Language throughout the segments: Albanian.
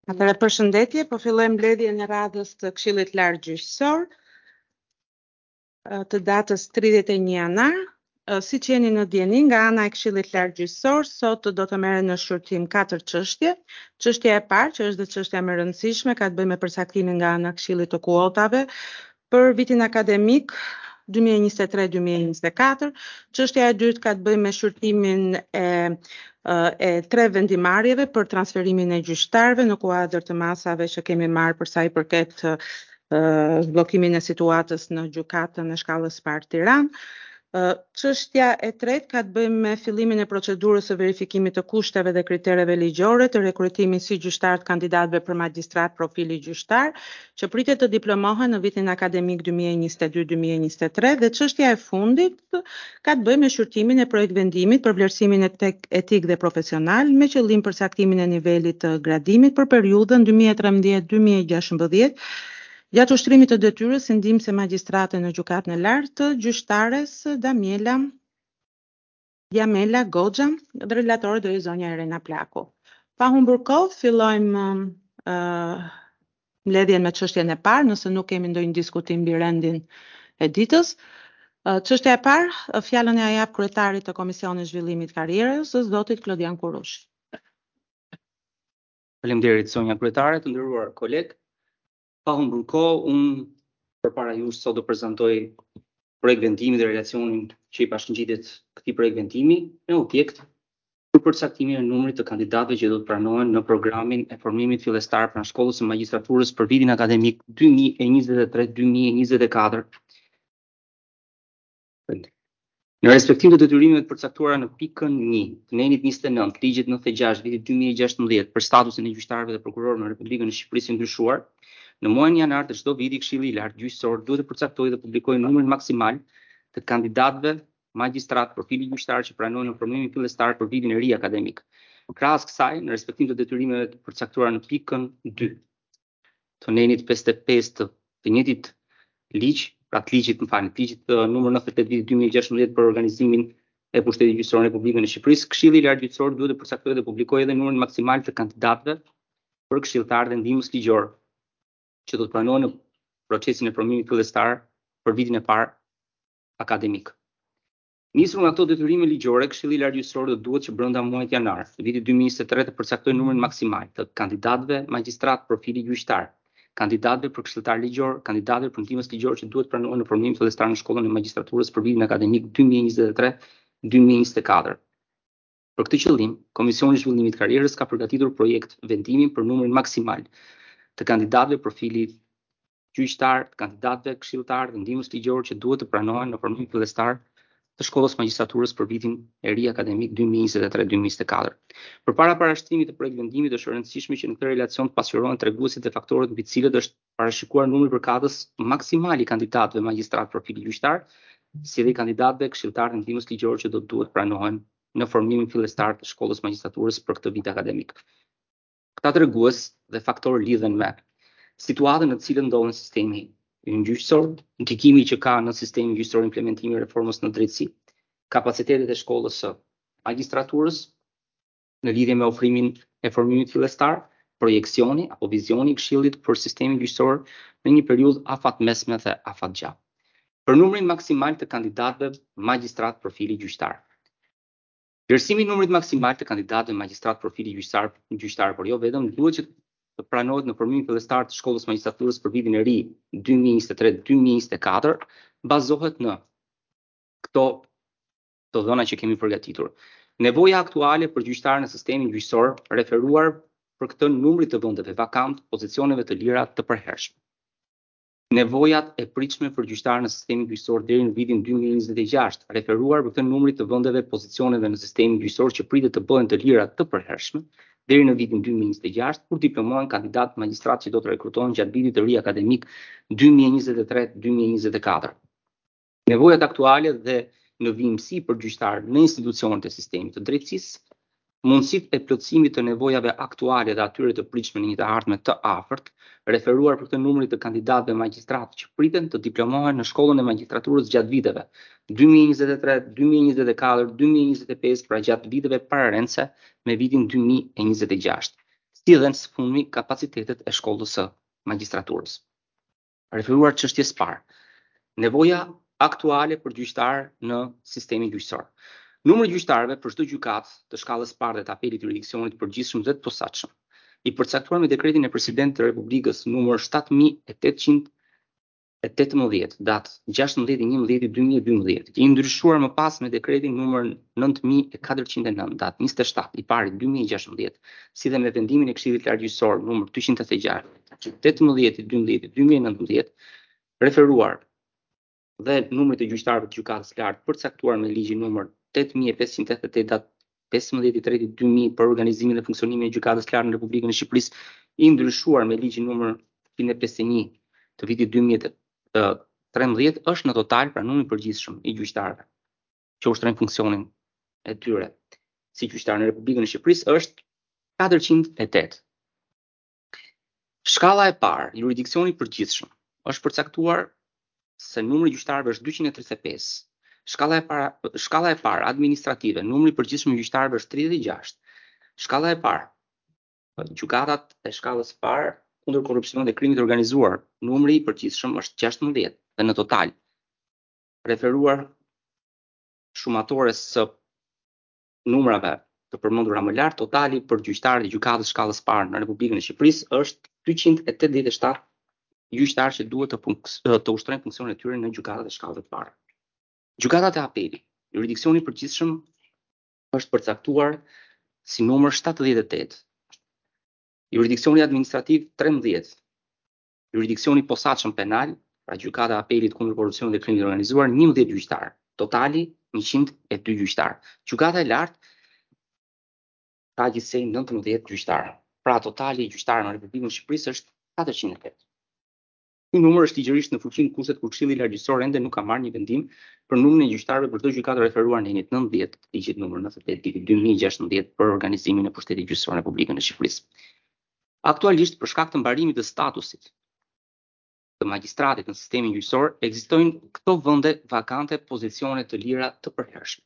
Atëherë përshëndetje, po fillojmë mbledhjen e radhës të Këshillit Lartë Gjyqësor të datës 31 janar. Siç jeni në dieni, nga ana e Këshillit Lartë Gjyqësor, sot do të merren në shqyrtim 4 çështje. Çështja e parë, që është dhe çështja më e rëndësishme, ka të bëjë me përcaktimin nga ana e Këshillit të kuotave për vitin akademik 2023-2024. Çështja e dytë ka të bëjë me shqyrtimin e 3 vendimarrjeve për transferimin e gjyqtarëve në kuadër të masave që kemi marrë për sa i përket zblokimin e situatës në gjykatën e shkallës së parë Tiranë. Çështja e tretë ka të bëjë me fillimin e procedurës së verifikimit të kushteve dhe kritereve ligjore të rekrutimit si gjyqtar të kandidatëve për magjistrat profili gjyqtar, që pritet të diplomohen në vitin akademik 2022-2023, dhe çështja e fundit ka të bëjë me shqyrtimin e projekt vendimit për vlerësimin etik dhe profesional me qëllim përcaktimin e nivelit të gradimit për periudhën 2013-2016, gjatë ushtrimit të detyrës si ndihmëse magjistrate në gjykatën e lartë të gjyqtares Djamela Goxha, dhe relatore do jetë zonja Irena Plaku. Pa humbur kohë, fillojmë mbledhjen me çështjen e parë, nëse nuk kemi ndonjë diskutim mbi rendin e ditës. Çështja e parë, fjalën e jap kryetarit të Komisionit Zhvillimit Karrierës, zotit Klodian Kurush. Faleminderit zonja kryetare, të nderuar kolegë. Pa humbur kohë, unë përpara jush sot do prezantoj projekt vendimi dhe relacionin që i bashkëngjitet këtij projekt vendimi me objekt për përcaktimin e numrit të kandidatëve që do të pranohen në programin e formimit fillestar pranë shkollës së magjistraturës për vitin akademik 2023-2024. Në respektim të detyrimeve të përcaktuara në pikën 1 të nenit 29 ligjit 96 vitit 2016 për statusin e gjyqtarëve dhe prokurorëve në Republikën e Shqipërisë së ndryshuar, në muajin janar të çdo viti Këshilli i Lartë Gjyqësor duhet të përcaktojë dhe publikojë numrin maksimal të kandidatëve magjistrat profili gjyqtar që pranojnë në formimin fillestar për vitin e ri akademik. Krahas kësaj, në respektim të detyrimeve të përcaktuara në pikën 2 të nenit 55 të njëjtit ligj, pra të ligjit numër 98 vitit 2016 për organizimin e pushtetit gjyqësor në Republikën e Shqipërisë, Këshilli i Lartë Gjyqësor duhet të përcaktojë dhe publikojë edhe numrin maksimal të kandidatëve për këshilltar dhe ndihmës ligjor që do të pranohen në procesin e formimit fillestar për vitin e parë akademik. Nisur nga këto detyrime ligjore, Këshilli i Lartë Gjyqësor do duhet që brenda muajit janar të vitit 2023 të përcaktojë numrin maksimal të kandidatëve magjistrat profili gjyqtar, kandidatëve për këshilltar ligjor, kandidatëve për ndihmës ligjor që duhet pranohen në formimin fillestar në shkollën e magjistraturës për vitin akademik 2023-2024. Për këtë qëllim, Komisioni i Zhvillimit Karrierës ka përgatitur projekt vendimi për numrin maksimal të kandidatëve profili gjyqtar, kandidatëve këshilltar dhe ndihmës ligjor që duhet të pranohen në formimin fillestar të shkollës magjistraturës për vitin e ri akademik 2023-2024. Përpara parashtrimit të projekt vendimit, është e rëndësishme që në këtë relacion të pasqyrohen treguesit dhe faktorët mbi të cilët është parashikuar numri përkatës maksimal i kandidatëve magjistrat profili gjyqtar, si dhe kandidatëve këshilltar dhe ndihmës ligjor që do të duhet pranohen në formimin fillestar të shkollës magjistraturës për këtë vit akademik. Këta tregues dhe faktorë lidhen me situatën në të cilën ndodhen sistemi gjyqësor, ndikimi që ka në sistemin gjyqësor implementimi i reformës në drejtësi, kapacitetet e shkollës së magjistraturës në lidhje me ofrimin e formimit fillestar, projeksioni apo vizioni i Këshillit për sistemin gjyqësor në një periudhë afat mesme dhe afat gjatë. Për numrin maksimal të kandidatëve magjistrat profili gjyqtar. Vlerësimi i numrit maksimal të kandidatëve magjistrat profili gjyqtar, por jo vetëm, duhet që të pranohet në formimin fillestar të shkollës magjistraturës për vitin e ri 2023-2024, bazohet në këto dhëna që kemi përgatitur. Nevoja aktuale për gjyqtarë në sistemin gjyqësor, referuar për këtë numrit të vendeve vakant, pozicioneve të lira të përhershme. Nevojat e pritshme për gjyqtarë në sistemin gjyqësor deri në vitin 2026, referuar për këtë numrit të vendeve pozicioneve në sistemin gjyqësor që pritet të bëhen të lira të përhershme deri në vitin 2026, kur diplomohen kandidatë magjistrat që do të rekrutohen gjatë vitit të ri akademik 2023-2024. Nevojat aktuale dhe në vimësi për gjyqtarë në institucionet e sistemit të drejtësisë, mundësitë e plotësimit të nevojave aktuale dhe atyre të pritshme në një të ardhme të afërt, referuar për këtë numrit të kandidatëve magjistratë që priten të diplomohen në shkollën e magjistraturës gjatë viteve 2023, 2024, 2025, pra gjatë viteve pararendse me vitin 2026. si dhe në sëfundmi kapacitetet e shkollës së magjistraturës. Referuar çështjes parë, nevoja aktuale për gjyqtar në sistemin gjyqësor. Numri i gjyqtarëve për çdo gjykatë të shkallës parë dhe të apelit të jurisdiksionit të përgjithshëm dhe të posaçëm, i përcaktuar me dekretin e Presidentit të Republikës numër 7818 datë 16/11/2012, i ndryshuar më pas me dekretin numër 9409 datë 27 i pari 2016, si dhe me vendimin e Këshillit Lartgjyqësor numër 286 18/12/2019, referuar dhe numrit të gjyqtarëve të gjykatës së lartë përcaktuar me ligjin numër 8588 datë 15/3/2000 për organizimin dhe funksionimin e gjykatës së lartë në Republikën e Shqipërisë, i ndryshuar me ligjin numër 151 të vitit 2013, është në total pra numri i përgjithshëm i gjyqtarëve që ushtrojnë funksionin e tyre si gjyqtar në Republikën e Shqipërisë është 408. Shkalla e parë, jurisdiksioni i përgjithshëm, është përcaktuar se numri i gjyqtarëve është 235. Shkalla e parë administrative, numri i përgjithshëm i gjyqtarëve është 36. Shkalla e parë, gjykatat e shkallës së parë kundër korrupsionit dhe krimit të organizuar, numri i përgjithshëm është 16 dhe në total, referuar shumatores së numrave të përmendura më lart, totali për gjyqtarët e gjykatës shkallës së parë në Republikën e Shqipërisë është 287 gjyqtarë që duhet të ushtrojnë funksionet e tyre në gjykatat e shkallës së parë. Gjykatat e apelit, jurisdiksioni i përgjithshëm është përcaktuar si numër 78. Jurisdiksioni administrativ 13. Jurisdiksioni posaçëm penal, pra gjykata e apelit kundër korrupsionit dhe krimit të organizuar 11 gjyqtarë, totali 102 gjyqtarë. Gjykata e lartë ka gjithsej 19 gjyqtarë. Pra totali i gjyqtarëve në Republikën e Shqipërisë është 408. Ky numër është ligjërisht në fuqi në kushtet kur Këshilli Lartgjyqësor ende nuk ka marrë një vendim për numrin e gjyqtarëve për çdo gjykatë referuar në ligjin 90, ligjit numër 98 2016 për organizimin e pushtetit gjyqësor në Republikën e Shqipërisë. Aktualisht, për shkak të mbarimit të statusit të magjistratit në sistemin gjyqësor, ekzistojnë këto vende vakante pozicione të lira të përhershme.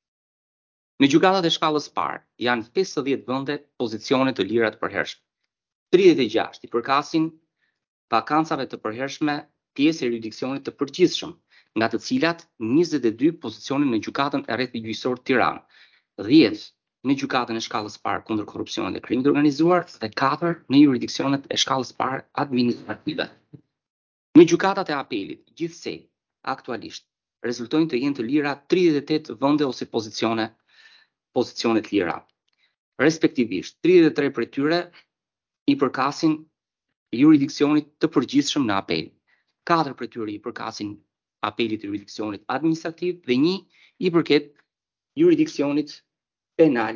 Në gjykatat e shkallës parë janë 50 vende pozicione të lira të përhershme. 36 i përkasin vakancave të përhershme pjesë e jurisdiksionit të përgjithshëm, nga të cilat 22 pozicione në gjykatën e rrethit gjyqësor Tiranë, 10 në gjykatën e shkallës parë kundër korrupsionit dhe krimit të organizuar dhe 4 në jurisdiksionet e shkallës parë administrative. Në gjykatat e apelit, gjithsej, aktualisht, rezultojnë të jenë të lira 38 vende ose pozicione të lira. Respektivisht, 33 prej tyre i përkasin jurisdiksionit të përgjithshëm në apel. 4 prej tyre i përkasin apelit të jurisdiksionit administrativ dhe 1 i përket jurisdiksionit penal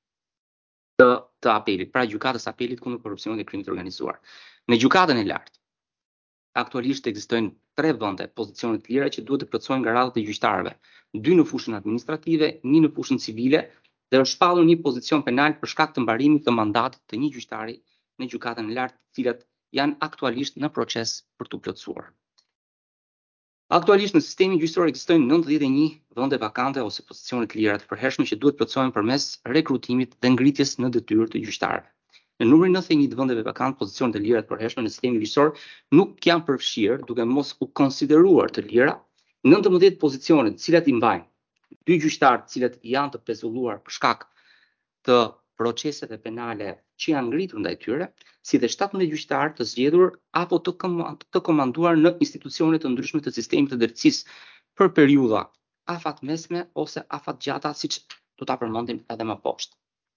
të apelit, pra gjykatës apelit kundër korrupsionit dhe krimit të organizuar. Në gjykatën e lartë, aktualisht ekzistojnë 3 vende pozicione të lira që duhet të plotësohen nga radhët e gjyqtarëve, 2 në fushën administrative, 1 në fushën civile dhe është shpallur një pozicion penal për shkak të mbarimit të mandatit të një gjyqtari në gjykatën e lartë, të cilat janë aktualisht në proces për të plotësuar. Aktualisht në sistemin gjyqësor ekzistojnë 91 vende vakante ose pozicione të lira të përhershme që duhet plotësohen përmes rekrutimit dhe ngritjes në detyrë të gjyqtarëve. Në numrin 91 të vendeve vakante pozicione të lira të përhershme në sistemin gjyqësor nuk janë përfshirë, duke mos u konsideruar të lira, 19 pozicione të cilat i mbajnë 2 gjyqtarë të cilët janë të pezulluar për shkak të proceseve penale që janë ngritur ndaj tyre, si dhe 17 gjyqtarë të zgjedhur apo të komanduar në institucione të ndryshme të sistemit të drejtësisë për periudha afat mesme ose afat gjata, siç do ta përmendim edhe më poshtë.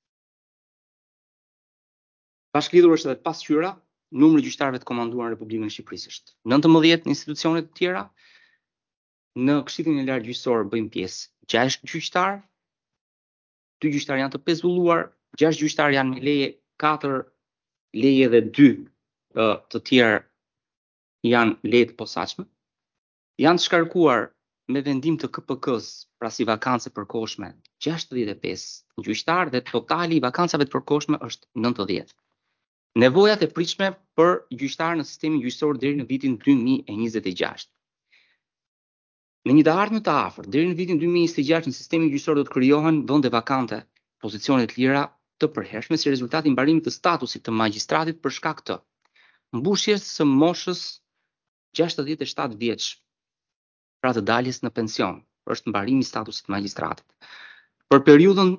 Bashkëlidhur është edhe pasqyra, numri i gjyqtarëve të komanduar në Republikën e Shqipërisë është 19 në institucione të tjera. Në Këshillin e Lartë Gjyqësor bëjnë pjesë 6 gjyqtarë, 2 gjyqtarë janë të pezulluar, 6 gjyqtarë janë me leje, 4 leje dhe 2 të tjerë janë leje të posaçme. Janë shkarkuar me vendim të KPK-s, pra si vakancë përkohshme, 65 gjyqtarë dhe totali i vakancave të përkohshme është 90. Nevojat e pritshme për gjyqtarë në sistemin gjyqësor deri në vitin 2026. Në një të ardhmen të afërt, deri në vitin 2026 në sistemin gjyqësor do të krijohen vende vakante, pozicione të lira të përhershme si rezultati i mbarimit të statusit të magjistratit për shkak të mbushjes së moshës 67 vjeç, pra të daljes në pension, është mbarimi i statusit të magjistratit. Për periudhën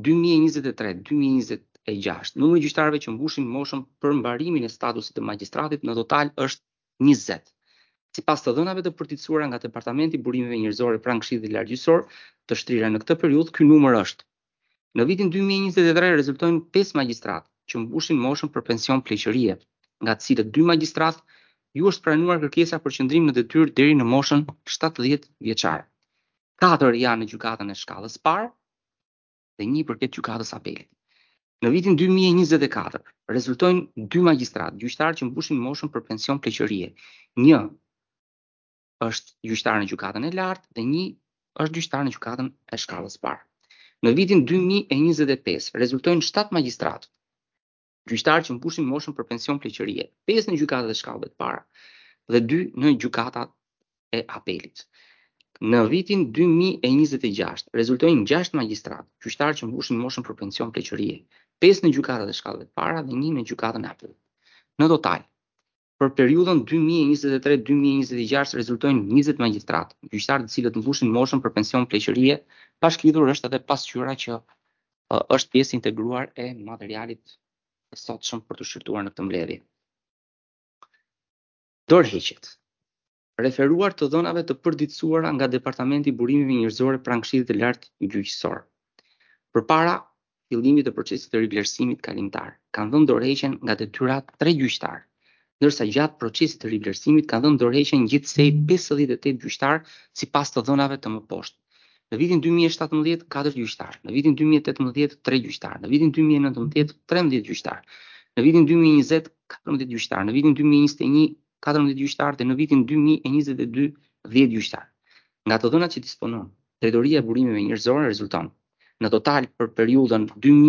2023-2026, numri i gjyqtarëve që mbushin moshën për mbarimin e statusit të magjistratit në total është 20. Sipas të dhënave të përtitësuara nga Departamenti i Burimeve Njerëzore pranë Këshillit Largjësor të Shtrira në këtë periudhë, ky numër është: në vitin 2023 rezultojnë 5 magjistratë që mbushin moshën për pension pleqërie, nga të cilët 2 magjistratë ju është pranuar kërkesa për qëndrim në detyrë deri në moshën 70 vjeçare. 4 janë në gjykatën e shkallës parë dhe 1 përket gjykatës apelit. Në vitin 2024 rezultojnë 2 magjistratë, gjyqtarë që mbushin moshën për pension pleqërie. 1 është gjyqtar në gjykatën e lartë dhe 1 është gjyqtar në gjykatën e shkallës parë. Në vitin 2025 rezultojnë 7 magjistratë, gjyqtarë që mbushin moshën për pension pleqërie, 5 në gjykatat e shkallëve të para dhe 2 në gjykatat e apelit. Në vitin 2026 rezultojnë 6 magjistratë, gjyqtarë që mbushin moshën për pension pleqërie, 5 në gjykatat e shkallëve të para dhe 1 në gjykatën e apelit. Në total, për periudhën 2023-2026 rezultojnë 20 magjistratë, gjyqtarë të cilët mbushin moshën për pension pleqërie. Bashkëlidhur është edhe pasqyra që është pjesë integruar e materialit të sotshëm për të shqyrtuar në këtë mbledhje. Dorëheqjet. Referuar të dhënave të përditësuara nga Departamenti i Burimeve Njerëzore pranë Këshillit të Lartë Gjyqësor, përpara fillimit të procesit të rivlerësimit kalimtar, kanë dhënë dorëheqjen nga detyra 3 gjyqtarë, ndërsa gjatë procesit të rivlerësimit kanë dhënë dorëheqjen gjithsej 58 gjyqtarë sipas të dhënave të mëposhtë. Në vitin 2017 4 gjyqtarë, në vitin 2018 3 gjyqtarë, në vitin 2019 13 gjyqtarë, në vitin 2020 14 gjyqtarë, në vitin 2021 14 gjyqtarë dhe në vitin 2022 10 gjyqtarë. Nga të dhënat që disponon Drejtoria e Burimeve Njerëzore rezulton në total për periudhën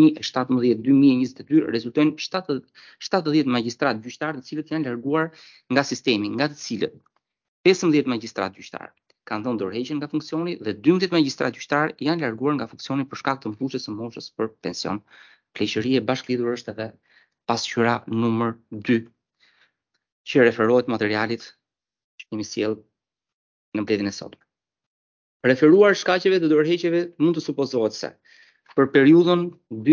2017-2022 rezultojnë 70 magjistratë gjyqtarë të cilët janë larguar nga sistemi, nga të cilët 15 magjistratë gjyqtarë kanë dhënë dorëheqjen nga funksioni dhe 12 magjistratë gjyqtarë janë larguar nga funksioni për shkak të mbushjes së moshës për pension pleqërie. Bashkëlidhur është edhe pasqyra numër 2 që referohet materialit që kemi sjellë në mbledhjen e sotme. Referuar shkaqeve të dorëheqjeve mund të supozohet se për periudhën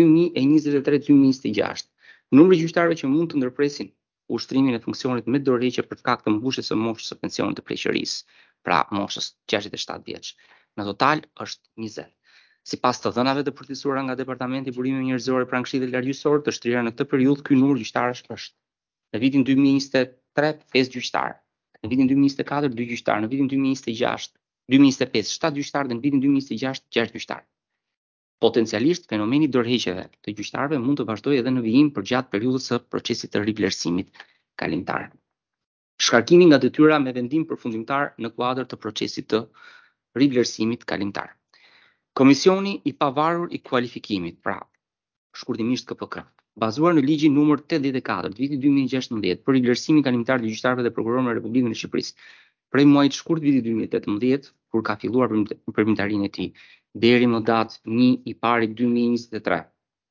2023-2026 numri i gjyqtarëve që mund të ndërpresin ushtrimin e funksionit me dorëheqje për shkak të mbushjes së moshës së pensionit të pleqërisë, pra moshës 67 vjeç, në total është 20. Sipas të dhënave të përtitësuara nga Departamenti i Burimeve Njerëzore pranë Këshillit Largjësor të Shtrira në këtë periudhë, ky numër gjyqtarësh është: në vitin 2023 5 gjyqtarë, në vitin 2024 2 gjyqtarë, në vitin 2025 7 gjyqtarë dhe në vitin 2026 6 gjyqtarë. Potencialisht fenomeni i dorëheqjeve të gjyqtarëve mund të vazhdojë edhe në vijim përgjatë periudhës së procesit të rivlerësimit kalimtar. Shkarkimi nga detyra me vendim përfundimtar në kuadër të procesit të rivlerësimit kalimtar. Komisioni i pavarur i kualifikimit, pra shkurtimisht KPK, bazuar në ligjin numër 84 të vitit 2016 për rivlerësimin kalimtar të gjyqtarëve dhe prokurorëve në Republikën e Shqipërisë, prej muajit shkurt vitit 2018, kur ka filluar përmirëtarinë e tij, deri në datë 1/1/2023,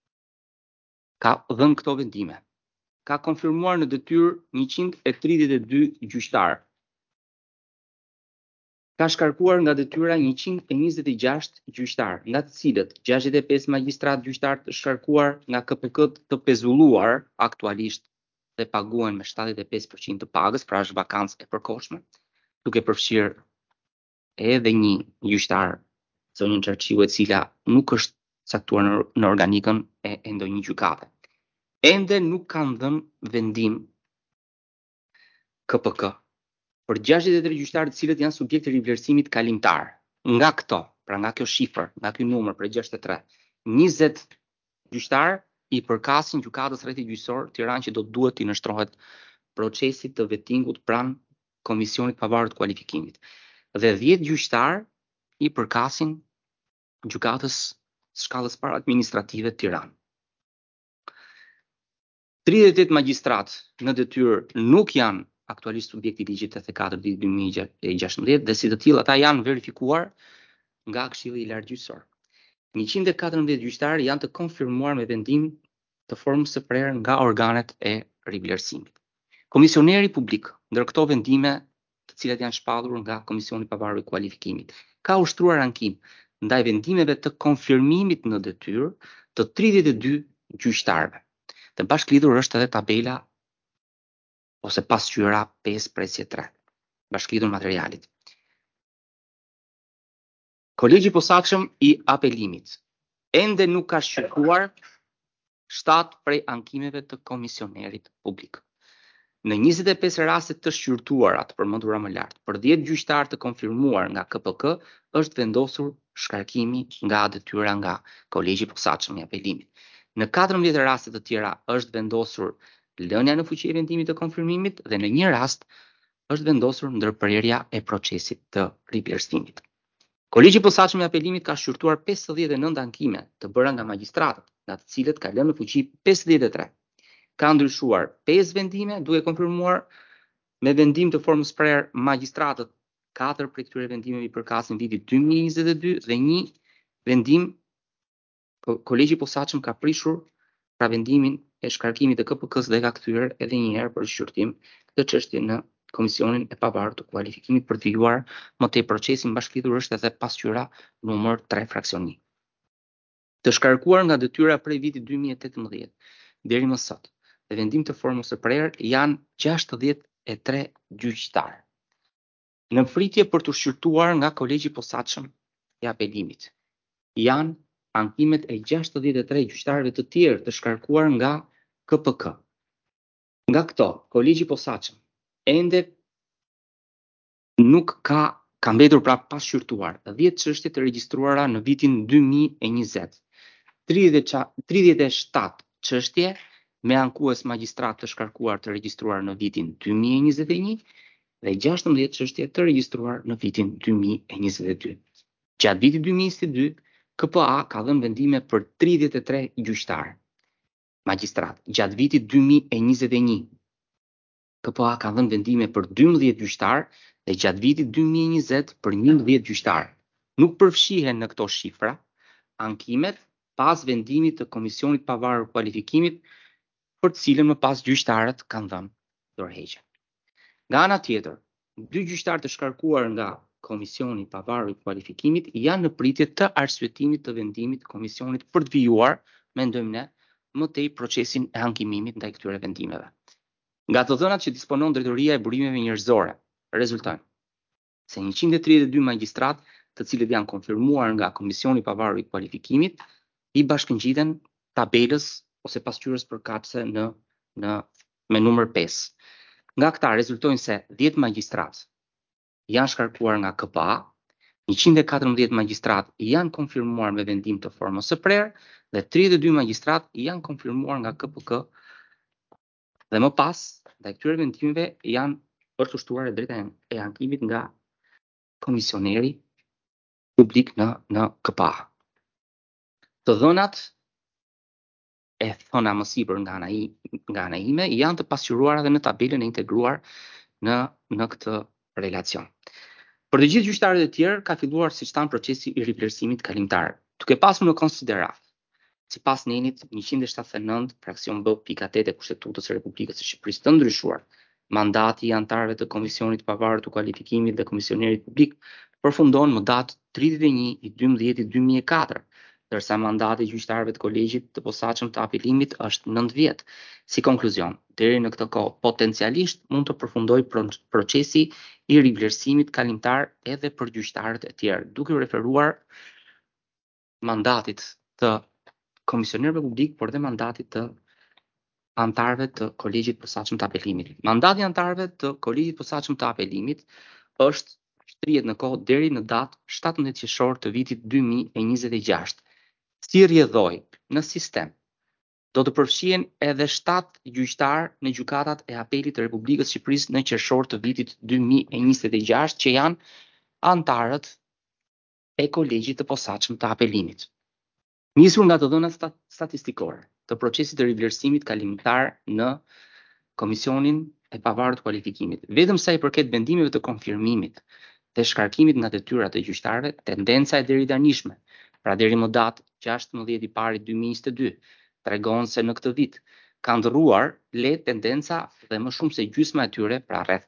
ka dhënë këto vendime. Ka konfirmuar në detyrë 132 gjyqtarë. Ka shkarkuar nga detyra 126 gjyqtarë, nga të cilët 65 magjistratë gjyqtarë të shkarkuar nga KPK të pezulluar aktualisht dhe paguhen me 75% të pagës, pra është vakancë e përkohshme, duke përfshirë edhe një gjyqtar, zonjën Çarçiu, e cila nuk është caktuar në organikën e ndonjë gjykate. Ende nuk kanë dhënë vendim KPK për 63 gjyqtarë të cilët janë subjektë të rivlerësimit kalimtar. Nga këto, pra nga kjo shifër, nga ky numër për 63, 20 gjyqtarë i përkasin gjykatës rrethit gjyqësor Tiranë që do duhet të nështrohet procesit të vettingut pranë Komisionit të Pavarur të Kualifikimit. Dhe 10 gjyqtarë i përkasin gjykatës shkallës parë administrative Tiranë. 38 magjistratë në detyrë nuk janë aktualisht subjekti i ligjit 84 ditë 2016 dhe si të tillë ata janë verifikuar nga Këshilli i Lartë Gjyqësor. 114 gjyqtarë janë të konfirmuar me vendim të formës së prerë nga organet e rivlerësimit. Komisioneri publik, ndër këto vendime, të cilat janë shpallur nga Komisioni i Pavarur i Kualifikimit, ka ushtruar ankim ndaj vendimeve të konfirmimit në detyrë të 32 gjyqtarëve. Të bashkëlidhur është edhe tabela ose pasqyra 5/3, bashkëlidhur materialit. Kolegji i posaçëm i apelimit ende nuk ka shqyrtuar 7 prej ankimeve të komisionerit publik. Në 25 raste të shqyrtuara të përmendura më lart, për 10 gjyqtarë të konfirmuar nga KPK është vendosur shkarkimi nga detyra nga Kolegji i posaçëm i apelimit. Në 14 raste të tjera është vendosur lënia në fuqi e vendimit të konfirmimit dhe në një rast është vendosur ndërprerja e procesit të rivlerësimit. Kolegji i posaçëm i apelimit ka shqyrtuar 59 ankime të bëra nga magjistratët, nga të cilët ka lënë në fuqi 53. Ka ndryshuar 5 vendime, duke konfirmuar me vendim të formës prerë magjistratët. 4 prej këtyre vendimeve i përkasin vitit 2022 dhe një vendim Kolegji i posaçëm ka prishur pra vendimin e shkarkimit të KPK-s dhe ka kthyer edhe një herë për shqyrtim këtë çështje në Komisionin e Pavarur të Kualifikimit për të vijuar më tej procesin. Bashkëlidhur është edhe pasqyra numër 3 fraksioni. Të shkarkuar nga detyra prej vitit 2018 deri më sot, dhe vendim të formës së prerë janë 63 gjyqtarë. Në pritje për të shqyrtuar nga Kolegji i posaçëm i apelimit janë ankimet e 63 gjyqtarëve të tjerë të shkarkuar nga KPK. Nga këto, Kolegji i posaçëm ende nuk ka mbetur pra pa shqyrtuar 10 çështje të regjistruara në vitin 2020. 37 çështje me ankues magjistrat të shkarkuar të regjistruar në vitin 2021 dhe 16 çështje të regjistruar në vitin 2022. Gjatë vitit 2022, KPA ka dhënë vendime për 33 gjyqtarë magjistrat. Gjatë vitit 2021, KPA ka dhënë vendime për 12 gjyqtarë dhe gjatë vitit 2020 për 11 gjyqtarë. Nuk përfshihen në këto shifra ankimet pas vendimit të Komisionit Pavarur Kualifikimit, për të cilën më pas gjyqtarët kanë dhënë dorëheqje. Nga ana tjetër, 2 gjyqtarë të shkarkuar nga Komisioni Pavarur i Kualifikimit janë në pritje të arsyetimit të vendimit të Komisionit për të vijuar, mendojmë ne, më tej procesin e ankimimit ndaj këtyre vendimeve. Nga të dhënat që disponon Drejtoria e Burimeve Njerëzore, rezultojnë se 132 magjistrat, të cilët janë konfirmuar nga Komisioni Pavarur i Kualifikimit, i bashkëngjiten tabelës ose pasqyrës përkatëse me numër 5. Nga këta rezultojnë se 10 magjistrat janë shkarkuar nga KPA, 114 magjistrat janë konfirmuar me vendim të formës së prerë dhe 32 magjistrat janë konfirmuar nga KPK. Dhe më pas, ndaj këtyre vendimeve është ushtruar e drejta e ankimit nga komisioneri publik në KPA. Të dhënat e thona më sipër nga ana ime janë të pasqyruara edhe në tabelën e integruar në këtë relacion. Për të gjithë gjyqtarët e tjerë ka filluar siç thamë procesi i rivlerësimit kalimtar, duke pasur në konsiderat sipas nenit 179 fraksion B pika 8 e Kushtetutës së Republikës së Shqipërisë të ndryshuar, mandati i anëtarëve të Komisionit të Pavarur të Kualifikimit dhe Komisionerit Publik përfundon më datë 31/12/2004, ndërsa mandati i gjyqtarëve të Kolegjit të Posaçëm të Apelimit është 9 vjet. Si konkluzion, deri në këtë kohë potencialisht mund të përfundojë procesi i rivlerësimit kalimtar edhe për gjyqtarët e tjerë, duke u referuar mandatit të komisionerëve publik, por dhe mandatit të anëtarëve të Kolegjit të Posaçëm të Apelimit. Mandati i anëtarëve të Kolegjit të Posaçëm të Apelimit është shtrihet në kohë deri në datë 17 qershor të vitit 2026. Si rrjedhoi në sistem, do të përfshihen edhe 7 gjyqtarë në gjykatat e apelit të Republikës së Shqipërisë në qershor të vitit 2026, që janë anëtarët e Kolegjit të Posaçëm të Apelimit. Nisur nga të dhënat statistikore të procesit të rivlerësimit kalimtar në Komisionin e Pavarur të Kualifikimit, vetëm sa i përket vendimeve të konfirmimit dhe shkarkimit nga detyrat e gjyqtarëve, tendenca e deri tanishme pra deri më datë 16 i pari 2022, tregon se në këtë vit ka ndrruar le tendenca dhe më shumë se gjysma e tyre, pra rreth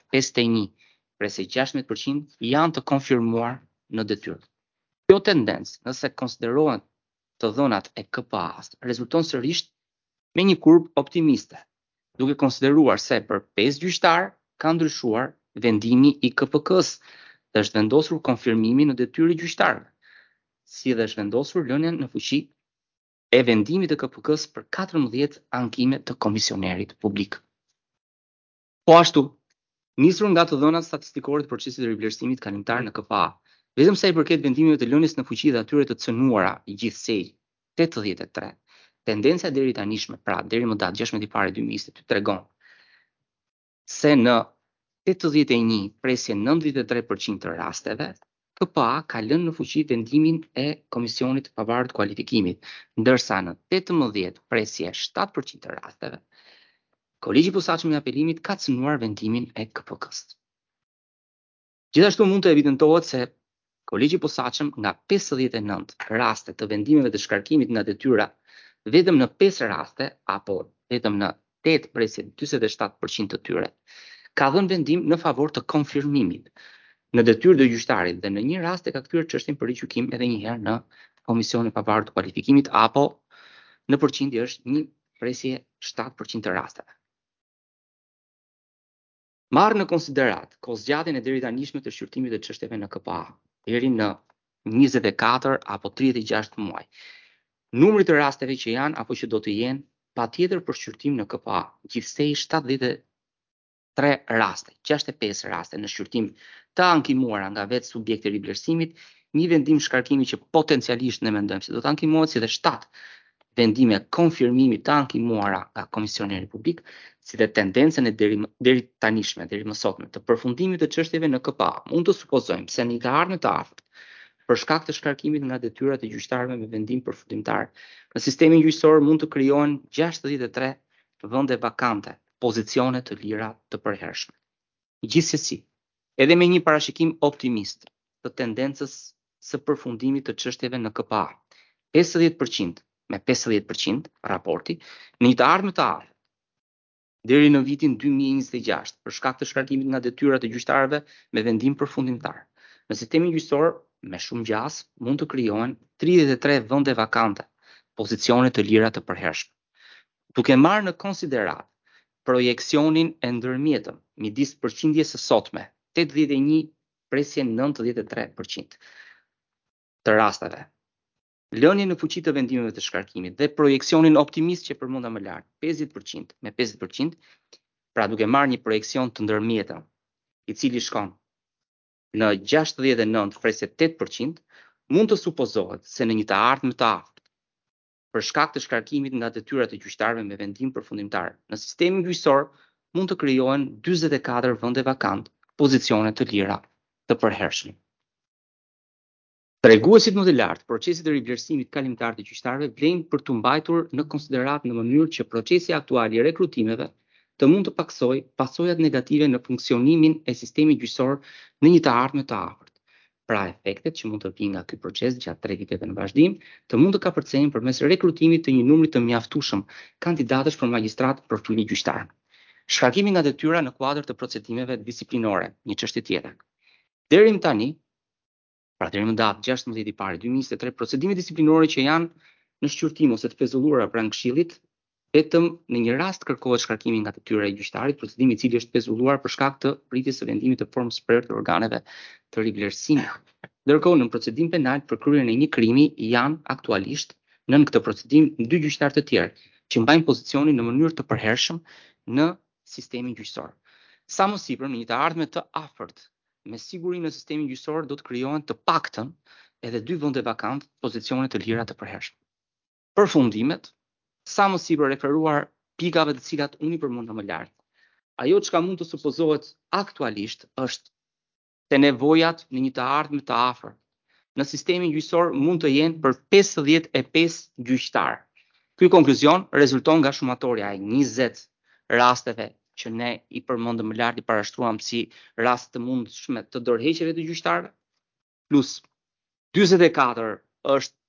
51,16% janë të konfirmuar në detyrë. Kjo tendencë, nëse konsiderohen të dhënat e KPA-s, rezulton sërish me një kurb optimiste, duke konsideruar se për 5 gjyqtar ka ndryshuar vendimi i KPK-s dhe është vendosur konfirmimi në detyrë i gjyqtarëve, si dhe është vendosur lënien në fuqi e vendimit të KPK-s për 14 ankime të komisionerit publik. Po ashtu, nisur nga të dhënat statistikore të procesit të rivlerësimit kalimtar në KPA, vetëm sa i përket vendimeve të lënies në fuqi dhe atyre të cënuara gjithsej 83, tendenca deri tanishme, pra deri më datë 16 i pari 2022 tregon se në 81 presje 93% të rasteve, KPA ka lënë në fuqi vendimin e Komisionit të Pavarur të Kualifikimit, ndërsa në 18 presje 7% të rasteve, Kolegji i Posaçëm i Apelimit ka cënuar vendimin e KPK-s. Gjithashtu mund të evidentohet se Kolegji i Posaçëm nga 59 raste të vendimeve të shkarkimit nga detyra, vetëm në 5 raste apo vetëm në 8 presje 47% të tyre, ka dhënë vendim në favor të konfirmimit në detyrë të gjyqtarit dhe në një rast e ka kthyer çështjen për rigjykim edhe një herë në Komisionin e Pavarur të Kualifikimit apo në përqindje është 1 presje 7% të rasteve. Marrë në konsiderat kohëzgjatjen e deri tanishme të shqyrtimit të çështjeve në KPA, deri në 24 apo 36 muaj. Numri të rasteve që janë apo që do të jenë patjetër për shqyrtim në KPA, gjithsej 73 raste, 65 raste në shqyrtim të ankimuara nga vetë subjekti i rivlerësimit, një vendim shkarkimi që potencialisht ne mendojmë se do të ankimohet, si dhe 7 vendime konfirmimi të ankimuara nga Komisioneri Publik, si dhe tendencën e deri tanishme, deri më sotme, të përfundimit të çështjeve në KPA. Mund të supozojmë se në të ardhmen të afërt, për shkak të shkarkimit nga detyrat e gjyqtarëve me vendim përfundimtar, në sistemin gjyqësor mund të krijohen 63 vende vakante, pozicione të lira të përhershme. Gjithsesi, edhe me një parashikim optimist të tendencës së përfundimit të çështjeve në KPA, 50% me 50% raporti, në një të ardhmen të afërt, deri në vitin 2026, për shkak të shkarkimit nga detyrat e gjyqtarëve me vendim përfundimtar. Në sistemin gjyqësor, me shumë gjas, mund të krijohen 33 vende vakante, pozicione të lira të përhershme. Duke marrë në konsiderat projekcionin e ndërmjetëm midis përqindjes së sotme, 81,93% të rasteve, lënien në fuqi të vendimeve të shkarkimit dhe projekcionin optimist që përmenda më lart, 50% me 50%, pra duke marrë një projekcion të ndërmjetëm, i cili shkon në 69,8%, mund të supozohet se në një të ardhmen të afërt, për shkak të shkarkimit nga detyrat e gjyqtarëve me vendim përfundimtar, në sistemin gjyqësor mund të krijohen 44 vende vakant, pozicione të lira të përhershme. Treguesit më të lartë procesit të rivlerësimit kalimtar të gjyqtarëve vlen për të mbajtur në konsiderat në mënyrë që procesi aktual i rekrutimeve të mund të paksojë pasojat negative në funksionimin e sistemit gjyqësor në një të ardhmen të afërt. Pra efektet që mund të vinë nga ky proces gjatë 3 viteve në vazhdim të mund të kapërcejnë përmes rekrutimit të një numri të mjaftueshëm kandidatësh për magjistrat profili gjyqtar. Shkarkimi nga detyra në kuadër të procedimeve disiplinore, një çështje tjetër. Deri më tani, pra deri më datë 16 i pari 2023, procedimet disiplinore që janë në shqyrtim ose të pezulluara pranë Këshillit, vetëm në një rast kërkohet shkarkimi nga detyra e gjyqtarit, procedimi i cili është pezulluar për shkak të pritjes së vendimit të formës prerë të organeve të rivlerësimit. Ndërkohë në procedim penal për kryen e një krimi janë aktualisht nën këtë procedim 2 gjyqtar të tjerë që mbajnë pozicionin në mënyrë të përhershëm në sistemin gjyqësor. Sa më sipër në një të ardhmen të afërt, me siguri në sistemin gjyqësor do të krijohen të paktën edhe 2 vende vakante, pozicione të lira të përhershme. Përfundimet, sa më sipër referuar pikave të cilat unë i përmenda më lart. Ajo çka mund të supozohet aktualisht është se nevojat në një të ardhmen të afërt në sistemin gjyqësor mund të jenë për 55 gjyqtar. Ky konkluzion rezulton nga shumatorja e 20 rasteve që ne i përmendëm më lart, i parashtruam si raste të mundshme të dorëheqjeve të gjyqtarëve, plus 44 është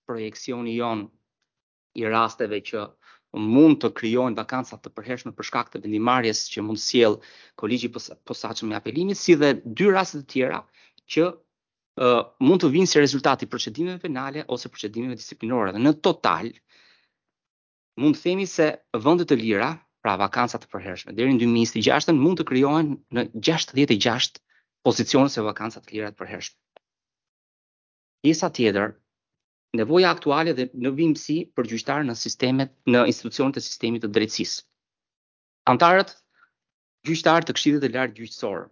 projeksioni jon i rasteve që mund të krijojnë vakanca të përhershme për shkak të vendimarrjes që mund sjell kolegji posaçëm i apelimit, si dhe dy raste të tjera që mund të vinë si rezultati procedimeve penale ose procedimeve disiplinore. Dhe në total mund të themi se vende të lira, pra vakanca të përhershme, deri në 2026 mund të krijohen në 66 pozicione se vakanca të lira të përhershme. Pjesa tjetër, nevoja aktuale dhe në vimësi për gjyqtarë në institucionet e sistemit të drejtësisë. Antarët gjyqtarë të Këshillit të Lartë Gjyqësor.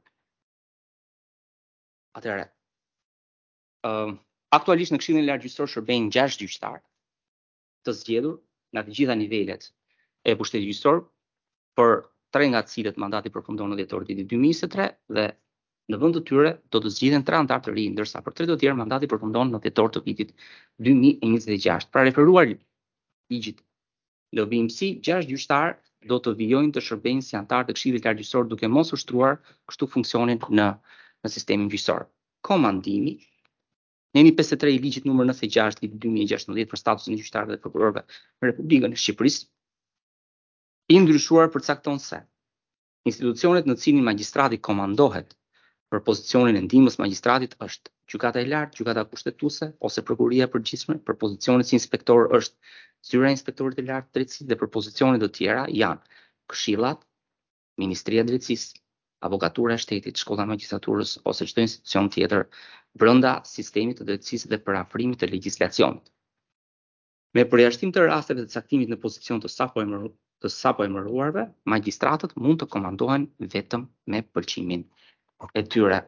Atëherë, aktualisht në Këshillin e Lartë Gjyqësor shërbejnë 6 gjyqtarë të zgjedhur nga të gjitha nivelet e pushtetit gjyqësor, për 3 nga të cilët mandati përfundon në dhjetor vitit 2023 dhe në vend të tyre do të zgjidhen 3 anëtarë të rinj, ndërsa për 3 të tjerë mandati përfundon në dhjetor të vitit 2026. Pra referuar ligjit në vimësi, 6 gjyqtarë do të vijojnë të shërbejnë si anëtarë të Këshillit të Lartë Gjyqësor duke mos ushtruar kështu funksionin në sistemin gjyqësor. Komandimi Neni 53 i ligjit numër 96 i 2016 për statusin e gjyqtarëve dhe prokurorëve në Republikën e Shqipërisë i ndryshuar përcakton se institucionet në cilin magjistrati komandohet për pozicionin e ndihmës magjistratit është gjykata e lartë, gjykata kushtetuese ose prokuria e përgjithshme, për pozicionet si inspektor është zyra e inspektorit të lartë të drejtësisë dhe për pozicionet të tjera janë këshillat, Ministria e Drejtësisë, Avokatura e Shtetit, Shkolla e Magjistraturës ose çdo institucion tjetër brenda sistemit të drejtësisë dhe parafrimit të legjislacionit. Me përjashtim të rasteve të caktimit në pozicion të sapo emëruarve, magjistratët mund të komandohen vetëm me pëlqimin e tyre.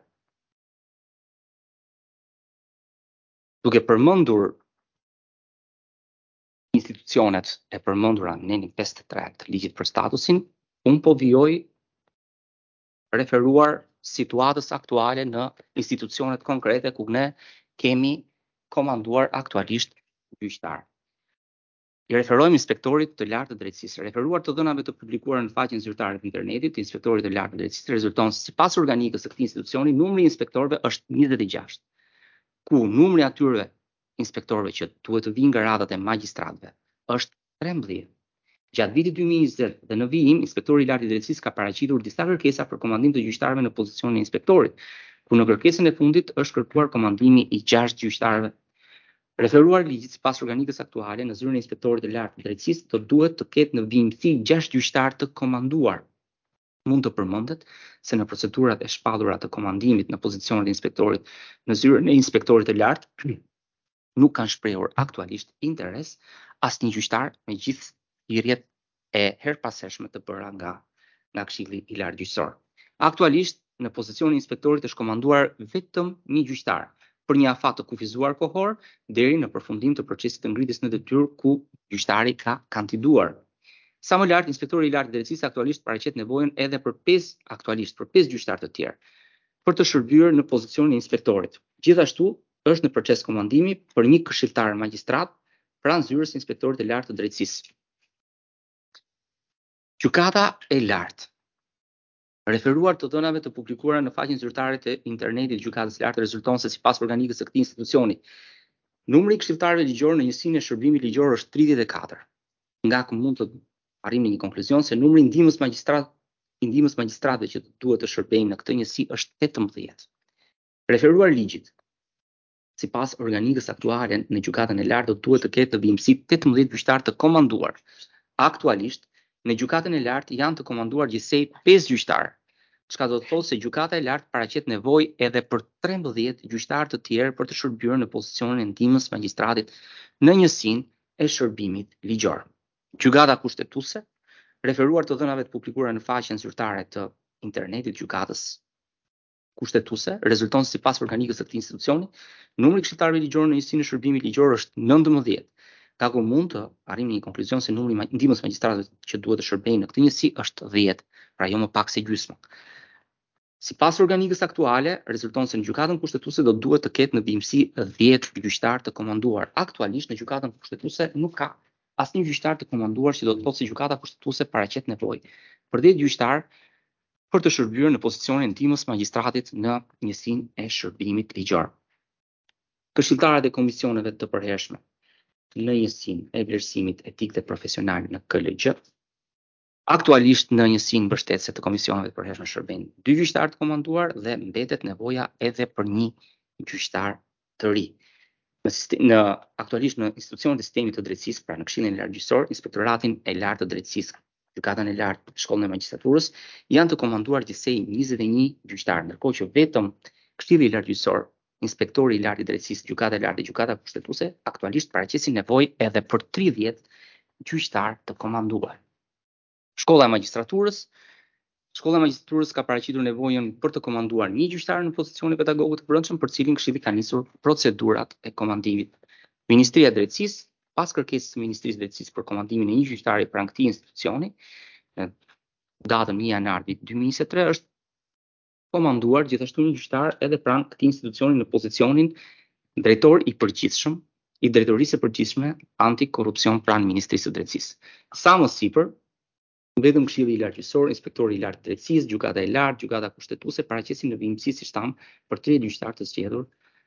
Duke përmendur institucionet e përmendura në nenin 53 të ligjit për statusin, unë po vijoj referuar situatës aktuale në institucionet konkrete ku ne kemi komanduar aktualisht gjyqtarë. I referojmë inspektorit të lartë të drejtësisë. Referuar të dhënave të publikuara në faqen zyrtare të internetit të inspektorit të lartë të drejtësisë rezulton se sipas organikës së këtij institucioni numri i inspektorëve është 26, ku numri atyre inspektorëve që duhet të vinë nga radhat e magjistratëve është 13. Gjatë vitit 2020 dhe në vijim, inspektori i lartë i drejtësisë ka paraqitur disa kërkesa për komandim të gjyqtarëve në pozicionin e inspektorit, ku në kërkesën e fundit është kërkuar komandimi i 6 gjyqtarëve. Referuar ligjit sipas organikës aktuale në zyrën e inspektorit të lartë të drejtësisë do duhet të ketë në vijimsi 6 gjyqtarë të komanduar. Mund të përmendet se në procedurat e shpallura të komandimit në pozicionin e inspektorit në zyrën e inspektorit të lartë nuk kanë shprehur aktualisht interes asnjë gjyqtar me gjithë thirrjet e herpashershme të bëra nga Këshilli i Lartë Gjyqësor. Aktualisht në pozicionin e inspektorit është komanduar vetëm një gjyqtar për një afat të kufizuar kohor deri në përfundim të procesit të ngritjes në detyrë ku gjyqtari ka kandiduar. Sa më lart, inspektori i lartë i drejtësisë aktualisht paraqet nevojën edhe për 5 gjyqtarë të tjerë për të shërbyer në pozicionin e inspektorit. Gjithashtu është në proces komandimi për një këshilltar magjistrat pranë zyrës së inspektorit të lartë të drejtësisë. Gjykata e lartë. Referuar të dhënave të publikuara në faqen zyrtare të internetit të gjykatës së lartë rezulton se sipas organikës së këtij institucioni, numri i këshilltarëve ligjor në njësinë e shërbimit ligjor është 34. Nga ku mund të arrijmë një konkluzion se numri i ndihmës magjistratëve që duhet të shërbejnë në këtë njësi është 18. Referuar ligjit, sipas organikës aktuale në gjykatën e lartë do duhet të ketë në vijimsi 18 gjyqtarë të komanduar. Aktualisht në gjykatën e lartë janë të komanduar gjithsej 5 gjyqtarë, çka do të thotë se gjykata e lartë paraqet nevojë edhe për 13 gjyqtarë të tjerë për të shërbyer në pozicionin e ndihmës magjistratit në njësinë e shërbimit ligjor. Gjykata kushtetuese, referuar të dhënave të publikuara në faqen zyrtare të internetit të gjykatës kushtetuese, rezulton sipas organikës së këtij institucioni, numri i këshilltarëve ligjor në njësinë e shërbimit ligjor është 19. Ka ku mund të arrijmë një konkluzion se numri i ndihmës magjistratëve që duhet të shërbejnë në këtë njësi është 10, pra jo më pak se gjysma. Sipas organikës aktuale, rezulton se në gjykatën kushtetuese do duhet të ketë në vijimsi 10 gjyqtarë të komanduar. Aktualisht në gjykatën kushtetuese nuk ka asnjë gjyqtar të komanduar, që do të thotë se gjykata kushtetuese paraqet nevojë për 10 gjyqtarë për të shërbyer në pozicionin e ndihmës magjistratit në njësinë e shërbimit ligjor. Këshilltarët e komisioneve të përhershme. në njësinë e vlerësimit etik dhe profesional në KLG. Aktualisht në njësinë mbështetëse të komisioneve të përhershme shërben 2 gjyqtarë të komanduar dhe mbetet nevoja edhe për një gjyqtar të ri. Aktualisht në institucionet e sistemit të drejtësisë, pra në Këshillin e Lartë Gjyqësor, Inspektoratin e Lartë të Drejtësisë, Gjykatën e Lartë, Shkollën e Magjistraturës, janë të komanduar gjithsej 21 gjyqtarë, ndërkohë që vetëm Këshilli i Lartë Gjyqësor, Inspektori i Lartë i Drejtësisë, Gjykata e Lartë dhe Gjykata Kushtetuese aktualisht paraqesin nevojë edhe për 30 gjyqtarë të komanduar. Shkolla e Magjistraturës ka paraqitur nevojën për të komanduar një gjyqtar në pozicionin e pedagogut të brendshëm, për cilin Këshilli ka nisur procedurat e komandimit. Ministria e Drejtësisë, pas kërkesës së Ministrisë së Drejtësisë për komandimin e një gjyqtari pranë këtij institucioni, në datën 1 janar 2023 është komanduar gjithashtu një gjyqtar edhe pranë këtij institucioni në pozicionin drejtor i përgjithshëm i Drejtorisë së Përgjithshme Antikorrupsion pranë Ministrisë së Drejtësisë. Sa më sipër, vetëm Këshilli i Lartë Gjyqësor, Inspektori i Lartë të Drejtësisë, Gjykata e Lartë, Gjykata Kushtetuese paraqesin në vimësi, siç tham, për 30 gjyqtarë të zgjedhur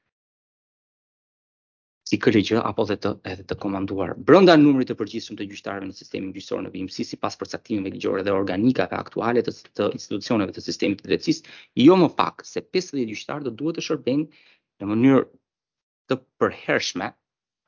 si KLG apo edhe të komanduar. Brenda numrit të përgjithshëm të gjyqtarëve në sistemin gjyqësor në vimësi, sipas përcaktimeve ligjore dhe organikave aktuale të institucioneve të sistemit të drejtësisë, jo më pak se 50 gjyqtarë do duhet të shërbejnë në mënyrë të përhershme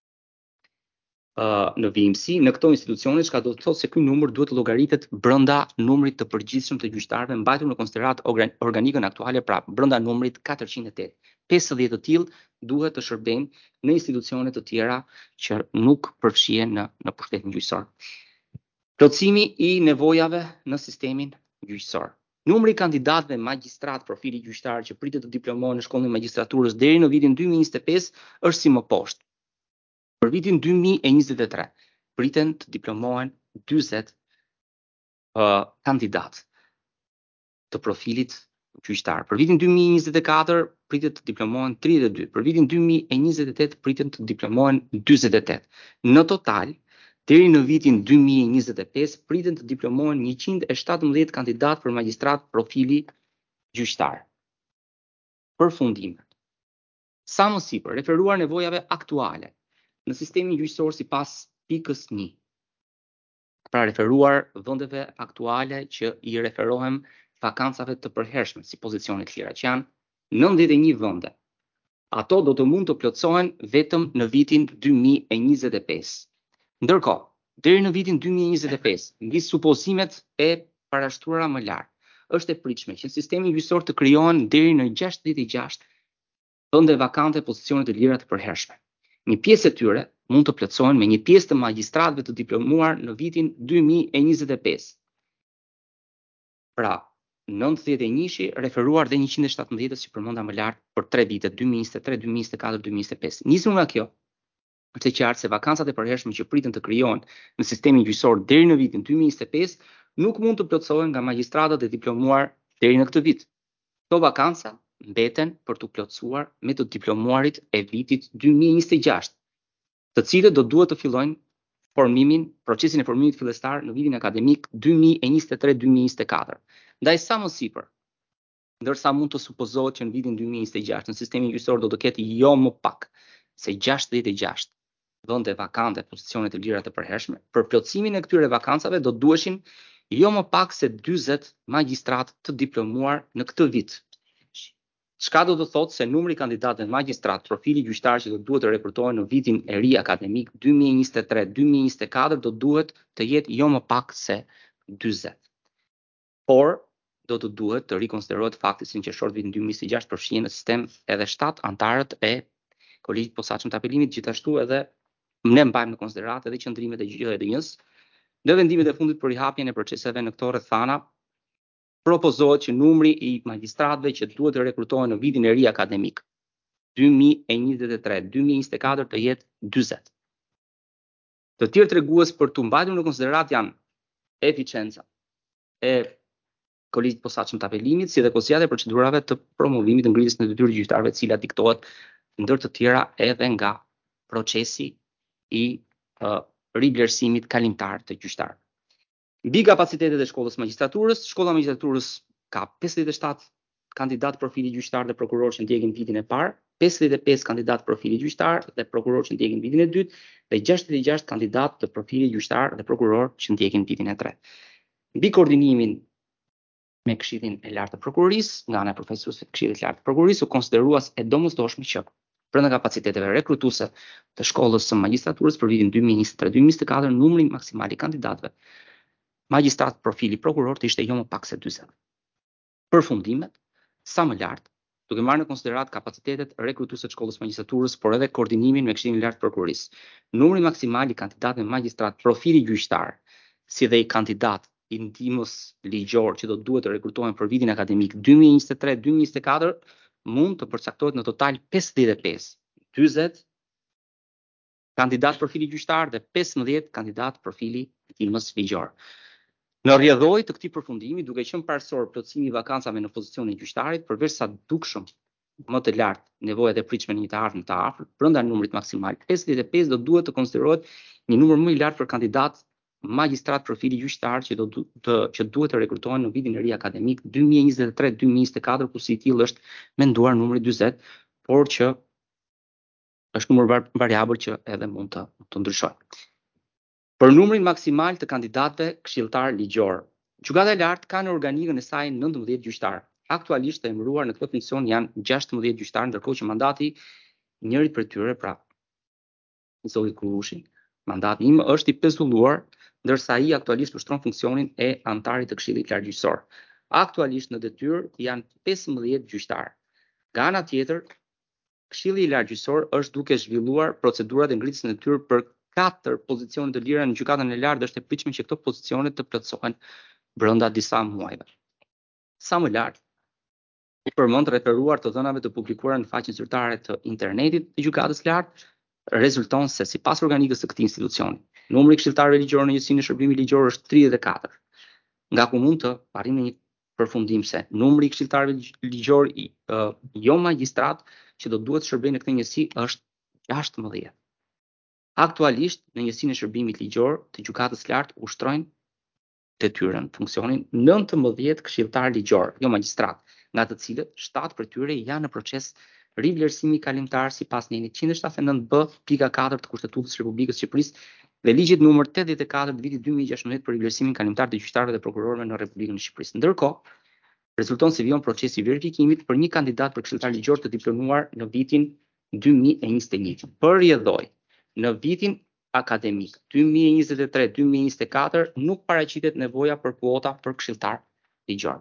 në vimësi në këto institucione, çka do të thotë se ky numër duhet të llogaritet brenda numrit të përgjithshëm të gjyqtarëve mbajtur në konsiderat organikën aktuale, pra brenda numrit 408. 50 të tillë duhet të shërbejnë në institucione të tjera që nuk përfshihen në pushtetin gjyqësor. Plotësimi i nevojave në sistemin gjyqësor. Numri i kandidatëve magjistrat profili gjyqtar që pritet të diplomohen në shkollën e magjistraturës deri në vitin 2025 është si më poshtë. Për vitin 2023 priten të diplomohen 40 kandidatë të profilit gjyqtar. Për vitin 2024 pritet të diplomohen 32. Për vitin 2028 priten të diplomohen 48. Në total, deri në vitin 2025 priten të diplomohen 117 kandidatë për magjistrat profili gjyqtar. Përfundim. Sa më sipër, referuar nevojave aktuale në sistemin gjyqësor sipas pikës 1. Pra referuar vendeve aktuale që i referohem vakancave të përhershme si pozicione të tjera, që janë 91 vende. Ato do të mund të plotësohen vetëm në vitin 2025. Ndërkohë, deri në vitin 2025, mbi supozimet e parashtruara më lart, është e pritshme që sistemi gjyqësor të krijohen deri në 66 vende vakante pozicione të lira të përhershme. Një pjesë e tyre mund të plotësohen me një pjesë të magjistratëve të diplomuar në vitin 2025. Pra, 91-shi referuar dhe 117 që përmenda më lart për 3 vite, 2023, 2024, 2025. Nisur nga kjo, është e qartë se vakancat e përhershme që priten të krijohen në sistemin gjyqësor deri në vitin 2025 nuk mund të plotësohen nga magjistratët e diplomuar deri në këtë vit. Këto vakanca mbeten për të plotësuar me të diplomuarit e vitit 2026, të cilët do duhet të fillojnë procesin e formimit fillestar në vitin akademik 2023-2024. Ndaj sa më sipër, ndërsa mund të supozohet që në vitin 2026 në sistemin gjyqësor do të ketë jo më pak se 66 vende vakante pozicione të lira të përhershme, për plotësimin e këtyre vakancave do duheshin jo më pak se 40 magjistratë të diplomuar në këtë vit. Çka do të thotë se numri i kandidatëve magjistrat profili gjyqtar që do duhet të rekrutohen në vitin e ri akademik 2023-2024 do duhet të jetë jo më pak se 40. Por do të duhet të rikonsiderohet fakti se në qershor vitin 2026 përfshihen në sistem edhe 7 anëtarët e Kolegjit Posaçëm të Apelimit, gjithashtu edhe ne mbajmë në konsiderat edhe qëndrimet e GJD-s dhe vendimet e fundit për rihapjen e proceseve në këto rrethana. Propozohet që numri i magjistratëve që duhet të rekrutohen në vitin e ri akademik 2023-2024 të jetë 40. Të tjerë tregues për të mbajtur në konsiderat janë eficienca e Kolegjit Posaçëm të Apelimit, si dhe kostia e procedurave të promovimit të ngritjes në detyrë gjyqtarëve, të cilat diktohet ndër të tjera edhe nga procesi i rivlerësimit kalimtar të gjyqtarëve. Mbi kapacitetet e shkollës magjistraturës, shkolla magjistraturës ka 57 kandidatë profili gjyqtar dhe prokuror që ndjekin vitin e parë, 55 kandidat profili gjyqtar dhe prokuror që ndjekin vitin e dytë dhe 66 kandidat të profilit gjyqtar dhe prokuror që ndjekin vitin e tretë. Mbi koordinimin me Këshillin e Lartë të Prokurorisë, nga ana e profesorëve të Këshillit të Lartë të Prokurorisë, u konsideruas e domosdoshme që brenda kapaciteteve rekrutuese të shkollës së magjistraturës për vitin 2023-2024, numri maksimal i kandidatëve magjistrat profili prokuror të ishte jo më pak se 40. Përfundimet sa më lart, duke marrë në konsiderat kapacitetet rekrutuese të shkollës magjistraturës, por edhe koordinimin me Këshillin e Lartë të Prokurorisë. Numri maksimal i kandidatëve magjistrat profili gjyqtar, si dhe i kandidat i ndihmës ligjor që do duhet të rekrutohen për vitin akademik 2023-2024 mund të përcaktohet në total 55, 40 kandidat profili gjyqtar dhe 15 kandidat profili ndihmës ligjor. Në rrjedhoj të këtij përfundimi, duke qenë parësor plotësimi i vakancave në pozicionin e gjyqtarit, përveçsa dukshëm më të lartë nevojat e pritshme në një të ardhmen të afërt, brenda numrit maksimal 55 do duhet të konsiderohet një numër më i lartë për kandidat magjistrat profili gjyqtar që duhet të rekrutohen në vitin e ri akademik 2023-2024, ku si i tillë është menduar numri 40, por që është numër variabël që edhe mund të ndryshojë. Për numrin maksimal të kandidatëve këshilltar ligjor, Gjykata e Lartë ka në organikën e saj 19 gjyqtar. Aktualisht të emëruar në këtë funksion janë 16 gjyqtar, ndërkohë që mandati i njërit prej tyre, pra i Zoti Kurushi, mandati im është i pezulluar, ndërsa ai aktualisht ushtron funksionin e antarit të Këshillit Lartë Gjyqësor. Aktualisht në detyrë janë 15 gjyqtar. Nga ana tjetër, Këshilli i Lartë Gjyqësor është duke zhvilluar procedurat e ngritjes në detyrë për 4 pozicione të lira në Gjykatën e Lartë, dhe është e pritshme që këto pozicione të plotësohen brenda disa muajve. Sa më lart, i përmend referuar të dhënave të publikuara në faqen zyrtare të internetit të Gjykatës së Lartë, rezulton se sipas organikës së këtij institucioni, numri i këshilltarëve ligjor në njësinë e shërbimit ligjor është 34. Nga ku mund të arrijmë një përfundim se numri i këshilltarëve ligjor jo magjistrat që do duhet të shërbejnë në këtë njësi është 16. Aktualisht në njësinë e shërbimit ligjor të Gjykatës së Lartë ushtrojnë detyrën, funksionin 19 këshilltar ligjor, jo magjistrat, nga të cilët 7 për tyre janë në proces rivlerësimi kalimtar sipas nenit 179b.4 të Kushtetutës së Republikës së Shqipërisë dhe ligjit numër 84 të vitit 2016 për rivlerësimin kalimtar të gjyqtarëve dhe prokurorëve në Republikën e Shqipërisë. Ndërkohë, rezulton se vjen procesi i verifikimit për një kandidat për këshilltar ligjor të diplomuar në vitin 2021. Për rrjedhoj, në vitin akademik 2023-2024 nuk paraqitet nevoja për kuota për këshilltar ligjor.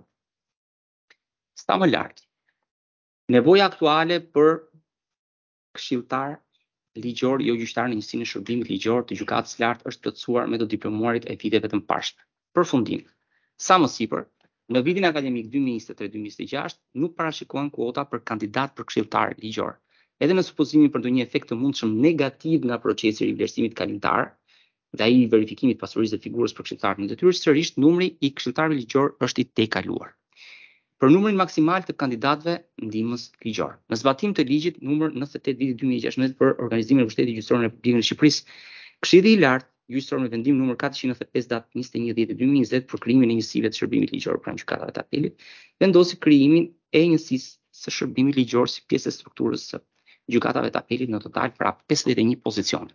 Sa më lart, nevoja aktuale për këshilltar ligjor jo gjyqtar në njësinë e shërbimit ligjor të Gjykatës së Lartë është plotësuar me të diplomuarit e viteve të mëparshme. Përfundim, sa më sipër, në vitin akademik 2023-2026 nuk parashikohen kuota për kandidat për këshilltar ligjor. Edhe në supozimin për ndonjë efekt të mundshëm negativ nga procesi i rivlerësimit kalimtar dhe ai i verifikimit pasurisë dhe figurës për këshilltarët në detyrë, sërish numri i këshilltarëve ligjor është i tejkaluar. Për numrin maksimal të kandidatëve ndihmës ligjor, në zbatim të ligjit numër 98 vitit 2016 për organizimin e pushtetit gjyqësor në Republikën e Shqipërisë, Këshilli i Lartë Gjyqësor me vendim numër 495 datë 21/10/2020 për krijimin e njësive të shërbimit ligjor pranë gjykatave të apelit, vendosi krijimin e njësisë së shërbimit ligjor si pjesë e strukturës së gjykatave të apelit në total pra 51 pozicione.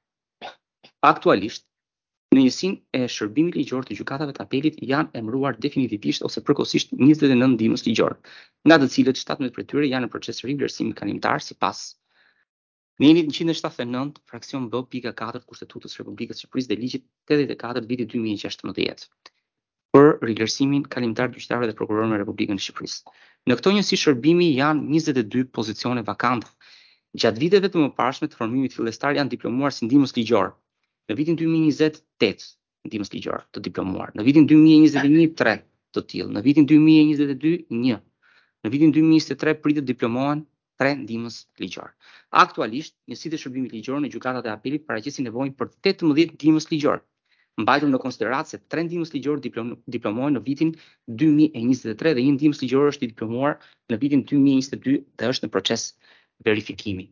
Aktualisht, në njësinë e shërbimit ligjor të gjykatave të apelit janë emëruar definitivisht ose përkohësisht 29 ndihmës ligjor, nga të cilët 17 prej tyre janë në proces rivlerësimi kalimtar sipas nenit 179 fraksion B.4 të Kushtetutës së Republikës së Shqipërisë dhe ligjit 84 vitit 2016 për rivlerësimin kalimtar të gjyqtarëve dhe prokurorëve në Republikën e Shqipërisë. Në këto njësi shërbimi janë 22 pozicione vakante. Gjatë viteve të mëparshme të formimit fillestar janë diplomuar si ndihmës ligjor. Në vitin 2020 8 ndihmës ligjor të diplomuar. Në vitin 2021 3 të tillë. Në vitin 2022 1. Në vitin 2023 pritet diplomohen 3 ndihmës ligjor. Aktualisht, njësitë e shërbimit ligjor në gjykatat e apelit paraqisin nevojën për 18 ndihmës ligjor. Mbajtur në konsiderat se 3 ndihmës ligjor diplomohen në vitin 2023 dhe 1 ndihmës ligjor është i diplomuar në vitin 2022 dhe është në proces verifikimi.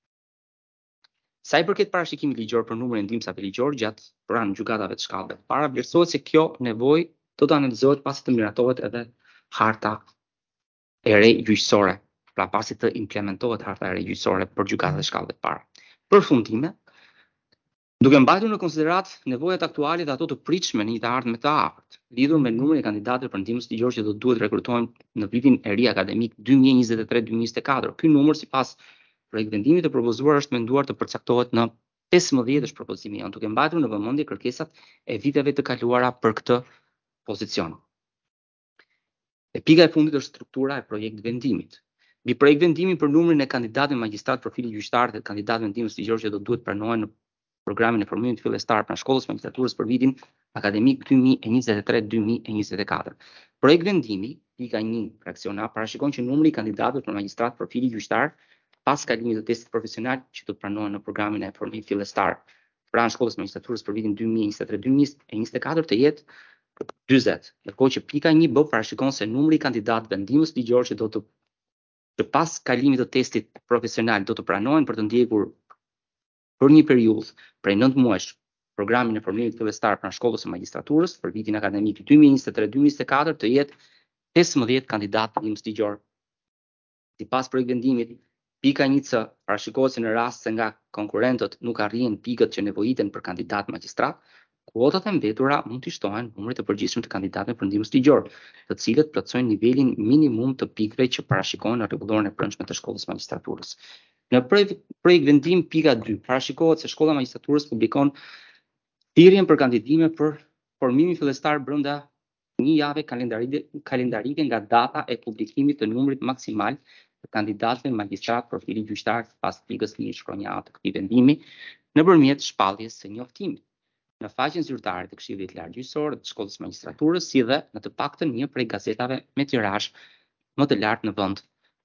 Sa i përket parashikimit ligjor për numrin e ndihmësave ligjor gjatë pranë gjykatave të shkallëve të para, vlerësohet se kjo nevojë do të analizohet pasi të miratohet edhe harta e re gjyqësore pra pasi të implementohet harta e regjisore për gjykatat e shkallëve të para. Përfundime, duke mbajtur në konsiderat nevojat aktuale dhe ato të pritshme në një të ardhmen të afërt, lidhur me numrin e kandidatëve për ndihmës ligjore që do duhet rekrutohen në vitin e ri akademik 2023-2024. Ky numër sipas projekt vendimit të propozuar është menduar të përcaktohet në 15 është propozimi jon, duke mbajtur në vëmendje kërkesat e viteve të kaluara për këtë pozicion. E pika e fundit është struktura e projekt vendimit. Mbi projekt vendimi për numrin e kandidatëve magjistrat profili gjyqtar dhe kandidatëve ndihmës ligjore që do duhet pranohen në programin e formimit fillestar pranë shkollës magjistraturës për vitin akademik 2023-2024. Projekt vendimi, pika 1, fraksion A, parashikon që numri i kandidatëve për magjistrat profili gjyqtar pas kalimit të testit profesional që do të pranohen në programin e formimit fillestar pranë shkollës magjistraturës për vitin 2023-2024 të jetë 40, ndërkohë që pika 1B parashikon se numri i kandidatëve ndihmës ligjore që do të pas kalimit të testit profesional do të pranohen për të ndjekur për një periudhë prej 9 muajsh programin e formimit fillestar pranë shkollës së magjistraturës për vitin akademik 2023-2024 të jetë 15 kandidatë ndihmës ligjore. Sipas projekt vendimit, pika 1C parashikohet se në rast se nga konkurrentët nuk arrijnë pikët që nevojiten për kandidat magjistrat, kuotat e mbetura mund të shtohen numrit të përgjithshëm të kandidatëve për ndihmës ligjore, të cilët plotësojnë nivelin minimum të pikëve që parashikohen në rregulloren e brendshme të shkollës magjistraturës. Në projekt vendim pika 2 parashikohet se shkolla magjistraturës publikon thirrjen për kandidime për formimin fillestar brenda një jave kalendarike nga data e publikimit të numrit maksimal të kandidatëve magjistrat profili gjyqtar pas pikës 1 shkronja A të këtij vendimi nëpërmjet shpalljes së njoftimit në faqen zyrtare të Këshillit të Lartë Gjyqësor të Shkollës së Magjistraturës, si dhe në të paktën një prej gazetave me tirazh më të lartë në vend.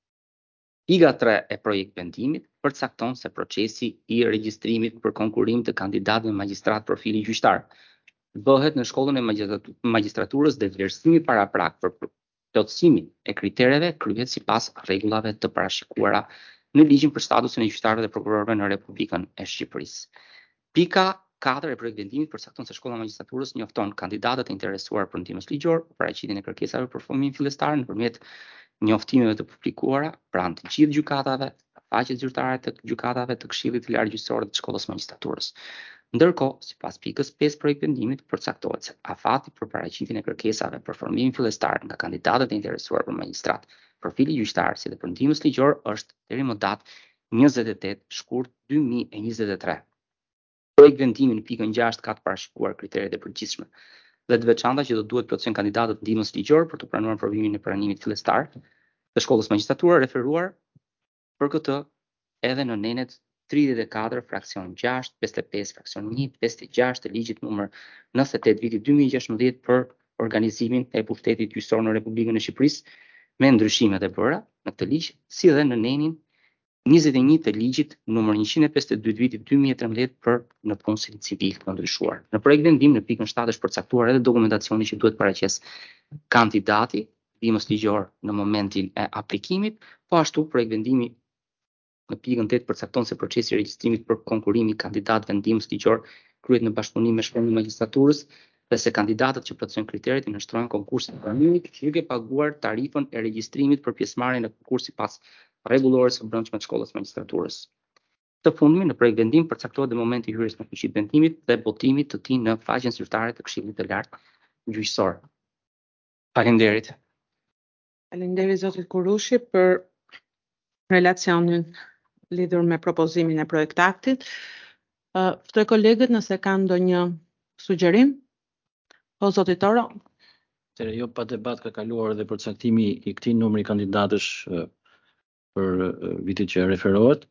Pika 3 e projekt vendimit përcakton se procesi i regjistrimit për konkurim të kandidatëve magjistrat profili gjyqtar bëhet në shkollën e magjistraturës dhe vlerësimi paraprak për plotësimin e kritereve kryhet sipas rregullave të parashikuara në ligjin për statusin e gjyqtarëve dhe prokurorëve në Republikën e Shqipërisë. Pika 4 e projekt vendimit përcakton se shkolla e magjistraturës njofton kandidatët e interesuar për ndihmës ligjore për paraqitjen e kërkesave për formimin fillestar nëpërmjet njoftimeve të publikuara pranë të gjithë gjykatave, faqet zyrtare të gjykatave të Këshillit të Lartë Gjyqësor të Shkollës së Magjistraturës. Ndërkohë, sipas pikës 5 projekt vendimit përcaktohet se afati për paraqitjen e kërkesave për formimin fillestar nga kandidatët e interesuar për magjistrat profili gjyqtar si dhe për ndihmës ligjore është deri më datë 28 shkurt 2023. Projekt vendimi në pikën 6 ka të parashikuar kriteret e përgjithshme dhe të veçanta që do duhet plotësojnë kandidatët ndihmës ligjore për të pranuar provimin e pranimit fillestar të shkollës magjistraturë referuar për këtë edhe në nenet 34 fraksion 6, 55 fraksion 1, 56 të ligjit numër 98 vitit 2016 për organizimin e pushtetit gjyqësor në Republikën e Shqipërisë me ndryshimet e bëra në këtë ligj, si dhe në nenin 21 të ligjit numër 152 vitit 2013 për në punësin civil të ndryshuar. Në projekt vendim në pikën 7 është përcaktuar edhe dokumentacioni që duhet paraqes kandidati ndihmës ligjore në momentin e aplikimit, po ashtu projekt vendimi në pikën 8 përcakton se procesi i regjistrimit për konkurimin e kandidatëve ndihmës ligjore kryhet në bashkëpunim me shkollën e magjistraturës dhe se kandidatët që plotësojnë kriteret i nënshtrojnë konkursin e pranimit duke paguar tarifën e regjistrimit për pjesëmarrjen në konkurs sipas rregullores së brendshme të shkollës së magjistraturës. Të fundmi në projekt vendim përcaktohet dhe momenti i hyrjes në fuqi të vendimit dhe botimit të tij në faqen zyrtare të Këshillit të Lartë Gjyqësor. Faleminderit. Faleminderit zotit Kurushi për relacionin lidhur me propozimin e projektaktit. Ftoj kolegët nëse kanë ndonjë sugjerim. Po zoti Toro. Jo pa debat ka kaluar edhe përcaktimi i këtij numri kandidatësh për vitin që referohet.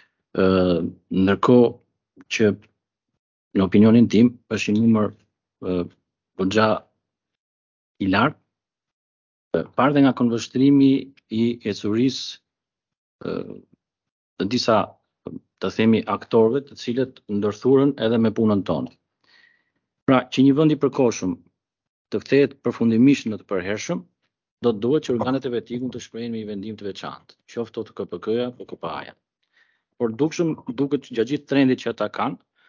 Ndërkohë që në opinionin tim është një numër goxha i lartë, parte nga konvështrimi i ecurisë të disa, të themi, aktorëve të cilët ndërthurën edhe me punën tonë. Pra, që një vend i përkohshëm të kthehet përfundimisht në të përhershëm, do të duhet që organet e vetikun të shprehin me një vendim të veçantë, qoftë të KPK-ja apo KPA-ja. Por duket që gjatë gjithë trendit që ata kanë,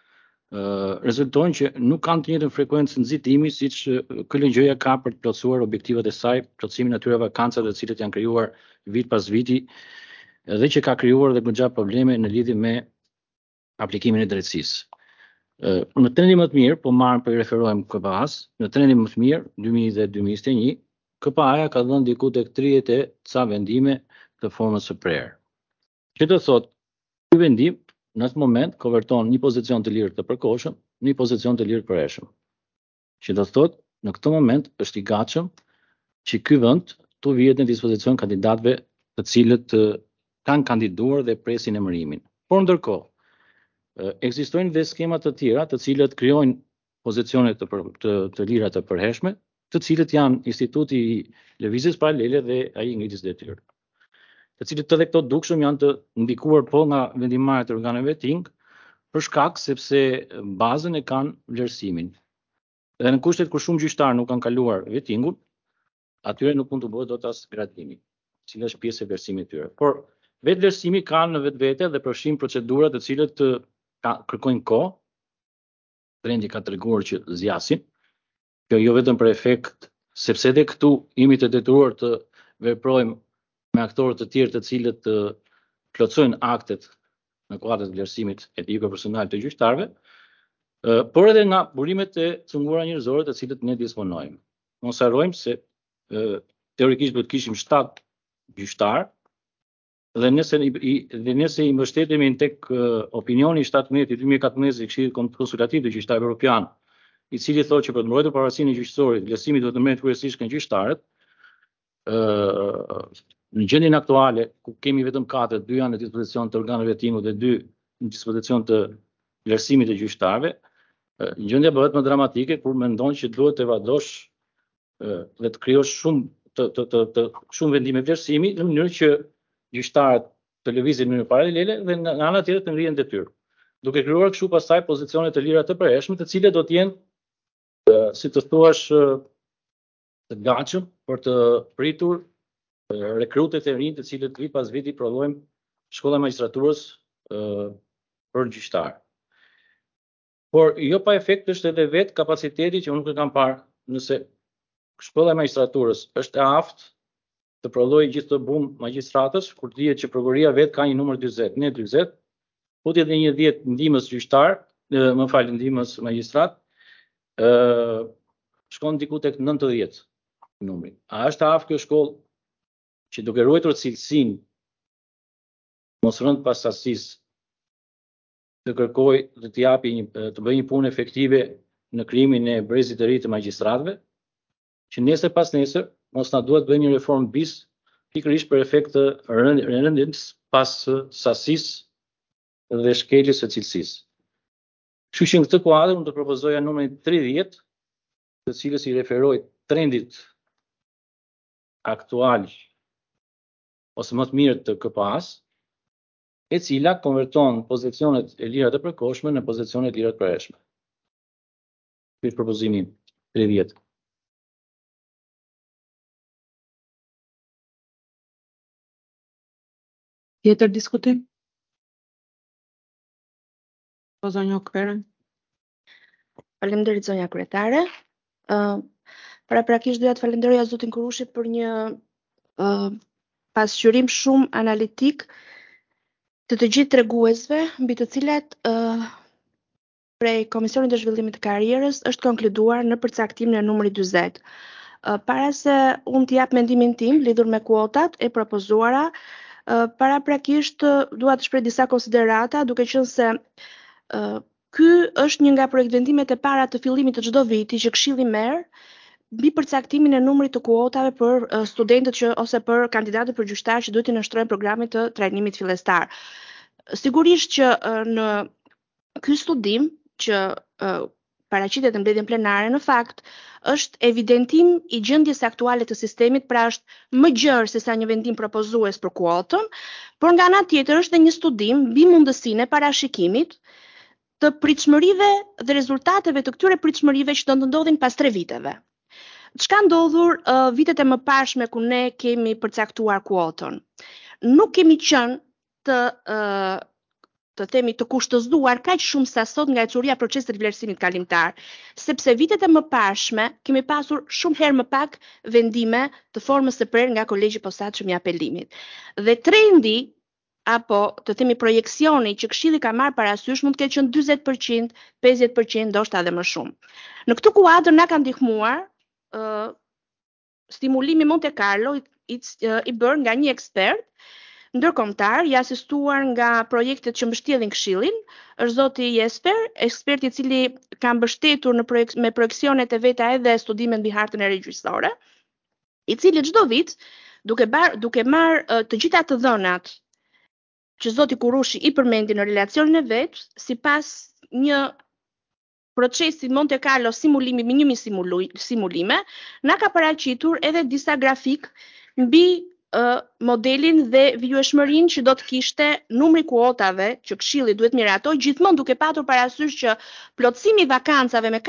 rezultojnë që nuk kanë të njëjtën frekuencë nxitimi siç KLG-ja ka për të plotësuar objektivat e saj, plotësimin atyre vakancave të cilët janë krijuar vit pas viti dhe që ka krijuar dhe goxha probleme në lidhje me aplikimin e drejtësisë. Në trendin më të mirë, po marrim për i referohem KPA-s, në trendin më të mirë 2021, KPA-ja ka dhënë diku tek 30 e ca vendime të formës së prerë. Që të thotë, ky vendim në atë moment konverton një pozicion të lirë të përkohshëm në një pozicion të lirë të përhershëm. Që do thotë, në këtë moment është i gatshëm që ky vend tu vihet në dispozicion kandidatëve të cilët kanë kandiduar dhe presin emërimin. Por ndërkohë, ekzistojnë dhe skema të tjera të cilët krijojnë pozicione të lira të përhershme, të cilët janë Instituti i Lëvizjes Paralele dhe ai ngritjes detyrë, të cilët edhe këto dukshëm janë të ndikuar po nga vendimarrjet e organeve ting, për shkak sepse bazën e kanë vlerësimin. Dhe në kushtet kur shumë gjyqtarë nuk kanë kaluar vetingun, atyre nuk mund të bëhet dot as gradimi, cila është pjesë e vlerësimit të tyre. Por vetë vlerësimi ka në vetvete dhe përfshin procedura të cilët kërkojnë kohë, trendi ka treguar që zgjasin. Kjo jo vetëm për efekt, sepse edhe këtu jemi të detyruar të veprojmë me aktorë të tjerë të cilët plotësojnë aktet në kuadër të vlerësimit etiko-personal të gjyqtarëve, por edhe nga burimet e cunguara njerëzore të cilët ne disponojmë. Mos harrojmë se teorikisht do të kishim 7 gjyqtarë dhe nëse i mbështetemi tek opinioni i 17 i 2014 i Këshillit Konsultativ të Gjyqtarëve Evropian, i cili thotë që për të mbrojtur pavarësinë e gjyqësorit, vlerësimi duhet të merret kryesisht nga gjyqtarët, në gjendjen aktuale ku kemi vetëm 4, 2 janë në dispozicion të organeve tingu dhe 2 në dispozicion të vlerësimit të gjyqtarëve, gjendja bëhet më dramatike kur mendon që duhet të evadosh dhe të krijosh shumë vendime vlerësimi në mënyrë që gjyqtarët të lëvizin në mënyrë paralele dhe nga ana tjetër të ngrihen detyrë, duke krijuar kështu pastaj pozicione të lira të përhershme, të cilat do të jenë, si të thuash, të gatshëm për të pritur rekrutet e rinj të cilët vit pas viti provojmë shkolla e magjistraturës për gjyqtar. Por jo pa efekt është edhe vetë kapaciteti që unë kam parë, nëse shkolla e magjistraturës është e aftë të prodhojë gjithë të bum magjistratës, kur dihet që prokuroria vetë ka një numër 40, ne 40, futje edhe një 10 ndihmës gjyqtar, ndihmës magjistrat, shkon diku tek 90 numri. A është aftë kjo shkollë që duke ruajtur cilësinë, mos rënd pas sasisë, të kërkojë dhe të japi të bëjë një punë efektive në krijimin e brezit të ri të magjistratëve, që nesër pas nesër mos na duhet bëjmë një reformë bis pikërisht për efekt të rëndjes pas sasisë dhe shkeljes së cilësisë. Kështu që në këtë kuadër unë të propozoja numrin 30, të cilës i referoj trendit aktual ose më të mirë të KPA-s, e cila konverton pozicionet e lira të përkohshme në pozicione të lira të përhershme. Ky është propozimi 30. Tjetër diskutim? Po zonja Okverën. Faleminderit zonja kryetare. Paraprakisht doja të falenderoja zotin Kurushi për një pasqyrim shumë analitik të gjithë treguesve, mbi të cilat prej Komisionit të Zhvillimit të Karrierës është konkluduar në përcaktimin e numrit 40. Para se unë të jap mendimin tim lidhur me kuotat e propozuara, paraprakisht dua të shpreh disa konsiderata, duke qenë se ky është një nga projektvendimet e para të fillimit të çdo viti që Këshilli merr mbi përcaktimin e numrit të kuotave për studentët ose për kandidatët për gjyqtar që duhet të nënshtrojnë programin të trajnimit fillestar. Sigurisht që në ky studim që paraqitet në mbledhjen plenare, në fakt është evidentim i gjendjes aktuale të sistemit, pra është më gjerë se sa një vendim propozues për kuotën, por nga ana tjetër është dhe një studim mbi mundësinë e parashikimit të pritshmërive dhe rezultateve të këtyre pritshmërive që do të ndodhin pas 3 viteve. Çka ndodhur vitet e mëparshme ku ne kemi përcaktuar kuotën? Nuk kemi qenë të të themi të kushtëzuar kaq shumë sa sot nga ecuria e procesit të vlerësimit kalimtar, sepse vitet e mëparshme kemi pasur shumë herë më pak vendime të formës së prerë nga kolegji i posaçëm i apelimit. Dhe trendi apo të themi projeksioni që Këshilli ka marrë parasysh mund të ketë qenë 40%, 50%, ndoshta edhe më shumë. Në këtë kuadër na ka ndihmuar stimulimi Monte Carlo i bërë nga një ekspert ndërkombëtar, i asistuar nga projektet që mbështjellin Këshillin, është zoti Jesper, ekspert i cili ka mbështetur me projeksionet e veta edhe studimet mbi hartën e regjisore, i cili çdo vit duke marrë të gjitha të dhënat që zoti Kurushi i përmendi në relacionin e vet, sipas një procesi Monte Carlo simulimi me 1000 simulime, na ka paraqitur edhe disa grafik mbi modelin dhe vijshmërinë që do të kishte numri kuotave që Këshilli duhet miratoj, gjithmonë duke patur parasysh që plotësimi i vakancave me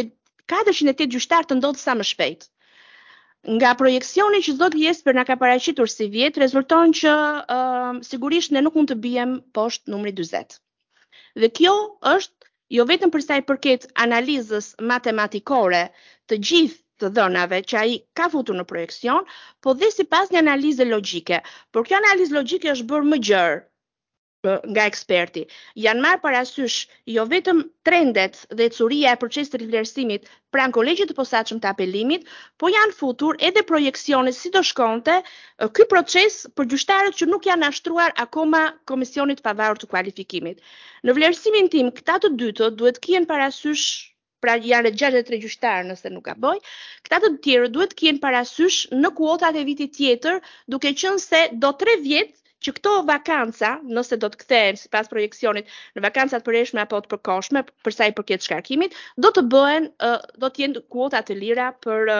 408 gjyqtar të ndodhë sa më shpejt. Nga projeksioni që zoti Jesper na ka paraqitur si vjet, rezulton që sigurisht ne nuk mund të bijem poshtë numrit 40. Dhe kjo është jo vetëm për sa i përket analizës matematikore të gjithë të dhënave që ai ka futur në projeksion, po dhe sipas një analize logjike. Por kjo analizë logjike është bërë më gjerë nga eksperti. Janë marrë parasysh jo vetëm trendet dhe ecuria e procesit të vlerësimit pranë kolegjit të posaçëm të apelimit, po janë futur edhe projeksione si do shkonte ky proces për gjyqtarët që nuk janë ashtruar akoma komisionit pavarur të kualifikimit. Në vlerësimin tim, këta të dytë duhet kihen parasysh, pra janë 63 gjyqtarë nëse nuk gaboj, këta të tjerë duhet kihen parasysh në kuotat e vitit tjetër, duke qenë se do 3 vjet që këto vakanca, nëse do të kthehen sipas projeksionit në vakancat përhershme apo të përkohshme, për sa i përket shkarkimit, do të bëhen, do të jenë kuota të lira për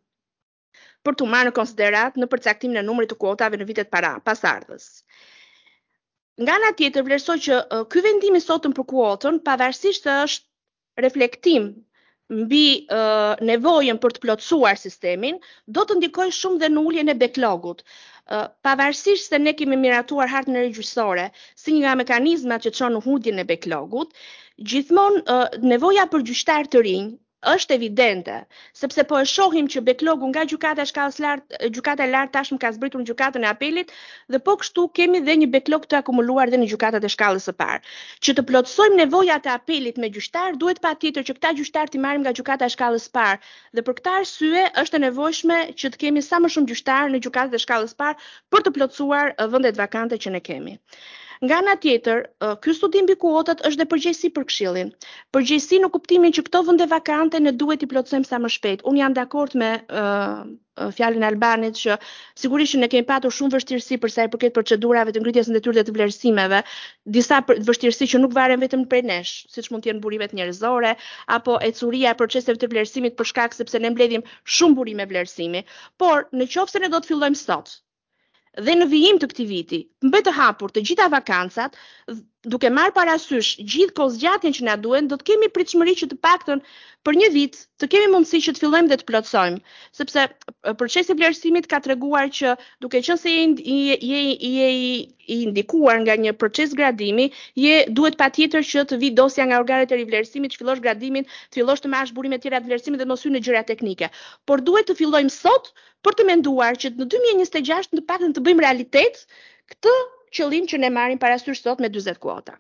të marrë në konsiderat në përcaktimin e numrit të kuotave në vitet pasardhës. Nga ana tjetër, vlerësoj që ky vendim i sotëm për kuotën, pavarësisht se është reflektim mbi nevojën për të plotësuar sistemin, do të ndikojë shumë dhe në uljen e backlogut. Pavarësisht se ne kemi miratuar hartën e regjisore si një nga mekanizmat që çon në hudhjen e backlogut, gjithmonë nevoja për gjyqtar të rinj është evidente, sepse po e shohim që backlogu nga gjykata e shkallës lartë, gjykata e lartë tashmë ka zbritur në gjykatën e apelit dhe po kështu kemi dhe një backlog të akumuluar dhe në gjykatat e shkallës së parë. Që të plotësojmë nevojat e apelit me gjyqtar, duhet patjetër që këta gjyqtar t'i marrim nga gjykata e shkallës së parë dhe për këtë arsye është e nevojshme që të kemi sa më shumë gjyqtar në gjykatat e shkallës së parë për të plotësuar vendet vakante që ne kemi. Nga ana tjetër, ky studim mbi kuotat është dhe përgjegjësi për Këshillin. Përgjegjësi në kuptimin që këto vende vakante ne duhet i plotësojmë sa më shpejt. Unë jam dakord me fjalën e Albanit që sigurisht ne kemi patur shumë vështirësi për sa i përket procedurave të ngritjes së detyrave të vlerësimeve, disa vështirësi që nuk varen vetëm prej nesh, siç mund të jenë burimet njerëzore apo ecuria e proceseve të vlerësimit për shkak sepse ne mbledhim shumë burime vlerësimi. Por nëse ne do të fillojmë sot dhe në vijim të këtij viti, mbet të hapur të gjitha vakancat, duke marrë parasysh gjithë kohëzgjatjen që na duhen, do të kemi pritshmëri që të paktën për një vit të kemi mundësi që të fillojmë dhe të plotësojmë, sepse procesi i vlerësimit ka treguar që duke qenë se je i ndikuar nga një proces gradimi, duhet patjetër që të vi dosja nga organet e rivlerësimit, të fillosh gradimin, të fillosh të marrësh burimet tjera të vlerësimit dhe mos hyj në gjëra teknike. Por duhet të fillojmë sot për të menduar që në 2026 në paktën të bëjmë realitet këtë qëllim që ne marrim parasysh sot me 40 kuota.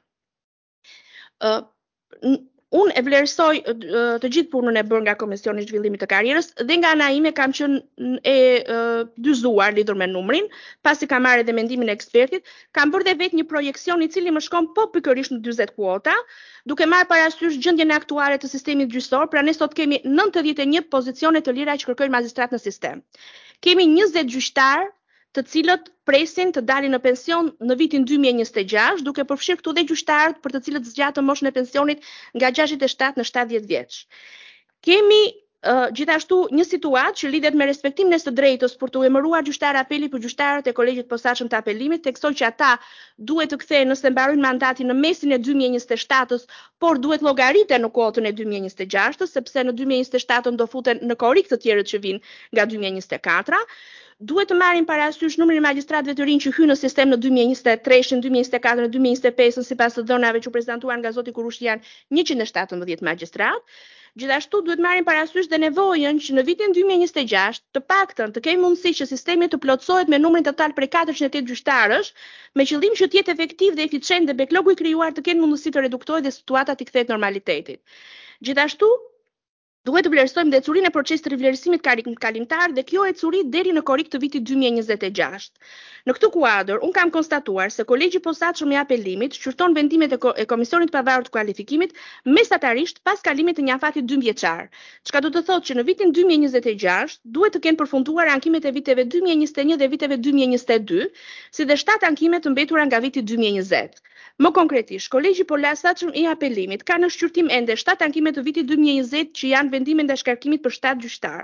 Unë e vlerësoj të gjithë punën e bërë nga Komisioni i Zhvillimit të Karrierës dhe nga ana ime kam qenë e dyzuar lidhur me numrin, pasi kam marrë edhe mendimin e ekspertit, kam bërë dhe vetë një projeksion i cili më shkon po pikërisht në 40 kuota, duke marrë parasysh gjendjen aktuale të sistemit gjyqësor, pra ne sot kemi 91 pozicione të lira që kërkojnë magjistrat në sistem. Kemi 20 gjyqtar të cilët presin të dalin në pension në vitin 2026, duke përfshirë këtu dhe gjyqtarët për të cilët zgjatën moshën e pensionit nga 67 në 70 vjeç. Kemi gjithashtu një situatë që lidhet me respektimin e së drejtës për të emëruar gjyqtar apeli për gjyqtarët e kolegjit posaçëm të apelimit, teksoj që ata duhet të kthehen nëse mbarojnë mandatin në mesin e 2027-s, por duhet llogariten në kuotën e 2026-s, sepse në 2027 do futen në korrik të tjerët që vinë nga 2024. duhet të marrin parasysh numrin e magjistratëve të rinj që hynë në sistem në 2023, 2024, 2025, sipas të dhënave që u prezantuan nga zoti Kurushi janë 117 magjistratë. Gjithashtu duhet marrin parasysh dhe nevojën që në vitin 2026 të paktën të kemi mundësi që sistemi të plotësohet me numrin total prej 408 gjyqtarësh, me qëllim që të jetë efektiv dhe eficient dhe backlogu i krijuar të kenë mundësi të reduktohet dhe situata të kthehet normalitetit. Gjithashtu duhet të vlerësojmë dhe ecurinë e procesit të rivlerësimit kalimtar dhe kjo ecuri deri në korrik të vitit 2026. Në këtë kuadër, un kam konstatuar se Kolegji i Posaçëm i Apelimit shqyrton vendimet e Komisionit të Pavarur të Kualifikimit mesatarisht pas kalimit të një afati 2 vjeçar, çka do të thotë që në vitin 2026 duhet të kenë përfunduar ankimet e viteve 2021 dhe viteve 2022, si dhe 7 ankime të mbetura nga viti 2020. Më konkretisht, Kolegji i Posaçëm i Apelimit ka në shqyrtim ende 7 ankime të vitit 2020 që janë vendime ndaj shkarkimit për 7 gjyqtar.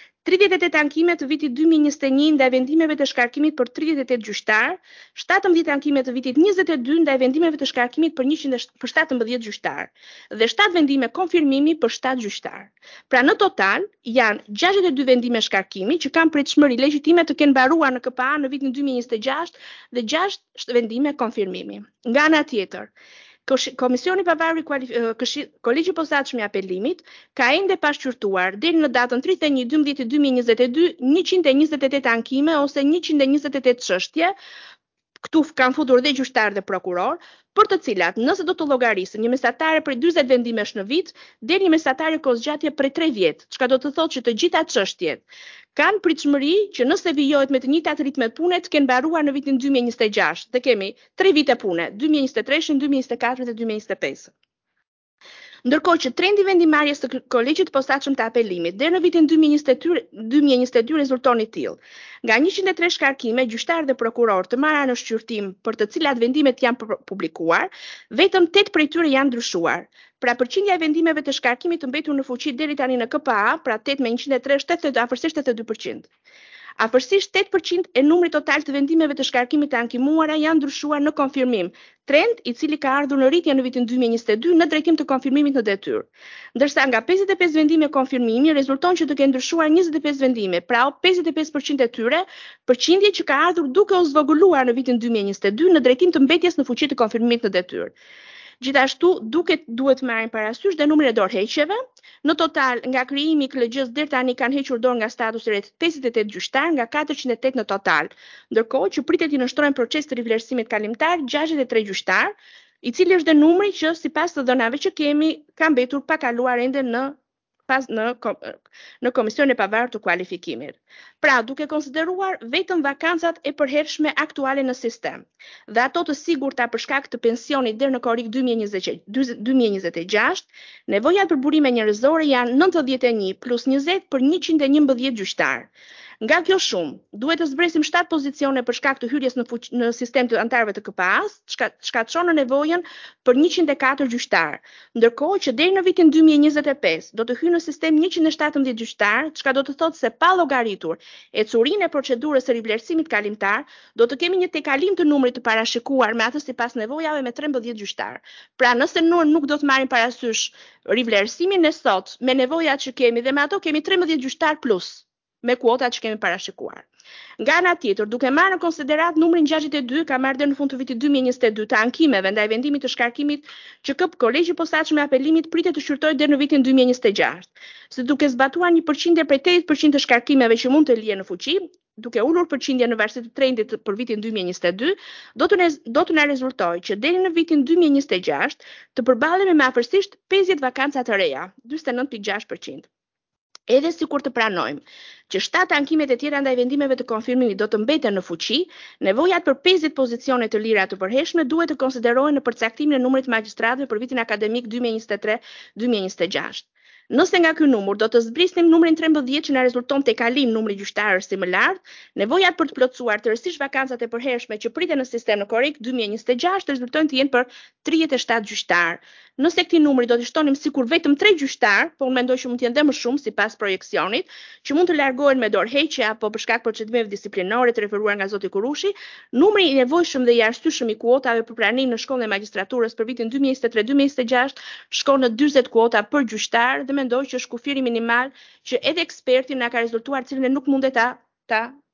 38 ankime të vitit 2021 ndaj vendimeve të shkarkimit për 38 gjyqtar, 17 ankime të vitit 2022 ndaj vendimeve të shkarkimit për 17 gjyqtar dhe 7 vendime konfirmimi për 7 gjyqtar. Pra në total janë 62 vendime shkarkimi që kanë pritshmëri legjitime të kenë mbaruar në KPA në vitin 2026 dhe 6 vendime konfirmimi. Nga ana tjetër, Komisioni i Pavarur i Kolegji i Posaçëm i Apelimit ka ende pa shqyrtuar deri në datën 31/12/2022 128 ankime ose 128 çështje. Këtu kanë futur dhe gjyqtar dhe prokuror, për të cilat nëse do të llogarisë një mesatare prej 40 vendimesh në vit deri një mesatare kohëzgjatje prej 3 vjet, çka do të thotë që të gjitha çështjet kanë pritshmëri që nëse vijohet me të njëjtat ritme pune të kenë mbaruar në vitin 2026. Dhe kemi 3 vite pune, 2023, 2024 dhe 2025. Ndërkohë që trendi vendimarrjes të Kolegjit të Posaçëm të Apelimit deri në vitin 2022 rezulton i tillë. Nga 103 shkarkime, gjyqtar dhe prokuror të marra në shqyrtim për të cilat vendimet janë publikuar, vetëm 8 prej tyre janë ndryshuar. Pra përqindja e vendimeve të shkarkimit të mbetur në fuqi deri tani në KPA, pra 8 me 103, afërsisht 82%. Afërsisht 8% e numrit total të vendimeve të shkarkimit të ankimuara janë ndryshuar në konfirmim, trend i cili ka ardhur në rritje në vitin 2022 në drejtim të konfirmimit në detyrë. Ndërsa nga 55 vendime konfirmimi rezulton që të kenë ndryshuar 25 vendime, pra 55% e tyre, përqindje që ka ardhur duke u zvogëluar në vitin 2022 në drejtim të mbetjes në fuqi të konfirmimit në detyrë. Gjithashtu duhet marrin parasysh dhe numrin e dorëheqjeve. Në total, nga krijimi i KLG-s deri tani kanë hequr dorë nga statusi rreth 58 gjyqtar nga 408 në total, ndërkohë që pritet të nënshtrohen proces të rivlerësimit kalimtar 63 gjyqtar, i cili është dhe numri që sipas të dhënave që kemi ka mbetur pa kaluar ende në Komisionin e Pavarur të Kualifikimit. Pra, duke konsideruar vetëm vakancat e përhershme aktuale në sistem dhe ato të sigurta për shkak të pensionit deri në korrik 2026, nevojat për burime njerëzore janë 91 plus 20 për 111 gjyqtar. Nga kjo shumë, duhet të zbresim 7 pozicione për shkak të hyrjes në sistem të antarëve të KPA-s, çka çon në nevojën për 104 gjyqtar. Ndërkohë që deri në vitin 2025 do të hyjë në sistem 117 gjyqtar, çka do të thotë se pa llogaritur ecurinë e procedurës së rivlerësimit kalimtar, do të kemi një tejkalim të numrit të parashikuar me atë sipas nevojave me 13 gjyqtar. Pra, nëse nuk do të marrim parasysh rivlerësimin e sot me nevojat që kemi dhe me ato kemi 13 gjyqtar plus me kuotat që kemi parashikuar. Nga ana tjetër, duke marrë në konsiderat numrin 62 ka marrë deri në fund të vitit 2022 të ankimeve ndaj vendimit të shkarkimit që Kolegji i Posaçëm i Apelimit pritet të shqyrtojë deri në vitin 2026, se duke zbatuar një përqindje prej 80% të shkarkimeve që mund të lihen në fuqi, duke ulur përqindjen në varësi të trendit për vitin 2022, do të na rezultojë që deri në vitin 2026 të përballemi me afërsisht 50 vakanca të reja, 49.6%. Edhe sikur të pranojmë që 7 ankimet e tjera ndaj vendimeve të konfirmimit do të mbeten në fuqi, nevojat për 50 pozicione të lira të përhershme duhet të konsiderohen në përcaktimin e numrit të magjistratëve për vitin akademik 2023-2026. Nëse nga ky numër do të zbrisnim numrin 13 që na rezulton tejkalim numri gjyqtarësh si më lart, nevojat për të plotësuar tërësisht vakancat e përhershme që priten në sistem në korrik 2026 rezultojnë të jenë për 37 gjyqtar. Nëse këtij numri do t'i shtonim sikur vetëm 3 gjyqtar, po mendoj që mund të jenë dhe më shumë sipas projeksionit, që mund të largohen me dorëheqje apo për shkak procedimeve disiplinore të referuar nga zoti Kurushi, numri i nevojshëm dhe i arsyeshëm i kuotave për pranim në shkollën e magjistraturës për vitin 2023-2026 shkon në 40 kuota për gjyqtar dhe mendoj që është kufiri minimal që edhe eksperti na ka rezultuar cilën e nuk mundet ta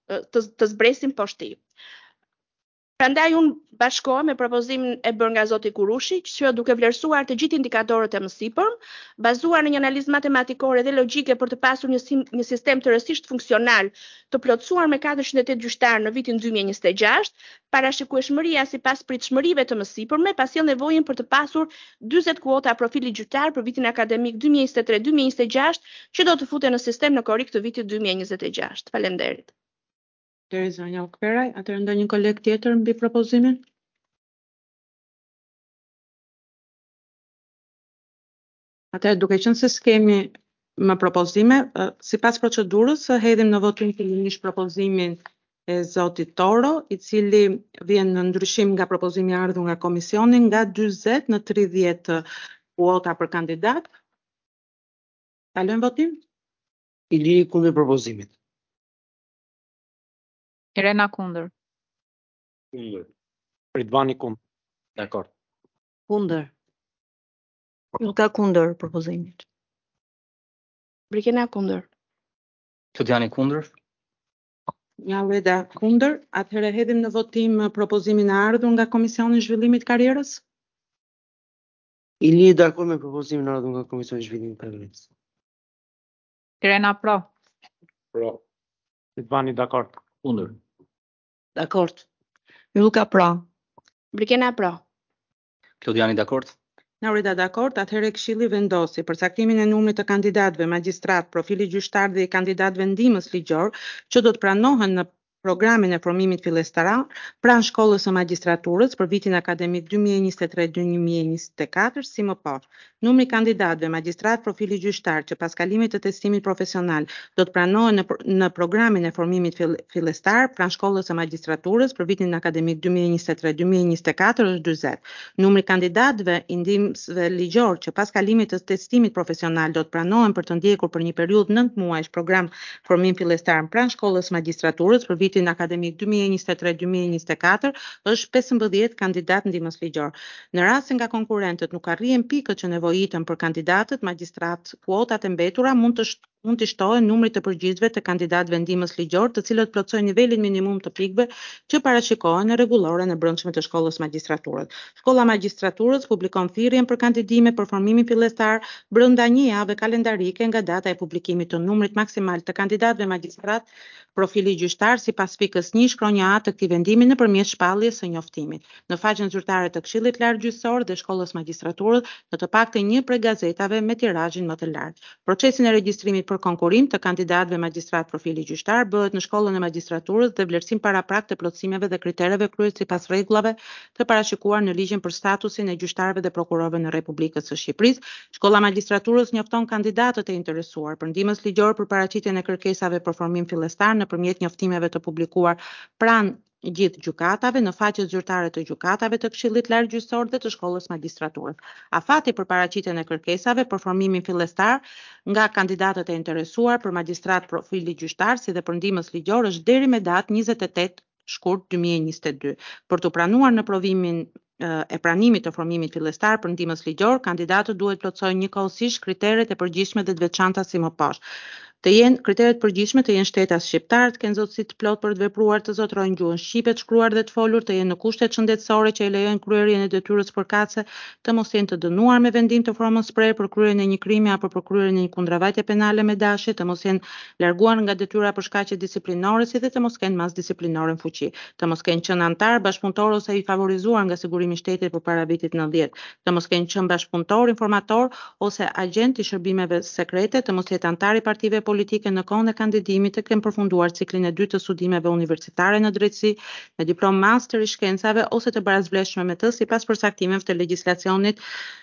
të zbresin poshtë. Prandaj unë bashkohem me propozimin e bërë nga zoti Kurushi, që duke vlerësuar të gjithë indikatorët e mësipër, bazuar në një analizë matematikore dhe logjike për të pasur një sistem të rësisht funksional të plotësuar me 408 gjyqtar në vitin 2026, parashikueshmëria sipas pritshmërive të mësipërme pasjell nevojën për të pasur 40 kuota profili gjyqtar për vitin akademik 2023-2026, që do të futen në sistem në korrik të vitit 2026. Faleminderit. Zonja Okperaj, atëherë ndonjë koleg tjetër mbi propozimin? Atëherë duke qenë se s'kemi më propozime, sipas procedurës hedhim në votim fillimisht propozimin e zotit Toro, i cili vjen në ndryshim nga propozimi i ardhur nga komisioni nga 40 në 30 kuota për kandidat. Kalojmë votim? Iliri kundër propozimit. Irena kundër. Kundër. Ridvani kundër. Dakord. Kundër. Luka kundër propozimit. Brikena kundër. Klodiani kundër. Njaleda kundër. Atëherë hedhim në votim propozimin e ardhur nga Komisioni i Zhvillimit të Karrierës. Iliri dakord me propozimin e ardhur nga Komisioni i Zhvillimit të Karrierës. Irena pro. Pro. Ridvani dakord. Kundër. Dakord. Luka pra. Brikena pro. Klodiani dakord. Naurida dakord, atëherë Këshilli vendosi përcaktimin e numrit të kandidatëve magjistrat, profili gjyqtar dhe i kandidatëve ndihmës ligjor që do të pranohen në programin e formimit fillestar pranë shkollës së magjistraturës për vitin akademik 2023-2024 si më poshtë. Numri i kandidatëve magjistrat profili gjyqtar që pas kalimit të testimit profesional do të pranohen në programin e formimit fillestar pranë shkollës së magjistraturës për vitin akademik 2023-2024 është 40. Numri i kandidatëve i ndihmësve ligjor që pas kalimit të testimit profesional do të pranohen për të ndjekur për një periudhë 9 muajsh program formim fillestar pranë shkollës së magjistraturës për vitin akademik 2023-2024 është 15 kandidat ndihmës ligjor. Në rast se nga konkurrentët nuk arrijnë pikët që nevojiten për kandidatët magjistrat, kuotat e mbetura mund të shtohen numrit të përgjithshme të kandidatëve ndihmës ligjor, të cilët plotësojnë nivelin minimum të pikëve që parashikohen në rregulloren e brendshme të shkollës magjistraturës. Shkolla magjistraturës publikon thirrjen për kandidime për formimin fillestar brenda një jave kalendarike nga data e publikimit të numrit maksimal të kandidatëve magjistrat profili gjyqtar sipas pikës 1 shkronja A të këtij vendimi nëpërmjet shpalljes së njoftimit në faqen zyrtare të Këshillit Lartgjyqësor dhe Shkollës Magjistraturës në të paktën një prej gazetave me tirazhin më të lartë. Procesin e regjistrimit për konkurim të kandidatëve magjistrat profili gjyqtar bëhet në Shkollën e Magjistraturës dhe vlerësim paraprak të plotësimeve dhe kritereve kryhet sipas rregullave të parashikuar në ligjin për statusin e gjyqtarëve dhe prokurorëve në Republikën e Shqipërisë. Shkolla Magjistraturës njofton kandidatët e interesuar për ndihmës ligjore për paraqitjen e kërkesave për formim fillestar nëpërmjet njoftimeve të publikuar pranë gjithë gjykatave në faqet zyrtare të gjykatave të Këshillit Lartgjyqësor dhe të Shkollës Magjistraturës. Afati për paraqitjen e kërkesave për formimin fillestar nga kandidatët e interesuar për magjistrat profili gjyqtar si dhe për ndihmës ligjore është deri me datë 28 shkurt 2022. Për të pranuar në provimin e pranimit të formimit fillestar për ndihmës ligjor, kandidatët duhet plotësojnë njëkohësisht kriteret e përgjithshme dhe të veçanta si më poshtë. Të jenë kriteret përgjithshme të jenë shtetas shqiptar, të kenë zotësi të plotë për të vepruar, të zotrojnë gjuhën shqipe, të shkruar dhe të folur, të jenë në kushtet shëndetësore që i lejojnë kryerjen e detyrës përkatëse, të mos jenë të dënuar me vendim të formës shprehje për kryerjen e një krimi apo për kryerjen e një kundërvajtje penale me dashje, të mos jenë larguar nga detyra për shkaqe disiplinore, si dhe të mos kenë masë disiplinore në fuqi, të mos kenë qenë antar, bashkëpunëtor ose i favorizuar nga sigurimi i shtetit përpara vitit 90, të mos kenë qenë bashkëpunëtor, informator ose agent i shërbimeve sekrete, të mos jetë antar i partive politike në kohën e kandidimit, të kenë përfunduar ciklin e dytë të studimeve universitare në drejtësi me diplomë master i shkencave ose të barazvlefshme me të sipas përcaktimeve të legjislacionit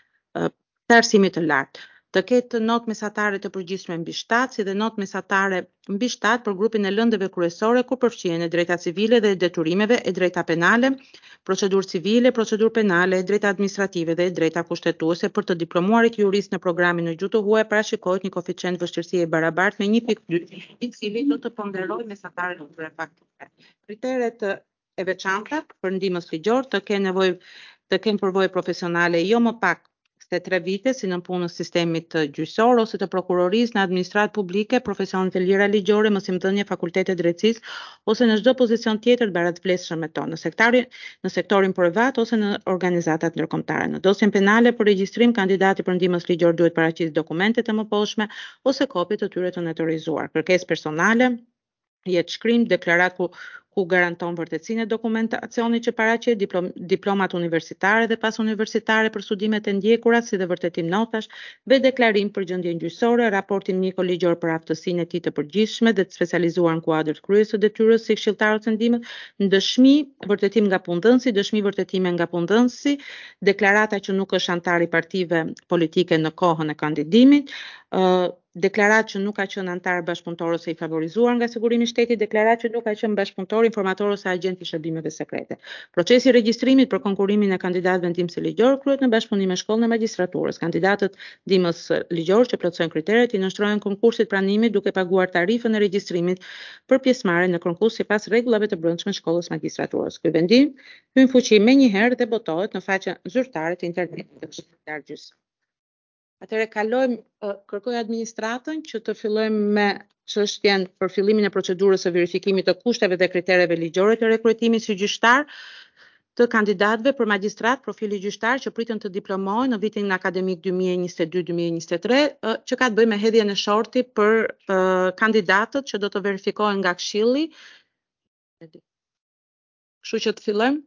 të arsimit të lartë. Të ketë notë mesatare të përgjithshme mbi 7, si dhe notë mesatare mbi 7 për grupin e lëndëve kryesore ku përfshihen e drejta civile dhe e detyrimeve, e drejta penale, procedurë civile, procedurë penale, e drejta administrative dhe e drejta kushtetuese. Për të diplomuarit jurist në programin në gjuhë të huaj parashikohet një koeficient vështirësie i barabartë me 1.2, i cili do të ponderojë mesataren e këtyre faktorëve. Kriteret e veçanta për ndihmës ligjor të kenë përvojë profesionale jo më pak se 3 vite si nën punës sistemit të gjyqësor ose të prokurorisë, në administratë publike, profesionet e lira ligjore, mësimdhënie, fakultete drejtësisë ose në çdo pozicion tjetër të baratvlefshëm me tonë, në sektorin privat ose në organizatat ndërkombëtare. Në dosjen penale për regjistrim, kandidati për ndihmës ligjore duhet paraqisë dokumentet e mëposhme ose kopje të tyre të notorizuar. Kërkesë personale, jetë shkrim, deklarat ku garanton vërtetësinë e dokumentacionit që paraqet, diplomat universitare dhe pas universitare për studimet e ndjekura, si dhe vërtetim notash, dhe deklarim për gjendjen gjyqësore, raportin mjeko-ligjor për aftësinë e tij të përgjithshme dhe të specializuar në kuadër të kryesë së detyrës si këshilltar ose ndihmës, dëshmi vërtetim nga punëdhënësi, dëshmi vërtetime nga punëdhënësi, deklarata që nuk është antar i partive politike në kohën e kandidimit, deklaratë që nuk ka qenë antar bashkëpunëtor ose i favorizuar nga sigurimi i shtetit, deklaratë që nuk ka qenë bashkëpunëtor, informator ose agent i shërbimeve sekrete. Procesi i regjistrimit për konkurimin e kandidatëve ndihmës ligjor kryhet në bashkëpunim me shkollën e magjistraturës. Kandidatët ndihmës ligjor që plotësojnë kriteret i nënshtrohen konkursit pranimit duke paguar tarifën e regjistrimit për pjesëmarrje në konkurs sipas rregullave të brendshme të shkollës magjistraturës. Ky vendim hyn fuqi menjëherë dhe botohet në faqen zyrtare të internetit të Këshillit Gjyqësor. Atëherë kërkoj administratën që të fillojmë me çështjen për fillimin e procedurës së verifikimit të kushteve dhe kritereve ligjore të rekrutimit si gjyqtar të kandidatëve për magjistrat profili gjyqtar që pritën të diplomohen në vitin akademik 2022-2023, që ka të bëjë me hedhjen e shorti për kandidatët që do të verifikohen nga Këshilli. Kështu që të fillojmë.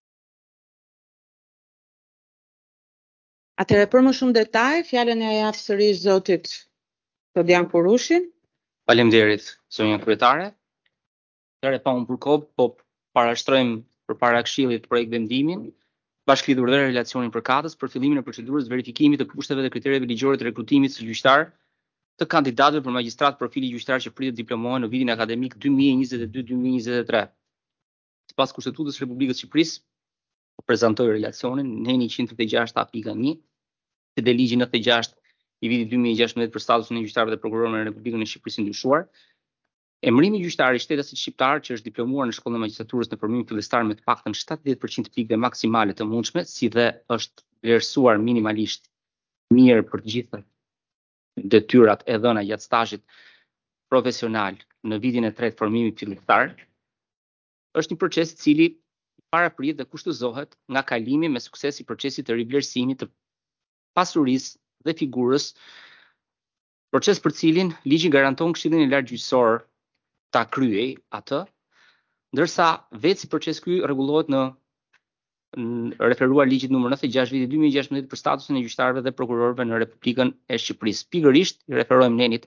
Atëherë për më shumë detaj, fjalën e jap sërish zotit Todian Kurushi. Faleminderit, zonja kryetare. Atëherë pa unë përkohë, po parashtrojmë përpara Këshillit projekt vendimin, bashkëlidhur dhe relacionin përkatës për fillimin e procedurës verifikimit të kushteve dhe kritereve ligjore të rekrutimit si gjyqtar të kandidatëve për magjistrat profili gjyqtar që pritet diplomohen në vitin akademik 2022-2023. Sipas Kushtetutës së Republikës së Shqipërisë, prezantoj relacionin në 136.1 dhe ligji 96 i vitit 2016 për statusin e gjyqtarëve dhe prokurorëve në Republikën e Shqipërisë ndryshuar. Emërimi gjyqtari i shtetasit shqiptar që është diplomuar në shkollën e magjistraturës në formimin fillestar me të paktën 70% të pikëve maksimale të mundshme, si dhe është vlerësuar minimalisht mirë për të gjitha detyrat e dhëna gjatë stazhit profesional në vitin e tretë formimit fillestar, është një proces i cili paraprit dhe kushtëzohet nga kalimi me sukses i procesit të rivlerësimit të pasurisë dhe figurës, proces për cilin ligji garanton Këshillin e Lartë Gjyqësor ta kryej atë, ndërsa vetë si proces ky rregullohet në referuar ligjit numër 96 vitit 2016 për statusin e gjyqtarëve dhe prokurorëve në Republikën e Shqipërisë. Pikërisht i referohem nenit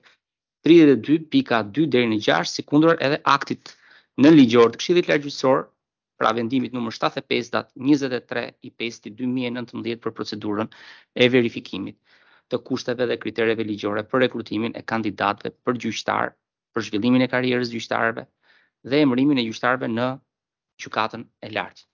32.2 deri në 6, si kundër edhe aktit në ligjor të Këshillit Lartë Gjyqësor, pra vendimit numër 75 datë 23/5/2019 për procedurën e verifikimit të kushteve dhe kritereve ligjore për rekrutimin e kandidatëve për gjyqtar, për zhvillimin e karrierës gjyqtarëve dhe emërimin e gjyqtarëve në gjykatën e lartë.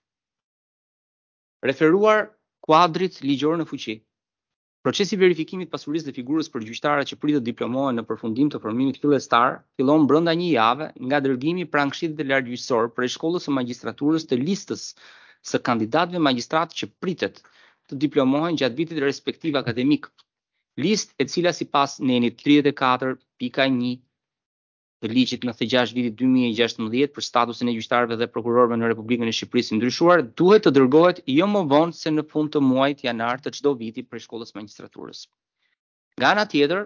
Referuar kuadrit ligjor në fuqi. Procesi i verifikimit pasurisë dhe figurës për gjyqtarët që pritet diplomohen në përfundim të formimit fillestar fillon brenda një jave nga dërgimi pranë Këshillit të Lartë Gjyqësor për shkollës së magjistraturës të listës së kandidatëve magjistratë që pritet të diplomohen gjatë vitit respektiv akademik. Listë e cila sipas nenit 34.1 të ligjit 96 vitit 2016 për statusin e gjyqtarëve dhe prokurorëve në Republikën e Shqipërisë ndryshuar, duhet të dërgohet jo më vonë se në fund të muajit janar të çdo viti për shkollës magjistraturës. Nga ana tjetër,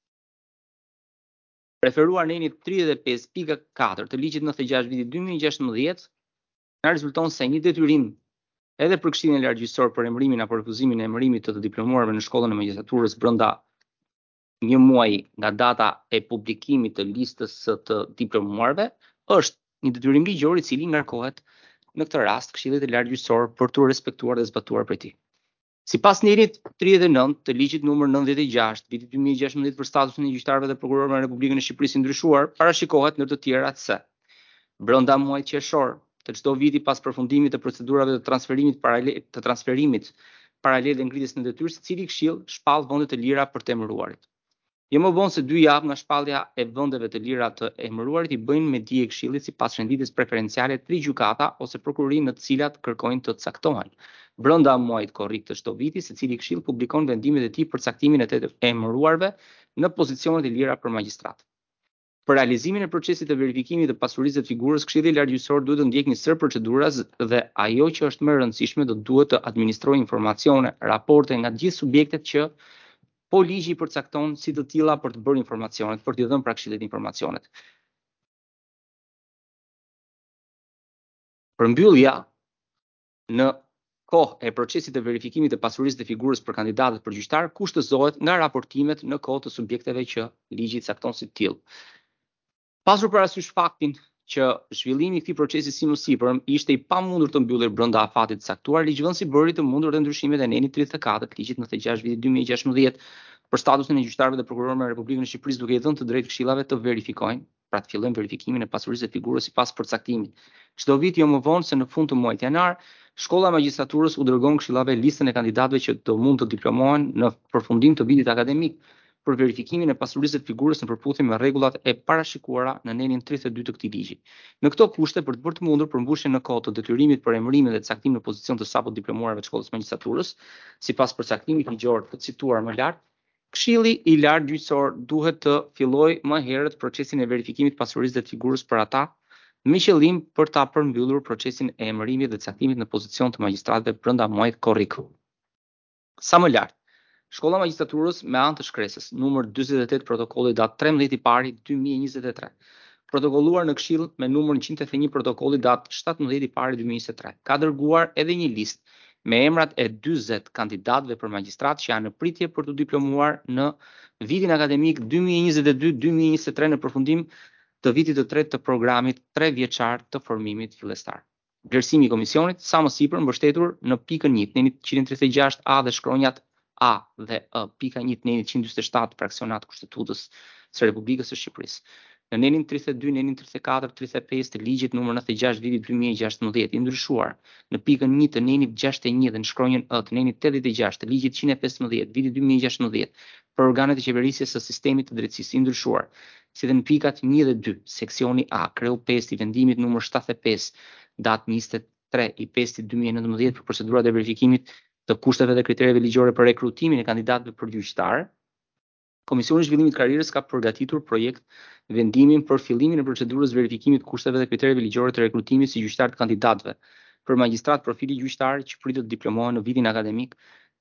referuar nenit 35.4 të ligjit 96 vitit 2016, na rezulton se një detyrim edhe për Këshillin e Lartë Gjyqësor për emërimin apo refuzimin e emërimit të diplomuarve në shkollën e magjistraturës brenda një muaji nga data e publikimit të listës së të diplomuarve, është një detyrim ligjor i cili ngarkohet në këtë rast Këshillit të Lartë Gjyqësor për të respektuar dhe zbatuar prej tij. Sipas nenit 39 të ligjit numër 96 vitit 2016 për statusin e gjyqtarëve dhe prokurorëve në Republikën e Shqipërisë ndryshuar, parashikohet ndër të tjerat se brenda muajit qershor të çdo viti pas përfundimit të procedurave të transferimit paralel dhe ngritjes në detyrë, secili këshill shpall vende të lira për të emëruarit. Jo më vonë se 2 javë nga shpallja e vendeve të lira të emëruarit i bëjnë me dije Këshillit sipas renditjes preferenciale 3 gjykata ose prokurori në të cilat kërkojnë të caktohen brenda muajit korrik të çdo viti, secili këshill publikon vendimet e tij për caktimin e të emëruarve në pozicionet e lira për magjistrat. Për realizimin e procesit të verifikimit të pasurisë të figurës, Këshilli Lartëgjykësor duhet të ndjekë një sër proceduras dhe ajo që është më e rëndësishme do duhet të administrojë informacione, raporte nga të gjithë subjektet që po ligji i përcakton si të tilla për të bërë informacionet, për t'i dhënë pra Këshillit informacionet. Përmbyllja në kohë e procesit të verifikimit të pasurisë të figurës për kandidatët për gjyqtar kushtëzohet nga raportimet në kohë të subjekteve që ligji cakton si të tillë. Pasur parasysh faktin që zhvillimi i këtij procesi si më sipër ishte i pamundur të mbyllur brenda afatit të caktuar, ligjvënësi bëri të mundur dhe ndryshimet e nenit 34 të ligjit 96 vitit 2016 për statusin e gjyqtarëve dhe prokurorëve në Republikën e Shqipërisë, duke i dhënë të drejtë këshillave të verifikojnë, pra të fillojnë verifikimin e pasurisë së figurës sipas përcaktimit. Çdo vit jo më vonë se në fund të muajit janar, Shkolla e Magjistraturës u dërgon këshillave listën e kandidatëve që do mund të diplomohen në përfundim të vitit akademik për verifikimin e pasurisë të figurës në përputhje me rregullat e parashikuara në nenin 32 të këtij ligji. Në këto kushte, për të bërë të mundur përmbushjen në kohë të detyrimit për emërimin dhe caktimin në pozicion të sapo diplomuarëve të Shkollës së Magjistraturës, sipas përcaktimit ligjor të cituar më lart, Këshilli i Lartë Gjyqësor duhet të fillojë më herët procesin e verifikimit të pasurisë të figurës për ata, me qëllim për ta përmbyllur procesin e emërimit dhe caktimit në pozicion të magjistratëve brenda muajit korrik. Sa më lart, Shkolla e Magjistraturës me anë të shkresës numër 48 protokolli datë 13 i pari 2023, protokolluar në Këshill me numër 181 protokolli datë 17 i pari 2023, ka dërguar edhe një listë me emrat e 40 kandidatëve për magjistrat që janë në pritje për të diplomuar në vitin akademik 2022-2023 në përfundim të vitit të tretë të programit 3 vjeçar të formimit fillestar. Vlerësimi i komisionit sa më sipër mbështetur në pikën 1, nenit 136 A dhe shkronjat A dhe E, pika 1 nenit 147 fraksionat kushtetutës së Republikës së Shqipërisë. Në nenin 32, nenin 34, 35 të ligjit numër 96 vitit 2016 i ndryshuar, në pikën 1 të nenit 61 dhe në shkronjën E të nenit 86 të ligjit 115 vitit 2016 për organet e qeverisjes së sistemit të drejtësisë i ndryshuar, si dhe në pikat 1 dhe 2, seksioni A, kreu 5 i vendimit numër 75, datë 23 i 5 2019 për procedurat e verifikimit të kushteve dhe kriterjeve ligjore për rekrutimin e kandidatëve për gjyqtar, Komisioni i Zhvillimit të Karrierës ka përgatitur projekt vendimin për fillimin e procedurës verifikimit të kushteve dhe kriterjeve ligjore të rekrutimit si gjyqtar të kandidatëve për magjistrat profili gjyqtar që pritet të diplomohen në vitin akademik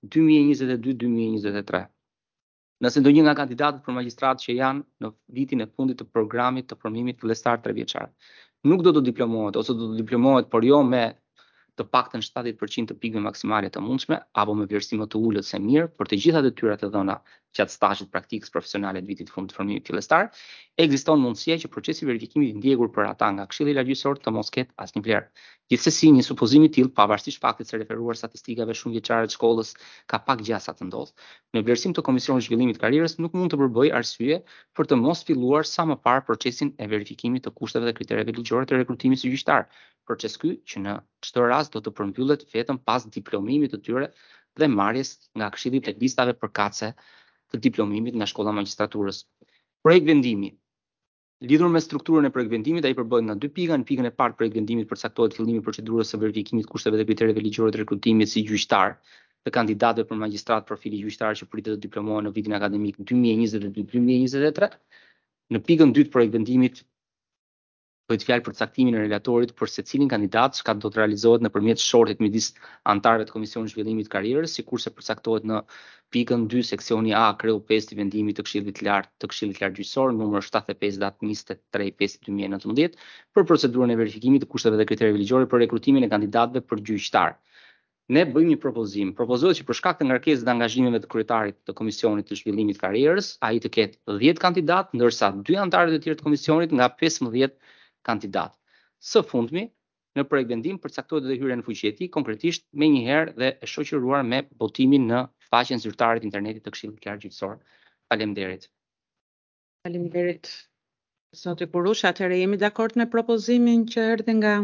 2022-2023. Nëse ndonjë nga kandidatët për magjistrat që janë në vitin e fundit të programit të formimit fillestar 3 vjeçar nuk do të diplomohet ose do të diplomohet por jo me të paktën 70% të pikëve maksimale të mundshme apo me vlerësim më të ulët se mirë për të gjitha detyrat e dhëna gjatë stazhit praktikës profesionale të vitit të fundit të formimit fillestar, ekziston mundësia që procesi i verifikimit i ndjekur për ata nga Këshilli i Lartë Gjyqësor të mos ketë asnjë vlerë. Gjithsesi, një supozim i tillë, pavarësisht faktit se referuar statistikave shumë vjeçare të shkollës ka pak gjasa të ndodh, në vlerësim të Komisionit të Zhvillimit të Karrierës nuk mund të përbëjë arsye për të mos filluar sa më parë procesin e verifikimit të kushteve dhe kriterjeve ligjore të rekrutimit si gjyqtar. Proces ky që në çdo rast do të përmbyllet vetëm pas diplomimit të tyre dhe marrjes nga Këshilli të listave përkatëse të diplomimit nga Shkolla e Magjistraturës. Projekt vendimi. Lidhur me strukturën e projekt vendimit, ai përbëhet nga 2 pika. Në pikën e parë, projekt vendimit përcaktohet fillimi i procedurës së verifikimit të kushteve dhe kriterjeve ligjore të rekrutimit si gjyqtar të kandidatëve për magjistrat profili gjyqtar që pritet të diplomohen në vitin akademik 2022-2023. Në pikën 2 të projekt vendimit bëhet fjalë për caktimin e relatorit për secilin kandidat, që do të realizohet nëpërmjet shortit midis anëtarëve të Komisionit të Zhvillimit të Karrierës, sikurse përcaktohet në pikën 2 seksioni A, kreu 5 i vendimit të Këshillit të Lartë Gjyqësor, numër 75 datë 23/5/2019, për procedurën e verifikimit të kushteve dhe kriterjeve ligjore për rekrutimin e kandidatëve për gjyqtar. Ne bëjmë një propozim. Propozohet që për shkak të ngarkesës dhe angazhimeve të kryetarit të Komisionit të Zhvillimit të Karrierës, ai të ketë 10 kandidat, ndërsa 2 anëtarët e tjerë të komisionit nga 15 kandidat. Së fundmi, në projekt vendim përcaktohet edhe hyrja në fuqi e tij, konkretisht menjëherë dhe e shoqëruar me botimin në faqen zyrtare të internetit të Këshillit të Lartë Gjyqësor. Faleminderit. Faleminderit. Zoti Kurush, atëherë jemi dakord me propozimin që erdhi nga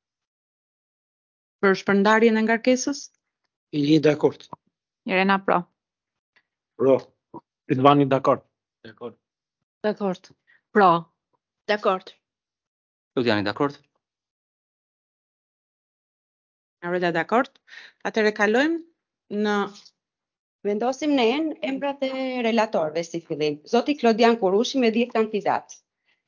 për shpërndarjen e ngarkesës? Ili dakord. Irena pro. Pro. Ridvani dakord. Dakord. Dakord. Pro. Dakord. Lutë jani dakord? Aurela, dakord? Atëherë kalojmë në Vendosim në emrat e relatorëve si fillim. Zoti Klodian Kurushi me 10 kandidat.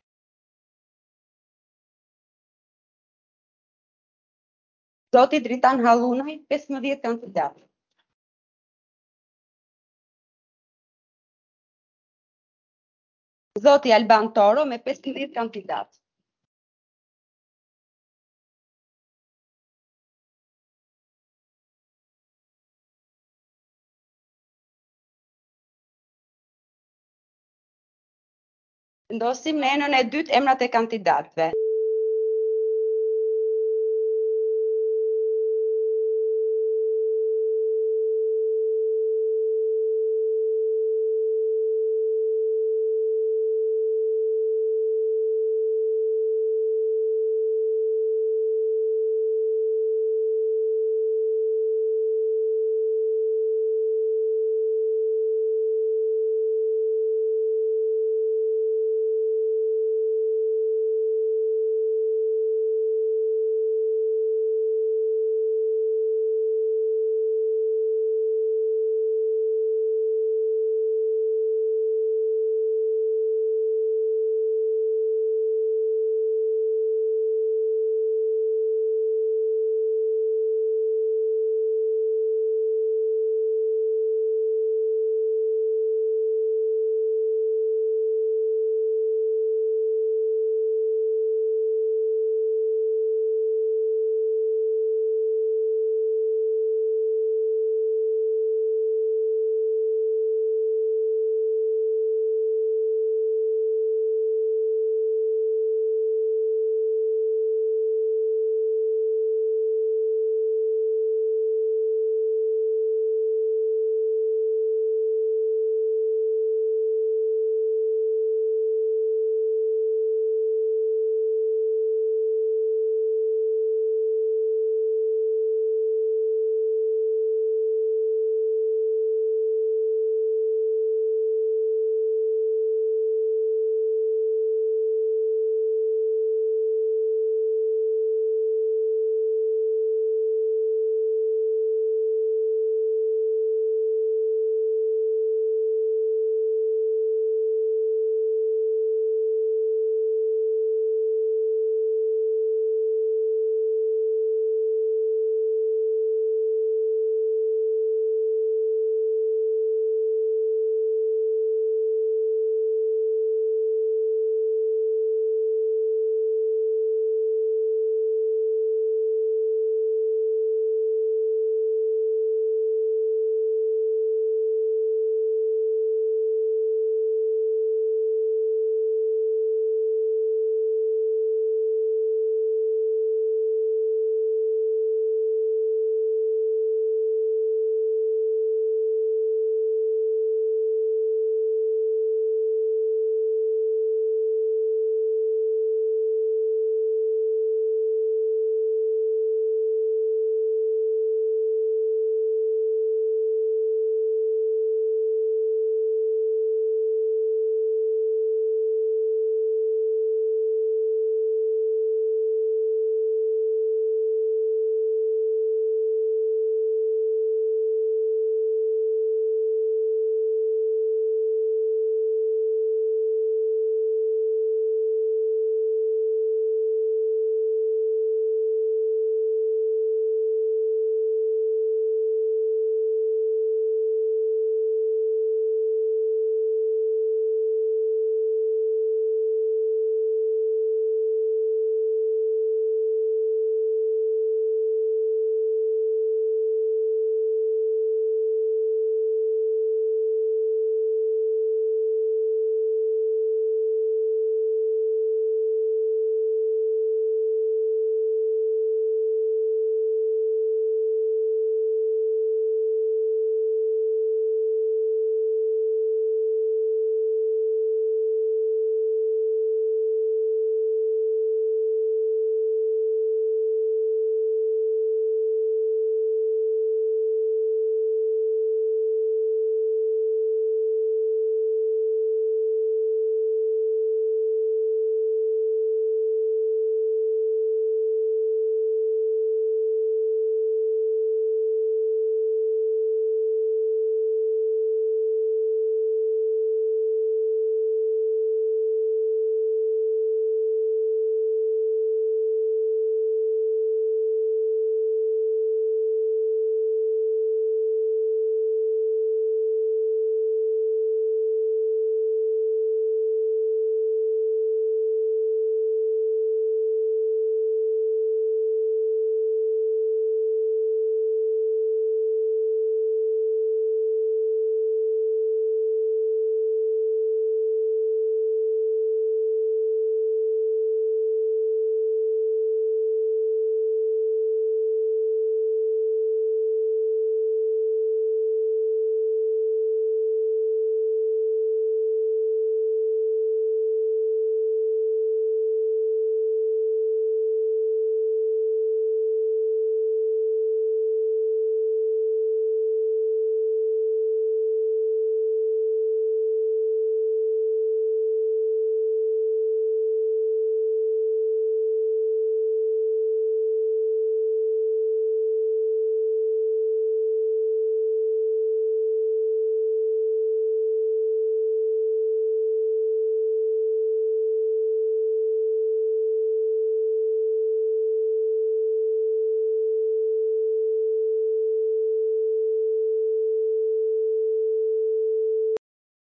Zoti Dritan Hallunaj, 15 kandidat. Zoti Alban Toro me 15 kandidat. Vendosim në enën e dytë emrat e kandidatëve.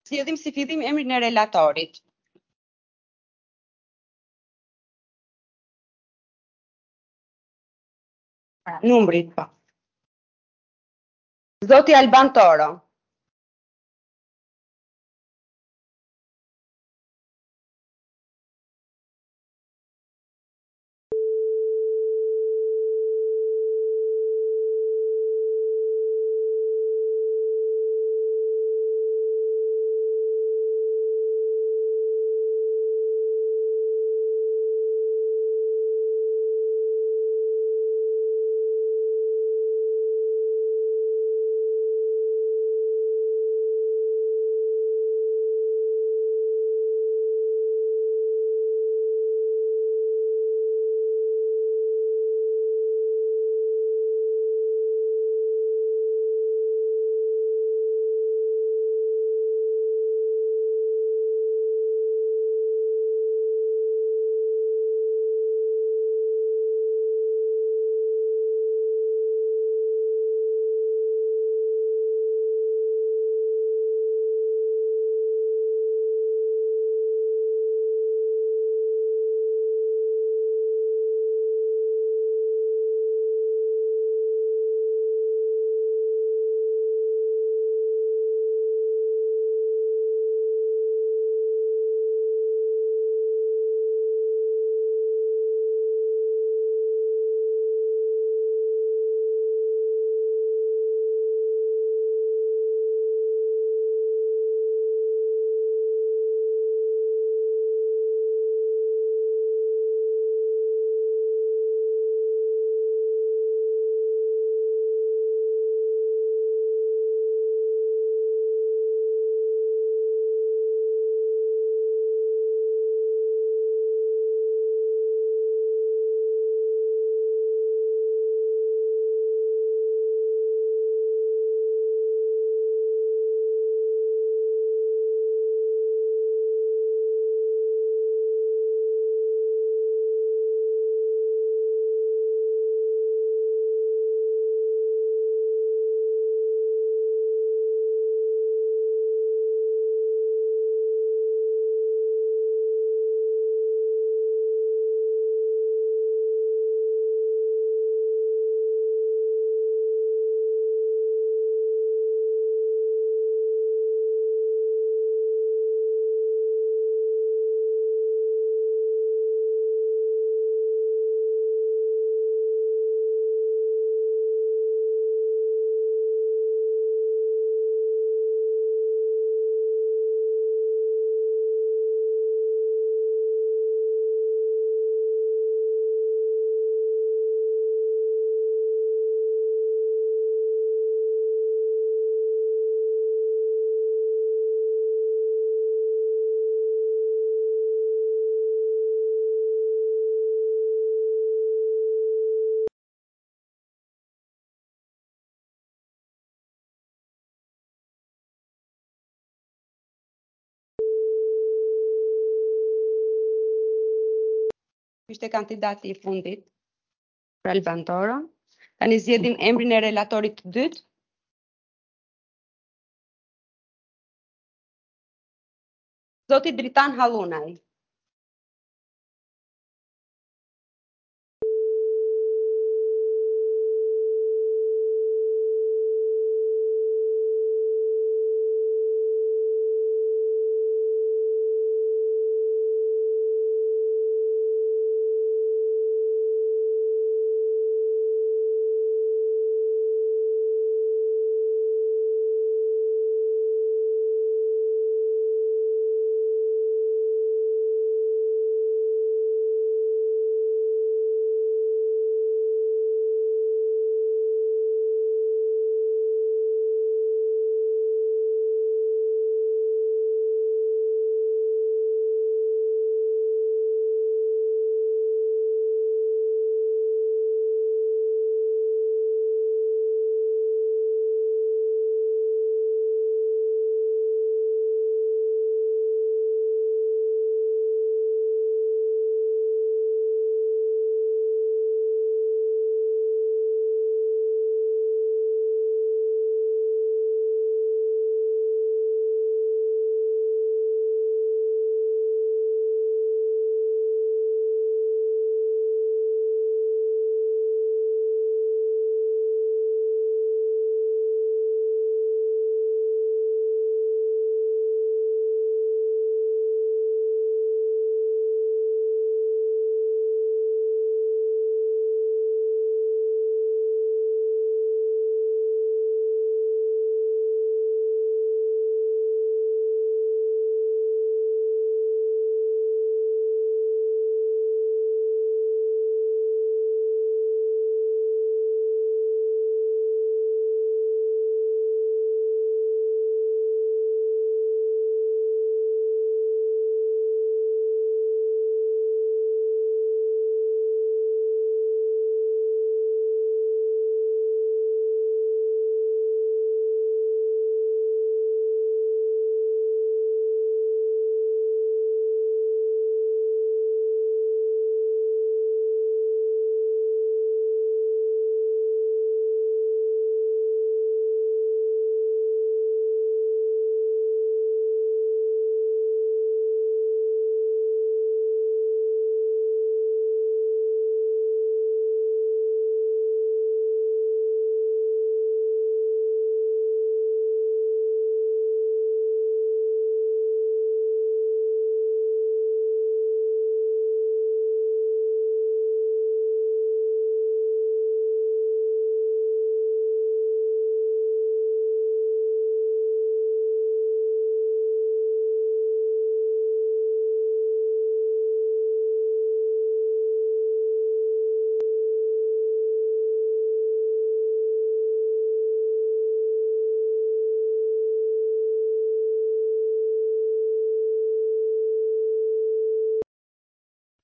Zgjedhim si fillim emrin e relatorit. Numrit, po. Zoti Alban Toro. Ishte kandidati I fundit për Alban Toro. Tani zgjedhim emrin e relatorit të dytë. Zoti Dritan Hallunaj.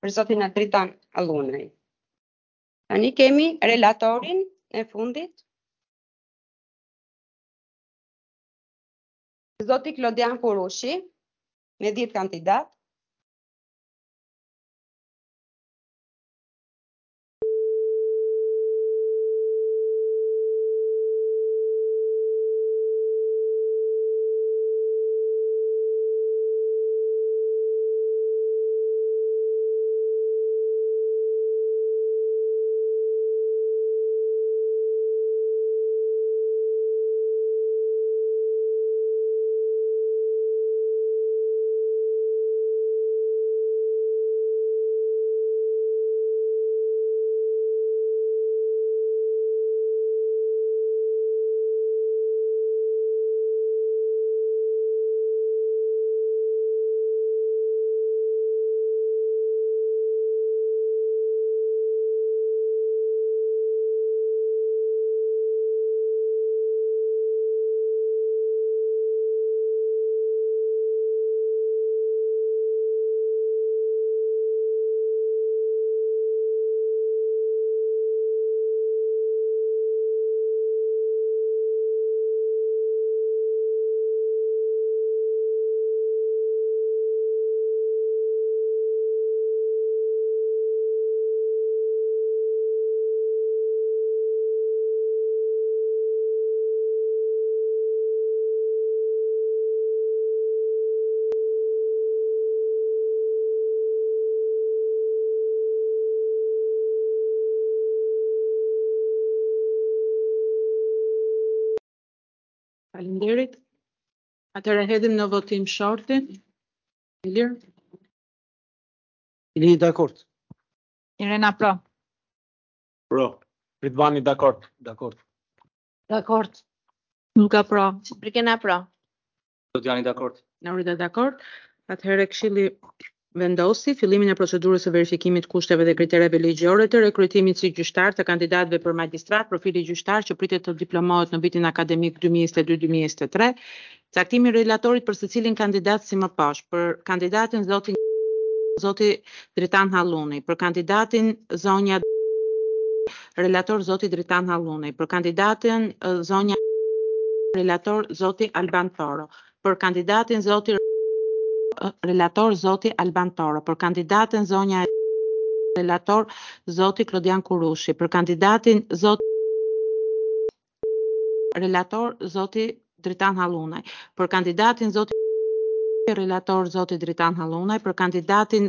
për zotin Dritan Hallunej. Tani kemi relatorin e fundit. Zoti Klodian Kurushi, me 10 kandidat. Faleminderit. Atëherë hedhim në votim shortin. Ilir. Ili dakord. Irena pro. Pro. Ridvani dakord. Dakord. Dakord. Luka pro. Brikena pro. Klodiani dakord. Naurida dakord. Atëherë Këshilli vendosi fillimin e procedurës së verifikimit të kushteve dhe kritereve ligjore të rekrutimit si gjyqtar të kandidatëve për magjistrat, profili gjyqtar që pritet të diplomohet në vitin akademik 2022-2023, caktimi i relatorit për secilin kandidat si më poshtë, për kandidatin zoti Dritan Halluni, për kandidatin zonja relator zoti Dritan Halluni, për kandidatin zonja relator zoti Alban Toro, për kandidatin zoti relator zoti Alban Toro, për kandidatin zonja relator zoti Klodian Kurushi, për kandidatin relator zoti Dritan Hallunaj, për kandidatin zoti relator zoti Dritan Hallunaj, për kandidatin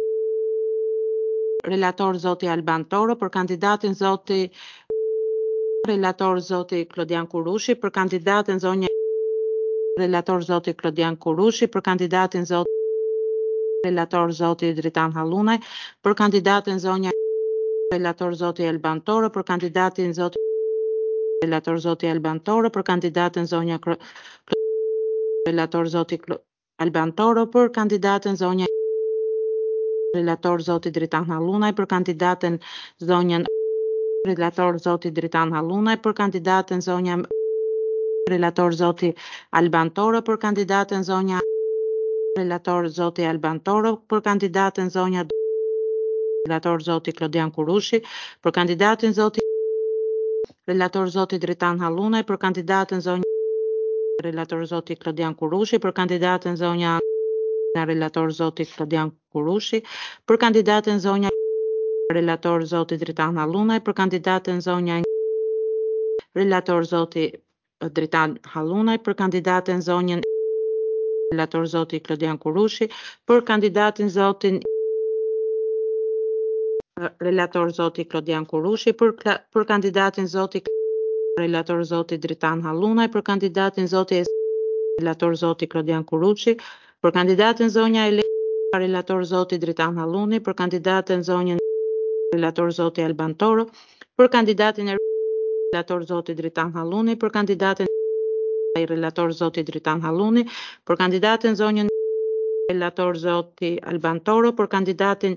relator zoti Alban Toro, për kandidatin zoti relator zoti Klodian Kurushi, për kandidatin zonja relator zoti Klodian Kurushi, për kandidatin zoti relator zoti Dritan Hallunaj, për kandidatin zonja relator zoti Alban Toro, për kandidatin zoti relator zoti Alban Toro, për kandidatin zonja relator zoti Alban Toro, për kandidatin zonja relator zoti Dritan Hallunaj, për kandidatin zonjën relator zoti Dritan Hallunaj, për kandidatin zonja relator zoti Alban Toro, për kandidatin zonja relator zoti Alban Toro, për kandidatin zonja relator zoti Klodian Kurushi, për kandidatin zoti relator zoti Dritan Hallunaj, për kandidatin zonja relator zoti Klodian Kurushi, për kandidatin zonja relator zoti Klodian Kurushi, për kandidatin zonja relator zoti Dritan Hallunaj, për kandidatin zonja relator zoti Dritan Hallunaj, për kandidatin zonjën relator zoti Klodian Kurushi, për kandidatin zotin relator zoti Klodian Kurushi, për kandidatin zoti relator zoti Dritan Hallunaj, për kandidatin zoti relator zoti Klodian Kurushi, për kandidatin zonja relator zoti Dritan Halluni, për kandidatin zonjën relator zoti Alban Toro, për kandidatin relator zoti Dritan Halluni, për kandidatin relator zoti Dritan Halluni, për kandidatin zonjën relator zoti Alban Toro, për kandidatin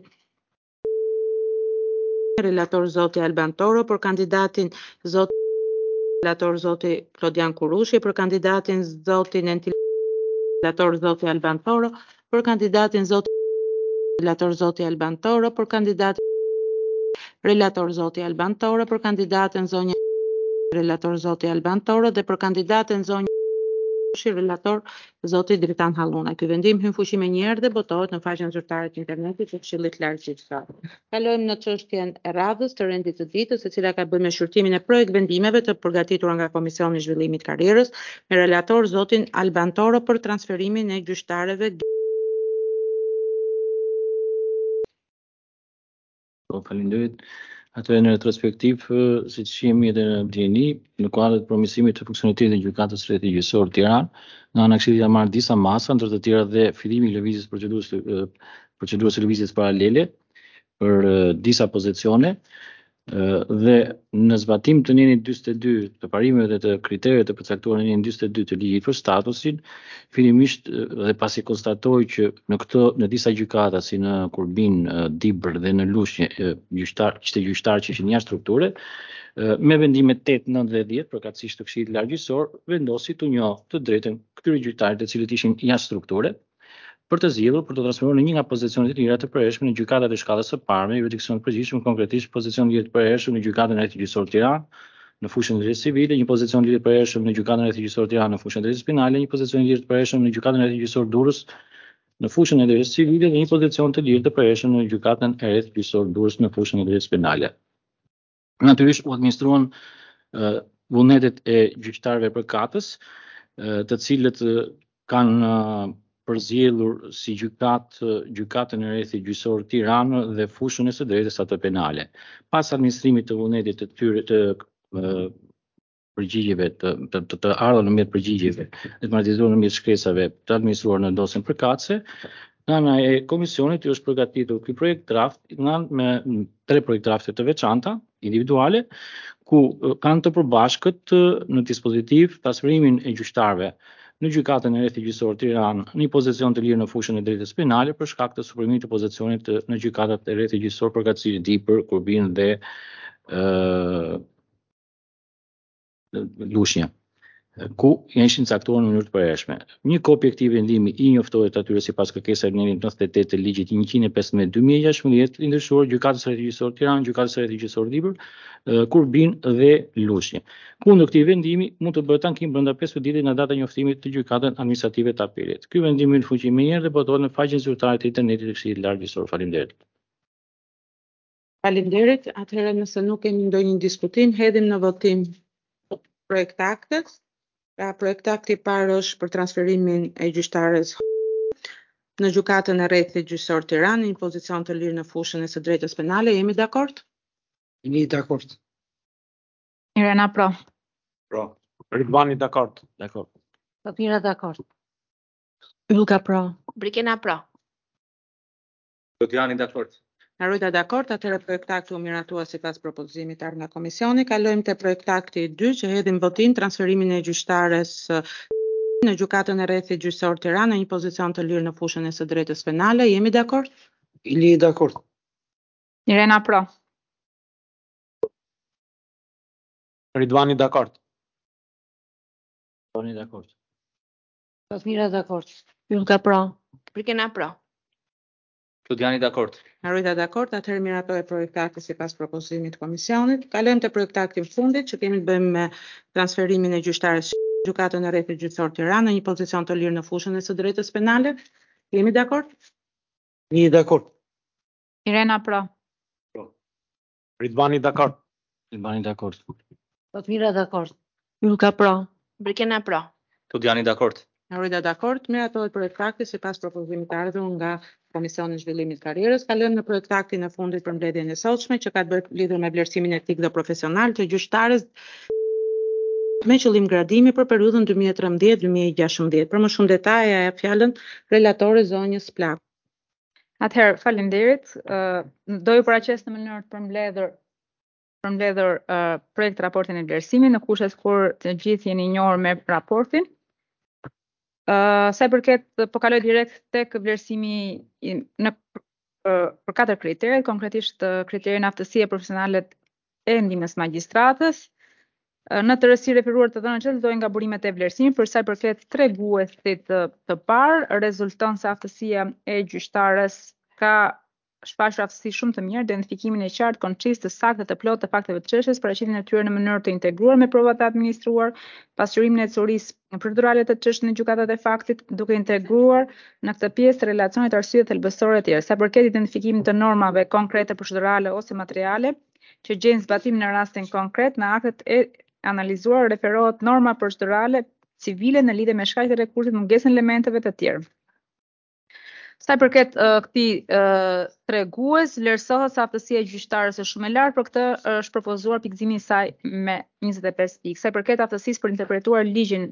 relator zoti Alban Toro, për kandidatin zoti relator zoti Klodian Kurushi, për kandidatin zoti relator zoti Alban Toro, për kandidatin zoti Relator zoti Alban Toro për kandidat Relator zoti Alban Toro për kandidatën zonjë Relator zoti Alban Toro dhe për kandidatën zonjë Relator zoti Dritan Halluna. Ky vendim hyn fuqi më njëherë dhe botohet në faqen zyrtare të internetit të Këshillit Lartë Gjyqësor. Kalojmë në çështjen e radhës të rendit të ditës, e cila ka bërë me shqyrtimin e projekt vendimeve të përgatitura nga Komisioni i Zhvillimit të Karrierës, me relator zotin Alban Toro për transferimin e gjyqtarëve. Faleminderit. Atëherë në retrospektiv, siç jemi edhe në DNI, në kuadër të përmirësimit të funksionalitetit të gjykatës së rrethit gjyqësor Tiranë, nga ana e Këshillit ka marrë disa masa, ndër të tjera dhe fillimi i lëvizjes procedurës së lëvizjes paralele për disa pozicione, dhe në zbatim të nenit 42 të parimeve dhe të kritereve të përcaktuara në nenin 42 të ligjit për statusin, fillimisht dhe pasi konstatoi që në disa gjykata si në Kurbin, Dibër dhe në Lushnjë gjyqtarë që ishin jashtë strukture, me vendimet 8, 9 dhe 10 përkatësisht të Këshillit Lartë Gjyqësor, vendosi të njohë të drejtën këtyre gjyqtarëve të cilët ishin jashtë strukture për të zgjedhur për të transferuar në një nga pozicionet e lira të përhershme në gjykatat e shkallës së parë me jurisdiksion të përgjithshëm, konkretisht pozicion lidhje të përhershëm në gjykatën e rrethit gjyqësor Tiranë në fushën e drejtësisë civile, një pozicion lidhje të përhershëm në gjykatën e rrethit gjyqësor Tiranë në fushën e drejtësisë penale, një pozicion lidhje të përhershëm në gjykatën e rrethit gjyqësor Durrës në fushën e drejtësisë civile dhe një pozicion të lidhje të përhershëm në gjykatën e rrethit gjyqësor Durrës në fushën e drejtësisë penale. Natyrisht u administruan vullnetet e gjyqtarëve përkatës, të cilët kanë përzgjedhur si gjykatën e rrethit gjyqësor Tiranë dhe fushën e së drejtës atë penale. Pas administrimit të vullnetit të tyre të përgjigjeve të ardhur në mes përgjigjeve dhe të martëzuar në mes shkresave të administruar në dosjen përkatëse, nga ana e komisionit është përgatitur ky projekt draft me 3 projekt drafte të veçanta individuale, ku kanë të përbashkët në dispozitiv transferimin e gjyqtarëve në gjykatën e rrethit gjyqësor Tiranë në pozicion të lirë në fushën e drejtës penale për shkak të suprimimit të pozicionit në gjykatat e rrethit gjyqësor përkatësisht Dibër, Kurbin dhe Lushnjë, ku ishin caktuar në mënyrë të përhershme. Një kopje e këtij vendimi i njoftohet atyre sipas kërkesave të nenit 98 të ligjit 115/2016 i ndryshuar gjykatës së rrethit gjyqësor Tiranë, gjykatës së rrethit gjyqësor Dibër, Kurbin dhe Lushnjë. Kundër këtij vendimi mund të bëhet tankim brenda 15 ditë nga data e njoftimit të gjykatën administrative të apelit. Ky vendim hyn fuqi më njëherë dhe botohet në faqen zyrtare të internetit të Këshillit Lartë Gjyqësor. Faleminderit. Faleminderit. Atëherë nëse nuk kemi ndonjë diskutim, hedhim në votim projekt aktet. Pra projekt akti i parë është për transferimin e gjyqtares në gjykatën e rrethit gjyqësor Tiranë, një pozicion të lirë në fushën e së drejtës penale. Jemi dakord? Jemi dakord. Irena pro. Pro. Ridvani dakord. Dakord. Fatmira dakord. Ylka pro. Brikena pro. Lodjani dakord. Arruida dakord, atëherë projekt akti u miratua sipas propozimit ardhur nga komisioni. Kalojmë te projekt akti 2 që hedhim votim transferimin e gjyqtares në gjykatën e rrethit gjyqësor Tiranë në një pozicion të lirë në fushën e së drejtës penale. Jemi dakord? Jemi dakord. Irena pro. Ridvani dakord. Toni dakord. Fatmira dakord. Ylka pro. Brikena pro. Lodjani dakord. Arruida dakord, atëherë miratohet projekt akti sipas propozimit të komisionit. Kalojmë te projekt akti i fundit që kemi të bëjmë me transferimin e gjyqtares në gjykatën e rrethit gjyqësor Tiranë në një pozicion të lirë në fushën e së drejtës penale. Jemi dakord? Jemi dakord. Irena pro. Ridvani dakord. Ridvani dakord. Fatmira dakord. Ylka pro. Brikena pro. Lodjani dakord. Arruida dakord, miratohet projekt akti sipas propozimit të ardhur nga Komisioni i Zhvillimit të Karrierës. Kalojmë në projekt aktin e fundit për mbledhjen e sotshme që ka të bëjë lidhur me vlerësimin etik dhe profesional të gjyqtares me qëllim gradimi për periudhën 2013-2016. Për më shumë detaje ja jap fjalën relatores zonjës Plak. Atëherë, faleminderit. Do ju paraqes në mënyrë të përmbledhur projekt raportin e vlerësimit në kushtet kur të gjithë jeni njohur me raportin. Sa i përket, po kaloj direkt tek vlerësimi për 4 kritere, konkretisht kriterin aftësie profesionale e ndihmës magjistratës. Në të rësi referuar të dhënën që vlerësohen nga burimet e vlerësimit, për sa i përket treguesit të parë, rezulton se aftësia e gjyqtares ka shfaqur aftësi shumë të mirë identifikimin e qartë, koncis, të saktë dhe të plotë të fakteve të çështjes, paraqitjen e tyre në mënyrë të integruar me provat e administruar, pasqyrimin e teorisë procedurale të çështjes në gjykatat e faktit, duke integruar në këtë pjesë të relacionit arsye thelbësore të tjera. Sa përket identifikimit të normave konkrete procedurale ose materiale që gjejnë zbatim në rastin konkret, në aktet e analizuar referohet norma procedurale civile në lidhje me shkaqjet e rekursit, mungesën e elementeve të tjerë. Sa i përket këtij tregues, vlerësohet se aftësia e gjyqtarës është shumë e lartë, për këtë është propozuar pikëzimi i saj me 25 pikë. Sa i përket aftësisë për interpretuar ligjin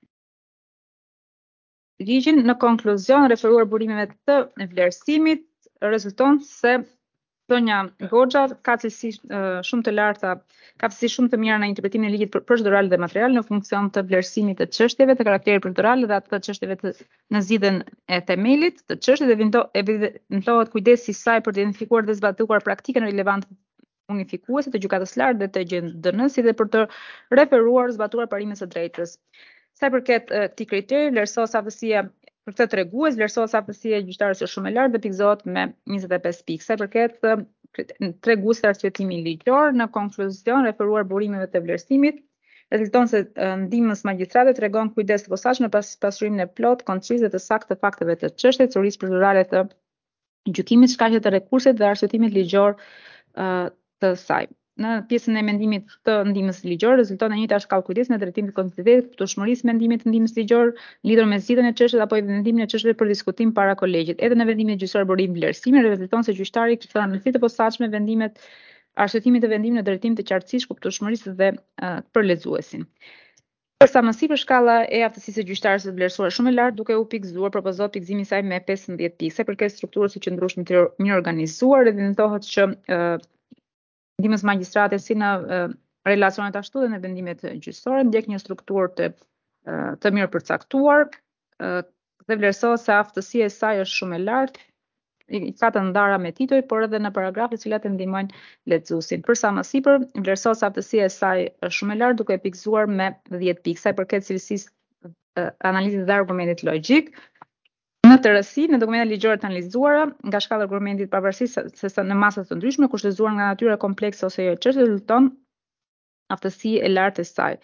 në konkluzion, referuar burimeve të vlerësimit, rezulton se Sonja Goxha ka cilësi shumë të larta, ka cilësi shumë të mira në interpretimin e ligjit procedural dhe material në funksion të vlerësimit të çështjeve të karakterit procedural dhe atë të çështjeve në zgjidhjen e themelit të çështjes dhe evidentohet kujdesi i saj për të identifikuar dhe zbatuar praktikën relevante unifikuese të gjykatës së lartë dhe të GJDN-s, si dhe për të referuar zbatuar parimet së drejtës. Sa i përket këtij kriteri, vlerësohet se aftësia për këtë tregues, vlerësohet se aftësia e gjyqtarës është shumë e lartë dhe pikëzohet me 25 pikë. Sa i përket treguesit arsyetimi ligjor, në konkluzion referuar burimeve të vlerësimit, rezulton se ndihmës magjistrate tregon kujdes të posaçëm në pasqyrimin e plotë, koncis dhe të saktë të fakteve të çështjes, teorisë procedurale të gjykimit, shkaqjet e rekursit dhe arsyetimit ligjor të saj. Në pjesën e mendimit të ndihmës ligjore rezulton e njëjta shkallë kujdesi në drejtim të konstitutivitetit, kushtueshmërisë mendimit të ndihmës ligjor lidhur me zgjidhjen e çështjes apo vendimin e çështjes për diskutim para kolegjit. Edhe në vendimin gjyqësor burim vlerësimi rezulton se gjyqtari ka në të posaçme vendimet arsyetimit të vendimit në drejtim të qartësisë, kuptueshmërisë dhe për lexuesin. Përsa më sipër, shkalla e aftësisë së gjyqtarës është vlerësuar shumë e lartë, duke u pikëzuar, propozohet pikëzimi i saj me 15 pikë. Sa përket strukturës së qëndrueshme të mirë organizuar, evidentohet që ndihmës magjistrate si në relacionet ashtu dhe në vendimet gjyqësore ndjek një strukturë të mirë përcaktuar dhe vlerësohet se aftësia e saj është shumë e lartë, ka të ndara me titull, por edhe në paragrafe të cilat e ndihmojnë lexuesin. Përsa më sipër, vlerësohet se aftësia e saj është shumë e lartë, duke e pikëzuar me 10 pikë. Sa përket cilësisë analizës dhe argumentit logjik, në tërësi, në dokumentet ligjore të analizuara, nga shkalla e argumentit pavarësisht se në masa të ndryshme, kushtëzuar nga natyra komplekse ose jo e çështjes, rezulton aftësi e lartë e saj.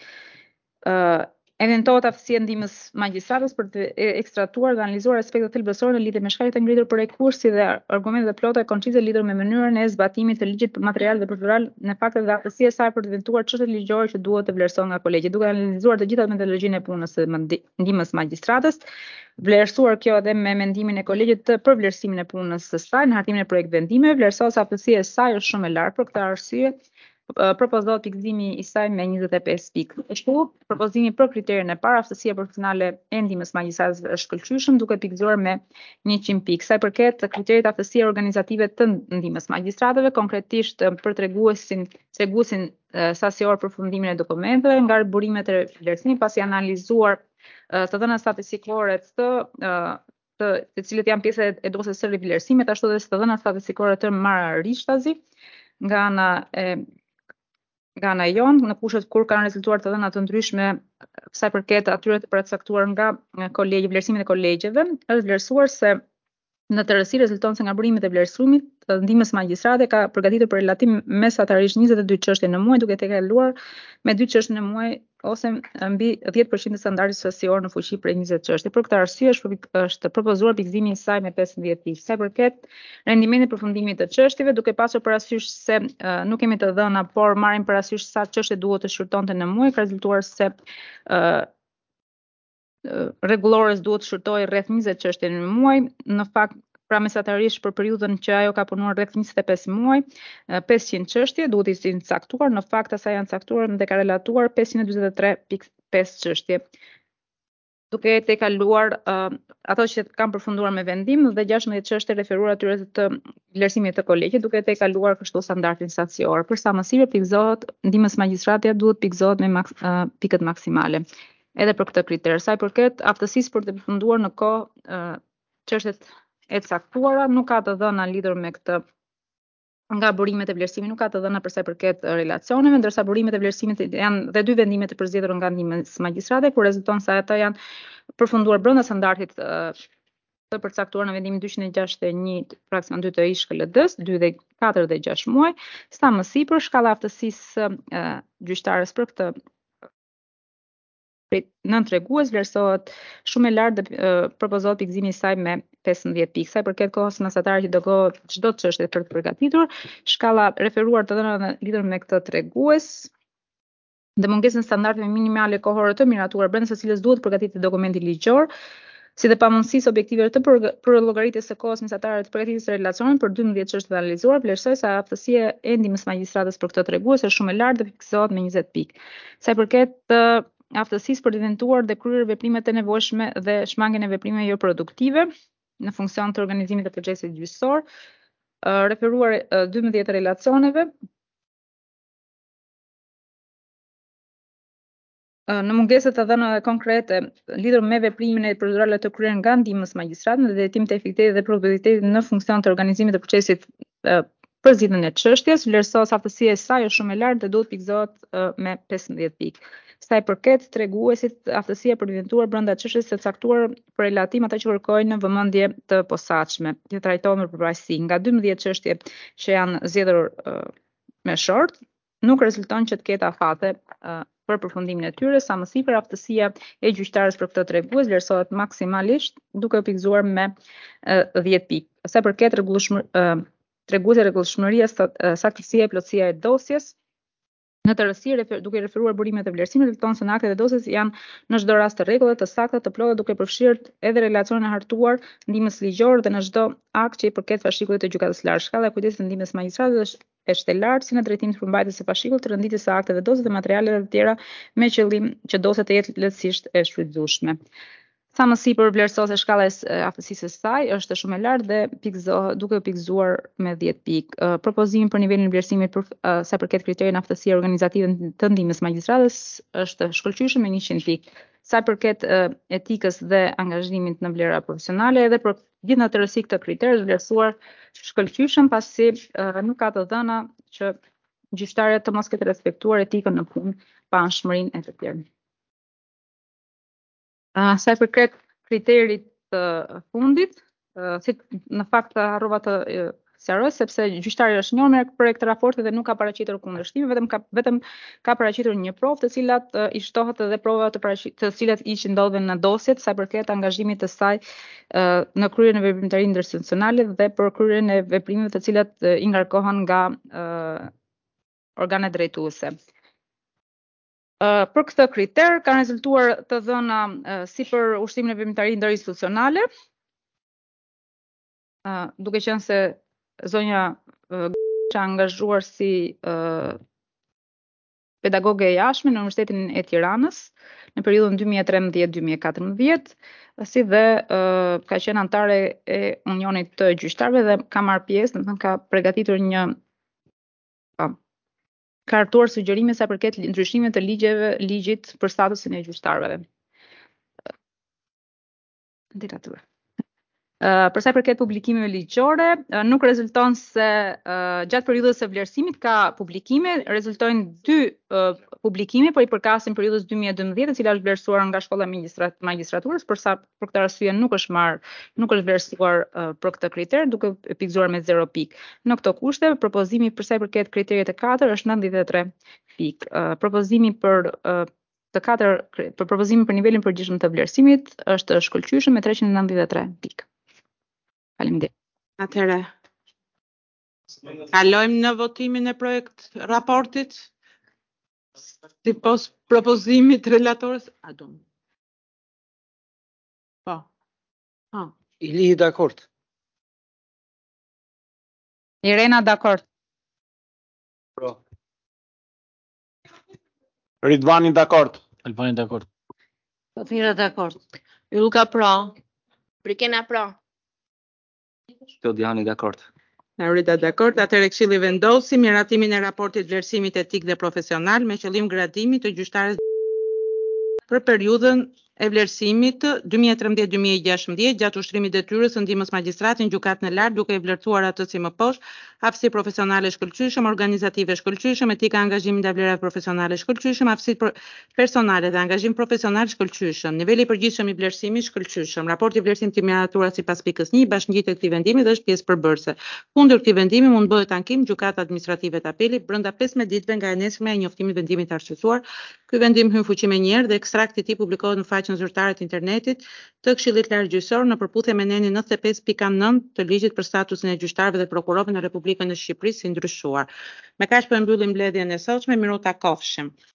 Evidentohet aftësia e ndihmës magjistrates për të ekstrahtuar dhe analizuar aspektet thelbësore në lidhje me shkaqjet e ngritur për rekursi dhe argumentet e plota e koncize lidhur me mënyrën e zbatimit të ligjit material dhe procedural në faktet dhe aftësia e saj për të evidentuar çështjet ligjore që duhet të vlerësohen nga kolegji, duke analizuar të gjitha metodologjinë e punës së ndihmës magjistrates, vlerësuar kjo edhe me mendimin e kolegjit për vlerësimin e punës së saj në hartimin e projekt vendimeve, vlerësohet se aftësia e saj është shumë e lartë. Për këtë arsye propozohet pikëzimi i saj me 25 pikë. Kështu, propozimi për kriterin e parë, aftësia profesionale e ndihmës magjistrates është shkëlqyeshëm, duke pikëzuar me 100 pikë. Sa i përket kriterit aftësia organizative të ndihmës magjistrateve, konkretisht për treguesin sasior përfundimin e dokumenteve, nga burimet e vlerësimit, pasi analizuar të dhënat statistikore të cilët janë pjesë e dosjes së rivlerësimit, ashtu dhe të dhënat statistikore të marrërishtazit nga ana jon, në kushtet kur kanë rezultuar të dhëna të ndryshme sa i përket atyre të përcaktuar nga kolegji, vlerësimet e kolegjeve, është vlerësuar se në tërësi rezulton se nga burimet e vlerësimit, ndihmës magjistrate ka përgatitur për relatim mesatarisht 22 çështje në muaj, duke kaluar me 2 çështje në muaj ose mbi 10% të standardit sasior në fuqi për 20 çështje. Për këtë arsye është propozuar pikëzimi i saj me 15 pikë. Sa i përket rendimentit përfundimit të çështjeve, duke pasur parasysh se nuk kemi të dhëna, por marrim parasysh sa çështje duhet të shkurtonte në muaj, ka rezultuar se rregullores duhet të shkurtojë rreth 20 çështje në muaj. Në fakt, pra mesatarisht për periudhën që ajo ka punuar rreth 25 muaj, 500 çështje duhet të jenë caktuar, në fakt asaj janë caktuar dhe ka relatuar 543.5 çështje. Duke të kaluar ato që kanë përfunduar me vendim dhe 16 çështje referuar atyre të vlerësimit të kolegjit, duke të kaluar kështu standardin sasior. Përsa më sipër pikëzohet ndihmës magjistrate duhet pikëzohet me pikët maksimale. Edhe për këtë kriter, sa i përket aftësisë për të përfunduar në kohë çështjet e caktuara, nuk ka të dhëna lidhur me këtë nga burimet e vlerësimit, nuk ka të dhëna për sa i përket relacioneve, ndërsa burimet e vlerësimit janë dhe 2 vendime të përzgjedhura nga ndihmës magjistrate, ku rezulton se ata janë përfunduar brenda standardit të përcaktuar në vendimin 261 fraksion 2 të ISHKLD-s, 2 dhe 4 dhe 6 muaj, sa më sipër shkalla aftësisë gjyqtares për këtë nën tregues vlerësohet shumë e lartë dhe propozohet pikëzimi i saj me 15 pikë. Sa i përket kohës mesatare që do gohet çdo çështje për të përgatitur, shkalla referuar të dhëna në lidhur me këtë tregues dhe mungesën standardeve minimale kohore të miratuar brenda së cilës duhet përgatitur dokumenti ligjor, si dhe pamundësisë objektive të llogaritjes së kohës mesatare të përgatitjes së relacionit për 12 çështje të analizuar, vlerësoj se aftësia e ndihmës magjistratës për këtë tregues është shumë e lartë dhe fiksohet me 20 pikë. Sa i përket aftësisë për të inventuar dhe kryer veprimet e nevojshme dhe shmangjen e veprimeve jo produktive në funksion të organizimit të procesit gjyqësor, referuar 12 relacioneve, në mungesë të dhënave konkrete lidhur me veprimin e procedurale të kryer nga ndihmës magjistratës dhe hetimet e efektivitetit dhe probabilitetit në funksion të organizimit të procesit për zgjidhjen e çështjes, vlerësohet se aftësia e saj është shumë e lartë dhe duhet pikëzohet me 15 pikë. Sa i përket treguesit, aftësia për të inventuar brenda çështjes së caktuar për relatim ata që kërkojnë në vëmendje të posaçme, që trajtohen me përparësi nga 12 çështje që janë zgjedhur me short, nuk rezulton që të ketë afate për përfundimin e tyre, sa më sipër aftësia e gjyqtares për këtë tregues vlerësohet maksimalisht duke u pikëzuar me 10 pikë. Sa i përket treguesit rregullshmëria, saktësia e plotësia e dosjes, në të rësi duke referuar burimet e vlerësimit, kupton se aktet e dosjes janë në çdo rast të rregulla, të sakta, të plota, duke përfshirë edhe relacionin e hartuar, ndihmës ligjore dhe në çdo akt që i përket fashikullit të gjykatës së lartë. Shkalla e kujdesit të ndihmës magjistratës është e lartë si në drejtim të përmbajtjes së fashikullit, të renditjes së akteve dosjes dhe materialeve të tjera me qëllim që dosja të jetë lehtësisht e shfrytëzueshme. Sa më sipër vlerësohet se shkalla e aftësisë së saj është shumë e lartë dhe duke u pikëzuar me 10 pikë. Propozimi për nivelin e vlerësimit sa përket kriterin aftësie organizative të ndihmës magjistratës është shkëlqyeshëm me 100 pikë. Sa përket etikës dhe angazhimit në vlera profesionale, edhe për gjithë në të rësi këtë kriter është vlerësuar shkëlqyeshëm pasi nuk ka të dhëna që gjyqtarët të mos ketë respektuar etikën në punë pa anshmërinë e të tjerë. Sa i përket kriterit të fundit, si në fakt harrova të sqaroj sepse gjyqtari është njohur me për këtë raport dhe nuk ka paraqitur kundërshtime, vetëm ka paraqitur një provë të cilat i shtohet edhe prova të cilat ishin ndodhen në dosjet sa i përket angazhimit të saj në kryerjen e veprimtarinë ndërsinstitucionale dhe për kryerjen e veprimeve të cilat i ngarkohen nga organet drejtuese. Për këtë kriter kanë rezultuar të dhëna si për ushtrimin e veprimtarinë ndërinstitucionale, duke qenë se zonja është angazhuar si pedagoge e jashtme në Universitetin e Tiranës në periudhën 2013-2014, si dhe ka qenë anëtare e Unionit të Gjyqtarëve dhe ka marrë pjesë, domethënë ka përgatitur ka hartuar sugjerime sa përket ndryshimeve të ligjit për statusin e gjyqtarëve. Për sa i përket publikimeve ligjore, nuk rezulton se gjatë periudhës së vlerësimit ka publikime, rezultojnë 2 publikime, por i përkasin periudhës 2012, e cila është vlerësuar nga shkolla e magjistraturës, për këtë arsye nuk është vlerësuar për këtë kriter, duke pikëzuar me 0 pikë. Në këto kushte, propozimi për sa i përket kriteret e 4 është 93 pikë. Propozimi për propozimin për nivelin përgjithshëm të vlerësimit është shkëlqyeshëm me 393 pikë. Faleminderit. Atëherë, kalojmë në votimin e raportit sipas propozimit relatorës. Po. Ili dakord. Irena dakord. Pro. Ridvani dakord. Albani dakord. Fatmira dakord. Ylka pro. Brikena pro. Klodiani dakord. Laurita dakord. Atëherë Këshilli vendosi miratimin e raportit vlerësimit etik dhe profesional me qëllim gradimi të gjyqtarës për periudhën e vlerësimit 2013-2016 gjatë ushtrimit detyrës së ndihmës magjistrati në gjykatën e lartë duke i vlerësuar atë si më poshtë: aftësi profesionale shkëlqyeshëm, organizative shkëlqyeshëm, etika angazhimi ndaj vlerave profesionale shkëlqyeshëm, aftësi personale dhe angazhim profesional shkëlqyeshëm, niveli i përgjithshëm i vlerësimit shkëlqyeshëm. Raporti i vlerësimit i miratuar sipas pikës 1 bashkëngjitet këtij vendimi dhe është pjesë përbërëse. Kundër këtij vendimi mund bëhet ankim gjykata administrative të apelit brenda 15 ditëve nga e nesërmja e njoftimit vendimit të arsyetuar. Ky vendim hyn fuqi me njëherë dhe ekstrakti i tij publikohet në faqen zyrtare të internetit të Këshillit Lartë Gjyqësor në përputhje me nenin 95.9 të ligjit për statusin e gjyqtarëve dhe prokurorëve në Republikën e Shqipërisë si ndryshuar. Me kaq po e mbyllim mbledhjen e sotshme, miru takofshim.